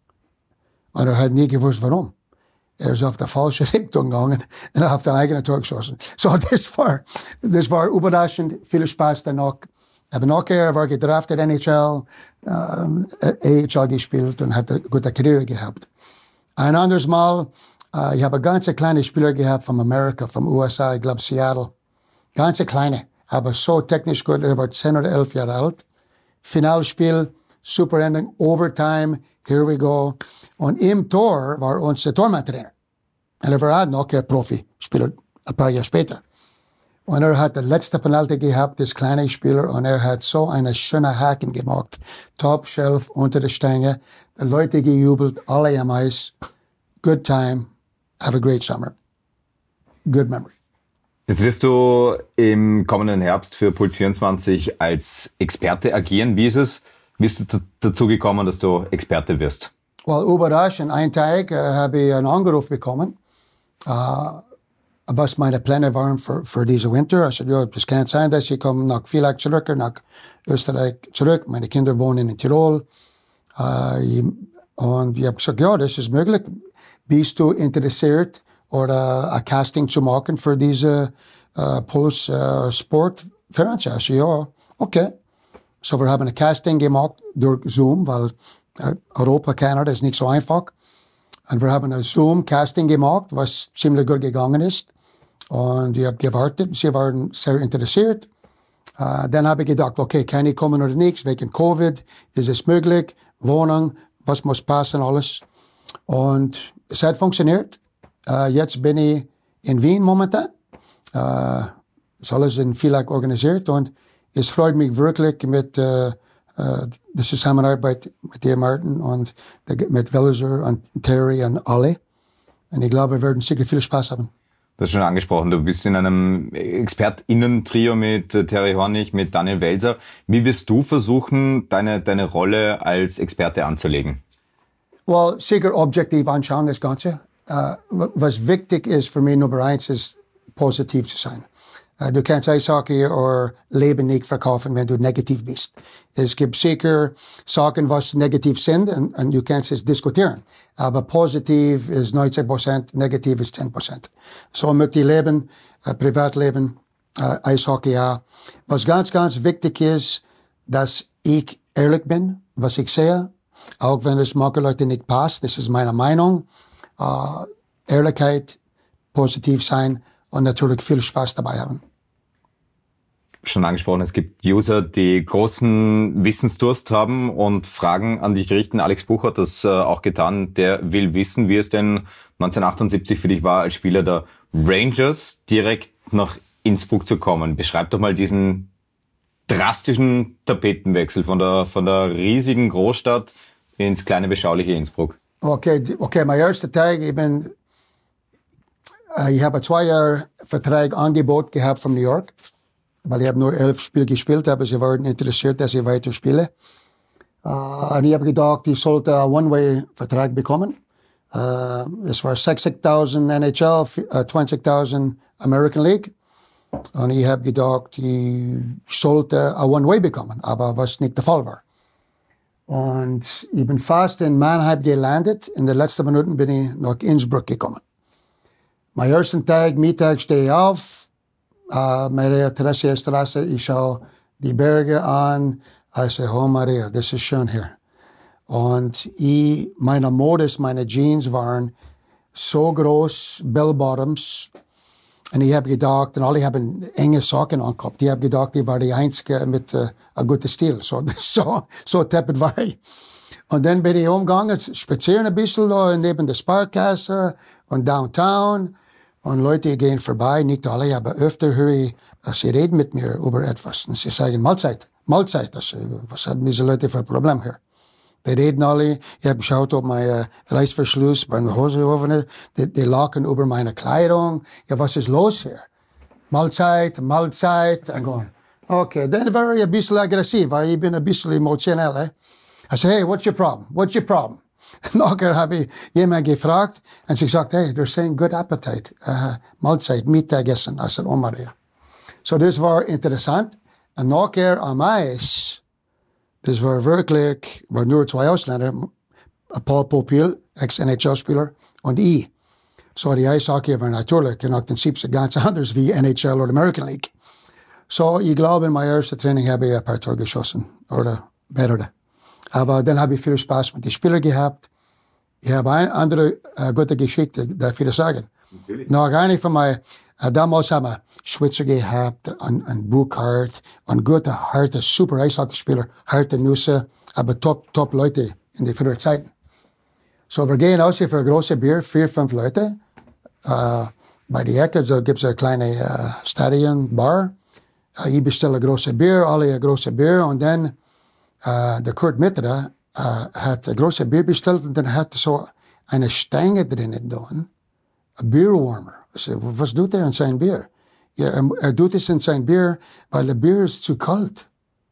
Und er hat nie gewusst, warum. Er ist auf die falsche Richtung gegangen und er hat den eigenen Tor geschossen. So, das war, das war überraschend. Viel Spaß danach. Aber nachher war gedraftet in N H L, ähm, A H L gespielt und hat eine gute Karriere gehabt. Ein anderes Mal, äh, ich habe ganz kleine Spieler gehabt von Amerika, vom U S A, ich glaube Seattle. Ganz kleine, aber so technisch gut. Er war zehn oder elf Jahre alt. Finalspiel, super Ending, Overtime, here we go. Und im Tor war unser Tormann-Trainer. Und er war auch nachher Profi-Spieler, ein paar Jahre später. Und er hat den letzten Penalty gehabt, das kleine Spieler, und er hat so eine schöne Haken gemacht. Top Shelf, unter der Stange. Die Leute gejubelt, alle am Eis. Good time. Have a great summer. Good memory. Jetzt wirst du im kommenden Herbst für Puls vierundzwanzig als Experte agieren. Wie ist es? Wie bist du dazu gekommen, dass du Experte wirst? Well, überraschend, einen Tag äh, habe ich einen Anruf bekommen. Uh, was meine Pläne waren für, für diesen Winter. Ich sagte, ja, das kann sein, dass ich komme nach Villach zurück, nach Österreich zurück. Meine Kinder wohnen in Tirol. Uh, ich, und ich habe gesagt, ja, das ist möglich. Bist du interessiert, oder ein Casting zu machen für diese uh, Puls uh, Sport Fernsehen? Ich sagte, ja, okay. So, wir haben ein Casting gemacht durch Zoom, weil uh, Europa, Kanada ist nicht so einfach. Und wir haben ein Zoom-Casting gemacht, was ziemlich gut gegangen ist. Und ich habe gewartet, sie waren sehr interessiert. Uh, dann habe ich gedacht, okay, kann ich kommen oder nicht, wegen Covid, ist es möglich, Wohnung, was muss passen, alles. Und es hat funktioniert. Uh, jetzt bin ich in Wien momentan. Uh, ist alles in Villach organisiert und es freut mich wirklich mit uh, uh, der Zusammenarbeit mit dir, Martin, und mit Welser und Terry und alle. Und ich glaube, wir werden sicher viel Spaß haben. Du hast schon angesprochen, du bist in einem ExpertInnen-Trio mit Terry Hornig, mit Daniel Welser. Wie wirst du versuchen, deine, deine Rolle als Experte anzulegen? Well, sicher objektiv anschauen, das Ganze. Uh, was wichtig ist für mich, Nummer eins, ist positiv zu sein. Uh, du kannst Eishockey oder Leben nicht verkaufen, wenn du negativ bist. Es gibt sicher Sachen, was negativ sind, und, und du kannst es diskutieren. Aber positiv ist neunzig Prozent, negativ ist zehn Prozent. So möchte ich leben, uh, Privatleben, uh, Eishockey auch. Was ganz, ganz wichtig ist, dass ich ehrlich bin, was ich sehe, auch wenn es manche Leute nicht passt, das ist meine Meinung. Uh, Ehrlichkeit, positiv sein und natürlich viel Spaß dabei haben. Schon angesprochen, es gibt User, die großen Wissensdurst haben und Fragen an dich richten. Alex Buch hat das äh, auch getan. Der will wissen, wie es denn neunzehnhundertachtundsiebzig für dich war, als Spieler der Rangers direkt nach Innsbruck zu kommen. Beschreib doch mal diesen drastischen Tapetenwechsel von der, von der riesigen Großstadt ins kleine, beschauliche Innsbruck. Okay, okay, mein erster Tag, ich bin, uh, ich habe zwei Jahre Vertrag Angebot gehabt von New York, weil ich habe nur elf Spiele gespielt, aber sie waren interessiert, dass ich weiter spiele. Uh, und ich habe gedacht, ich sollte einen One-Way-Vertrag bekommen. Uh, es war sechzigtausend N H L, uh, zwanzigtausend American League. Und ich habe gedacht, ich sollte einen One-Way bekommen, aber was nicht der Fall war. Und ich bin fast in Mannheim gelandet. In den letzten Minuten bin ich nach Innsbruck gekommen. Mein ersten Tag, Mittag, stehe ich auf. Uh, Maria Theresia Straße, ich schaue die Berge an. Ich sage, oh Maria, das ist schön hier. Und ich, meine Modus, meine Jeans waren so groß, bell bottoms. Und ich habe gedacht, und alle haben enge Socken angehabt. Ich habe gedacht, ich war die Einzige mit uh, einem guten Stil. So, so, so teppet war ich. Und dann bin ich umgegangen, spazieren ein bisschen da neben der Sparkasse und downtown. Und Leute gehen vorbei, nicht alle, aber öfter höre ich, sie reden mit mir über etwas. Und sie sagen, Mahlzeit, Mahlzeit. Also, was haben diese Leute für ein Problem hier? Die reden alle, ich habe geschaut, ob mein uh, Reißverschluss bei der Hose offen ist, die, die lachen über meine Kleidung. Ja, was ist los hier? Mahlzeit, Mahlzeit. Und going, okay, dann war ich ein bisschen aggressiv, weil ich bin ein bisschen emotionell. Eh? I said, hey, what's your problem? What's your problem? Nachher habe ich jemand gefragt und sie gesagt, hey, they're saying good appetite, uh, Mahlzeit, Mittagessen. I said, oh Maria. So das war interessant. Und nachher am Eis, das war wirklich, war nur zwei Ausländer, Paul Popil, Ex-N H L-Spieler, und ich. So die Eishockey war natürlich in achtundsiebzig ganz anders wie N H L oder American League. So ich glaube, in meinem ersten Training habe ich ein paar Tore geschossen oder mehrere. Aber dann habe ich viel Spaß mit den Spielern gehabt. Ich habe eine andere äh, gute Geschichte, darf ich das sagen. Natürlich. Noch eine von meinen, äh, damals haben wir Schwitzer gehabt, und, und Burkhardt, und gute, harte, super Eishockeyspieler, harte Nüsse, aber top, top Leute in die früheren Zeiten. So, wir gehen aus hier für ein großes Bier, vier, fünf Leute. Äh, bei der Ecke, so gibt es eine kleine äh, Stadion, Bar. Äh, ich bestelle ein großes Bier, alle ein großes Bier, und dann Uh, der Kurt Mitterer uh, hat ein großes Bier bestellt und dann hat so eine Stange drinnen drin, ein Bierwarmer. Also, was tut er in sein Bier? Ja, er, er tut es in sein Bier, weil der Bier ist zu kalt.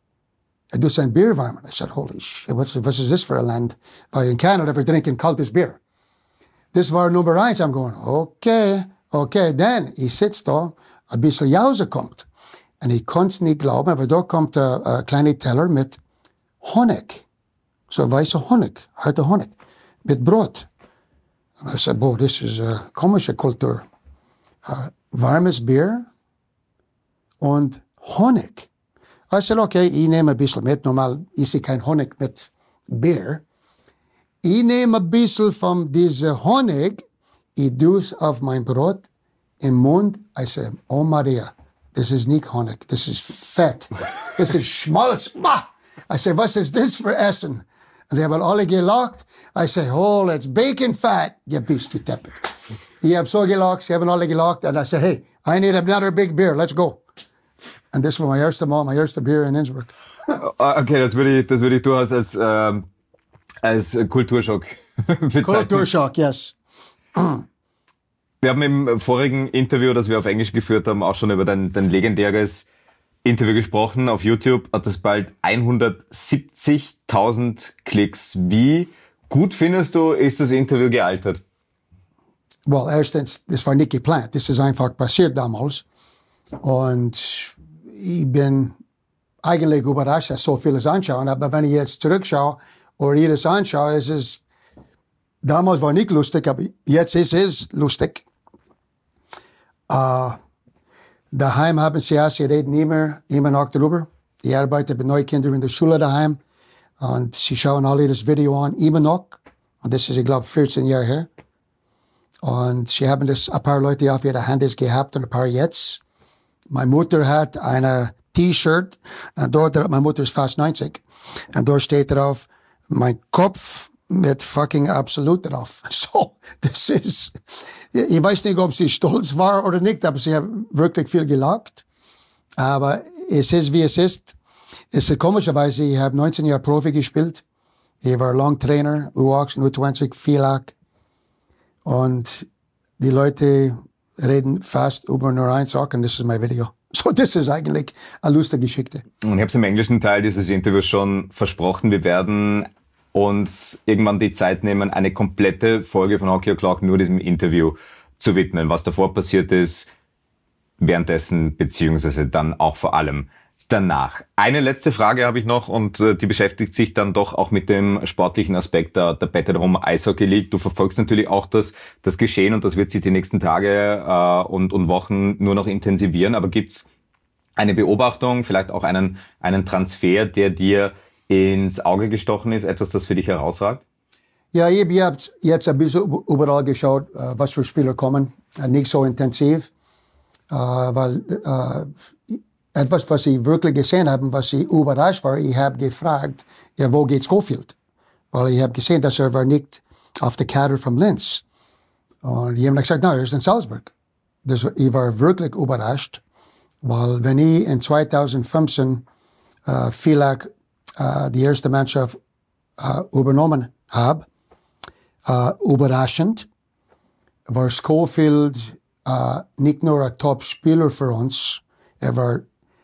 Er tut sein Bier warm. Ich sagte, holy shit, was, was ist das für ein Land? Weil in Kanada, wir trinken kaltes Bier. Das war Nummer eins. I'm going, okay, okay. Dann, ich sitze da, ein bisschen Jause kommt. Und ich konnte es nicht glauben, aber da kommt ein, ein kleiner Teller mit Honig, so weißer Honig, harter Honig, mit Brot. Und ich sagte, boah, das ist eine komische Kultur. Uh, warmes Bier und Honig. Ich sagte, okay, ich nehme ein bisschen mit. Normal esse ich kein Honig mit Bier. Ich nehme ein bisschen von diesem Honig, ich tue es auf mein Brot, im Mund. Ich sage, oh Maria, das ist nicht Honig, das ist Fett, das ist Schmalz. Bah! I said, was ist das für Essen? Und die haben alle gelacht. I said, oh, it's bacon fat. Ja, bist du deppert. Ich habe so gelacht, sie haben alle gelacht. Und I said, hey, I need another big beer, let's go. Und das war mein erstes Mal, mein erster Bier in Innsbruck. Okay, das würde ich, das würde ich durchaus als, ähm, als Kulturschock bezeichnen. Kulturschock, yes. Wir haben im vorigen Interview, das wir auf Englisch geführt haben, auch schon über dein, dein legendäres Interview gesprochen. Auf YouTube hat das bald hundertsiebzigtausend Klicks. Wie gut findest du, ist das Interview gealtert? Well, erstens, das war nicht geplant. Das ist einfach passiert damals. Und ich bin eigentlich überrascht, dass so viele es anschauen. Aber wenn ich jetzt zurückschaue oder jedes anschaue, ist es, damals war nicht lustig, aber jetzt ist es lustig. Uh, Daheim haben sie ja, sie reden immer, immer noch darüber. Ich arbeite mit Neukindern in der Schule daheim. Und sie schauen alle das Video an, immer noch. Und das ist, ich glaube, vierzehn Jahre her. Und sie haben das ein paar Leute auf ihre Handys gehabt und ein paar jetzt. Meine Mutter hat eine T-Shirt. Und dort, meine Mutter ist fast neunzig. Und dort steht drauf, mein Kopf mit fucking absolut drauf. So, das ist, ich weiß nicht, ob sie stolz war oder nicht, aber sie hat wirklich viel gelacht. Aber es ist, wie es ist. Es ist komischerweise, ich habe neunzehn Jahre Profi gespielt. Ich war Long-Trainer, U achtzehn, U zwanzig, V L A C. Und die Leute reden fast über nur eins Sache, und das ist mein Video. So, das ist eigentlich eine lustige Geschichte. Und ich habe es im englischen Teil dieses Interviews schon versprochen, wir werden uns irgendwann die Zeit nehmen, eine komplette Folge von Hockey O'Clock nur diesem Interview zu widmen, was davor passiert ist, währenddessen, beziehungsweise dann auch vor allem danach. Eine letzte Frage habe ich noch, und äh, die beschäftigt sich dann doch auch mit dem sportlichen Aspekt der, der Battered Home Eishockey League. Du verfolgst natürlich auch das, das Geschehen, und das wird sich die nächsten Tage äh, und, und Wochen nur noch intensivieren. Aber gibt's eine Beobachtung, vielleicht auch einen, einen Transfer, der dir ins Auge gestochen ist, etwas, das für dich herausragt? Ja, ich habe jetzt ein bisschen überall geschaut, was für Spieler kommen. Nicht so intensiv, weil etwas, was ich wirklich gesehen habe, was ich überrascht war, ich habe gefragt, ja, wo geht Schofield? Weil ich habe gesehen, dass er war nicht auf der Kader von Linz. Und ich habe gesagt, nein, er ist in Salzburg. Das, ich war wirklich überrascht, weil wenn ich in zwanzig fünfzehn äh, vielleicht äh, die erste Mannschaft äh, übernommen habe, äh, überraschend, war Schofield äh, nicht nur ein Top-Spieler für uns, er war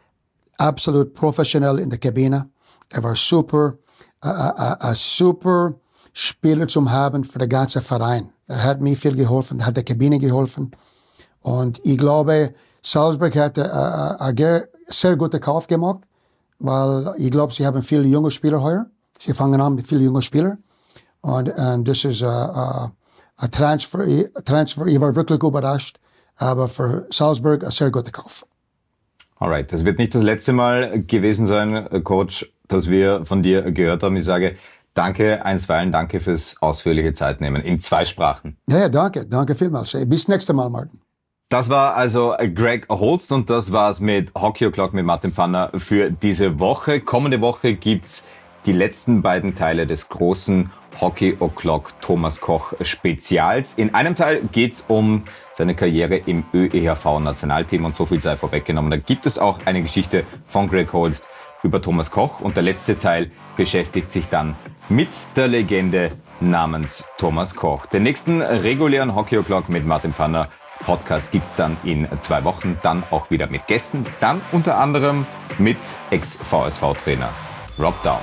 absolut professionell in der Kabine, er war super, ein super Spieler zum haben für den ganzen Verein. Er hat mir viel geholfen, hat der Kabine geholfen. Und ich glaube, Salzburg hat einen sehr guten Kauf gemacht, weil ich glaube, sie haben viele junge Spieler heuer. Sie fangen an mit vielen jungen Spielern. Und, und das ist ein Transfer, Transfer. Ich war wirklich überrascht, aber für Salzburg ein sehr guter Kauf. Alright, das wird nicht das letzte Mal gewesen sein, Coach, dass wir von dir gehört haben. Ich sage danke einstweilen, danke fürs ausführliche Zeitnehmen in zwei Sprachen. Ja, ja, danke, danke vielmals. Bis nächstes Mal, Martin. Das war also Greg Holst und das war's mit Hockey O'Clock mit Martin Pfanner für diese Woche. Kommende Woche gibt's die letzten beiden Teile des großen Hockey O'Clock Thomas Koch Spezials. In einem Teil geht's um seine Karriere im Ö E H V-Nationalteam und so viel sei vorweggenommen. Da gibt es auch eine Geschichte von Greg Holst über Thomas Koch und der letzte Teil beschäftigt sich dann mit der Legende namens Thomas Koch. Den nächsten regulären Hockey O'Clock mit Martin Pfanner Podcast gibt's dann in zwei Wochen, dann auch wieder mit Gästen, dann unter anderem mit Ex-V S V-Trainer Rob Down.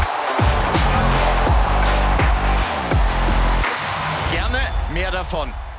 Gerne mehr davon.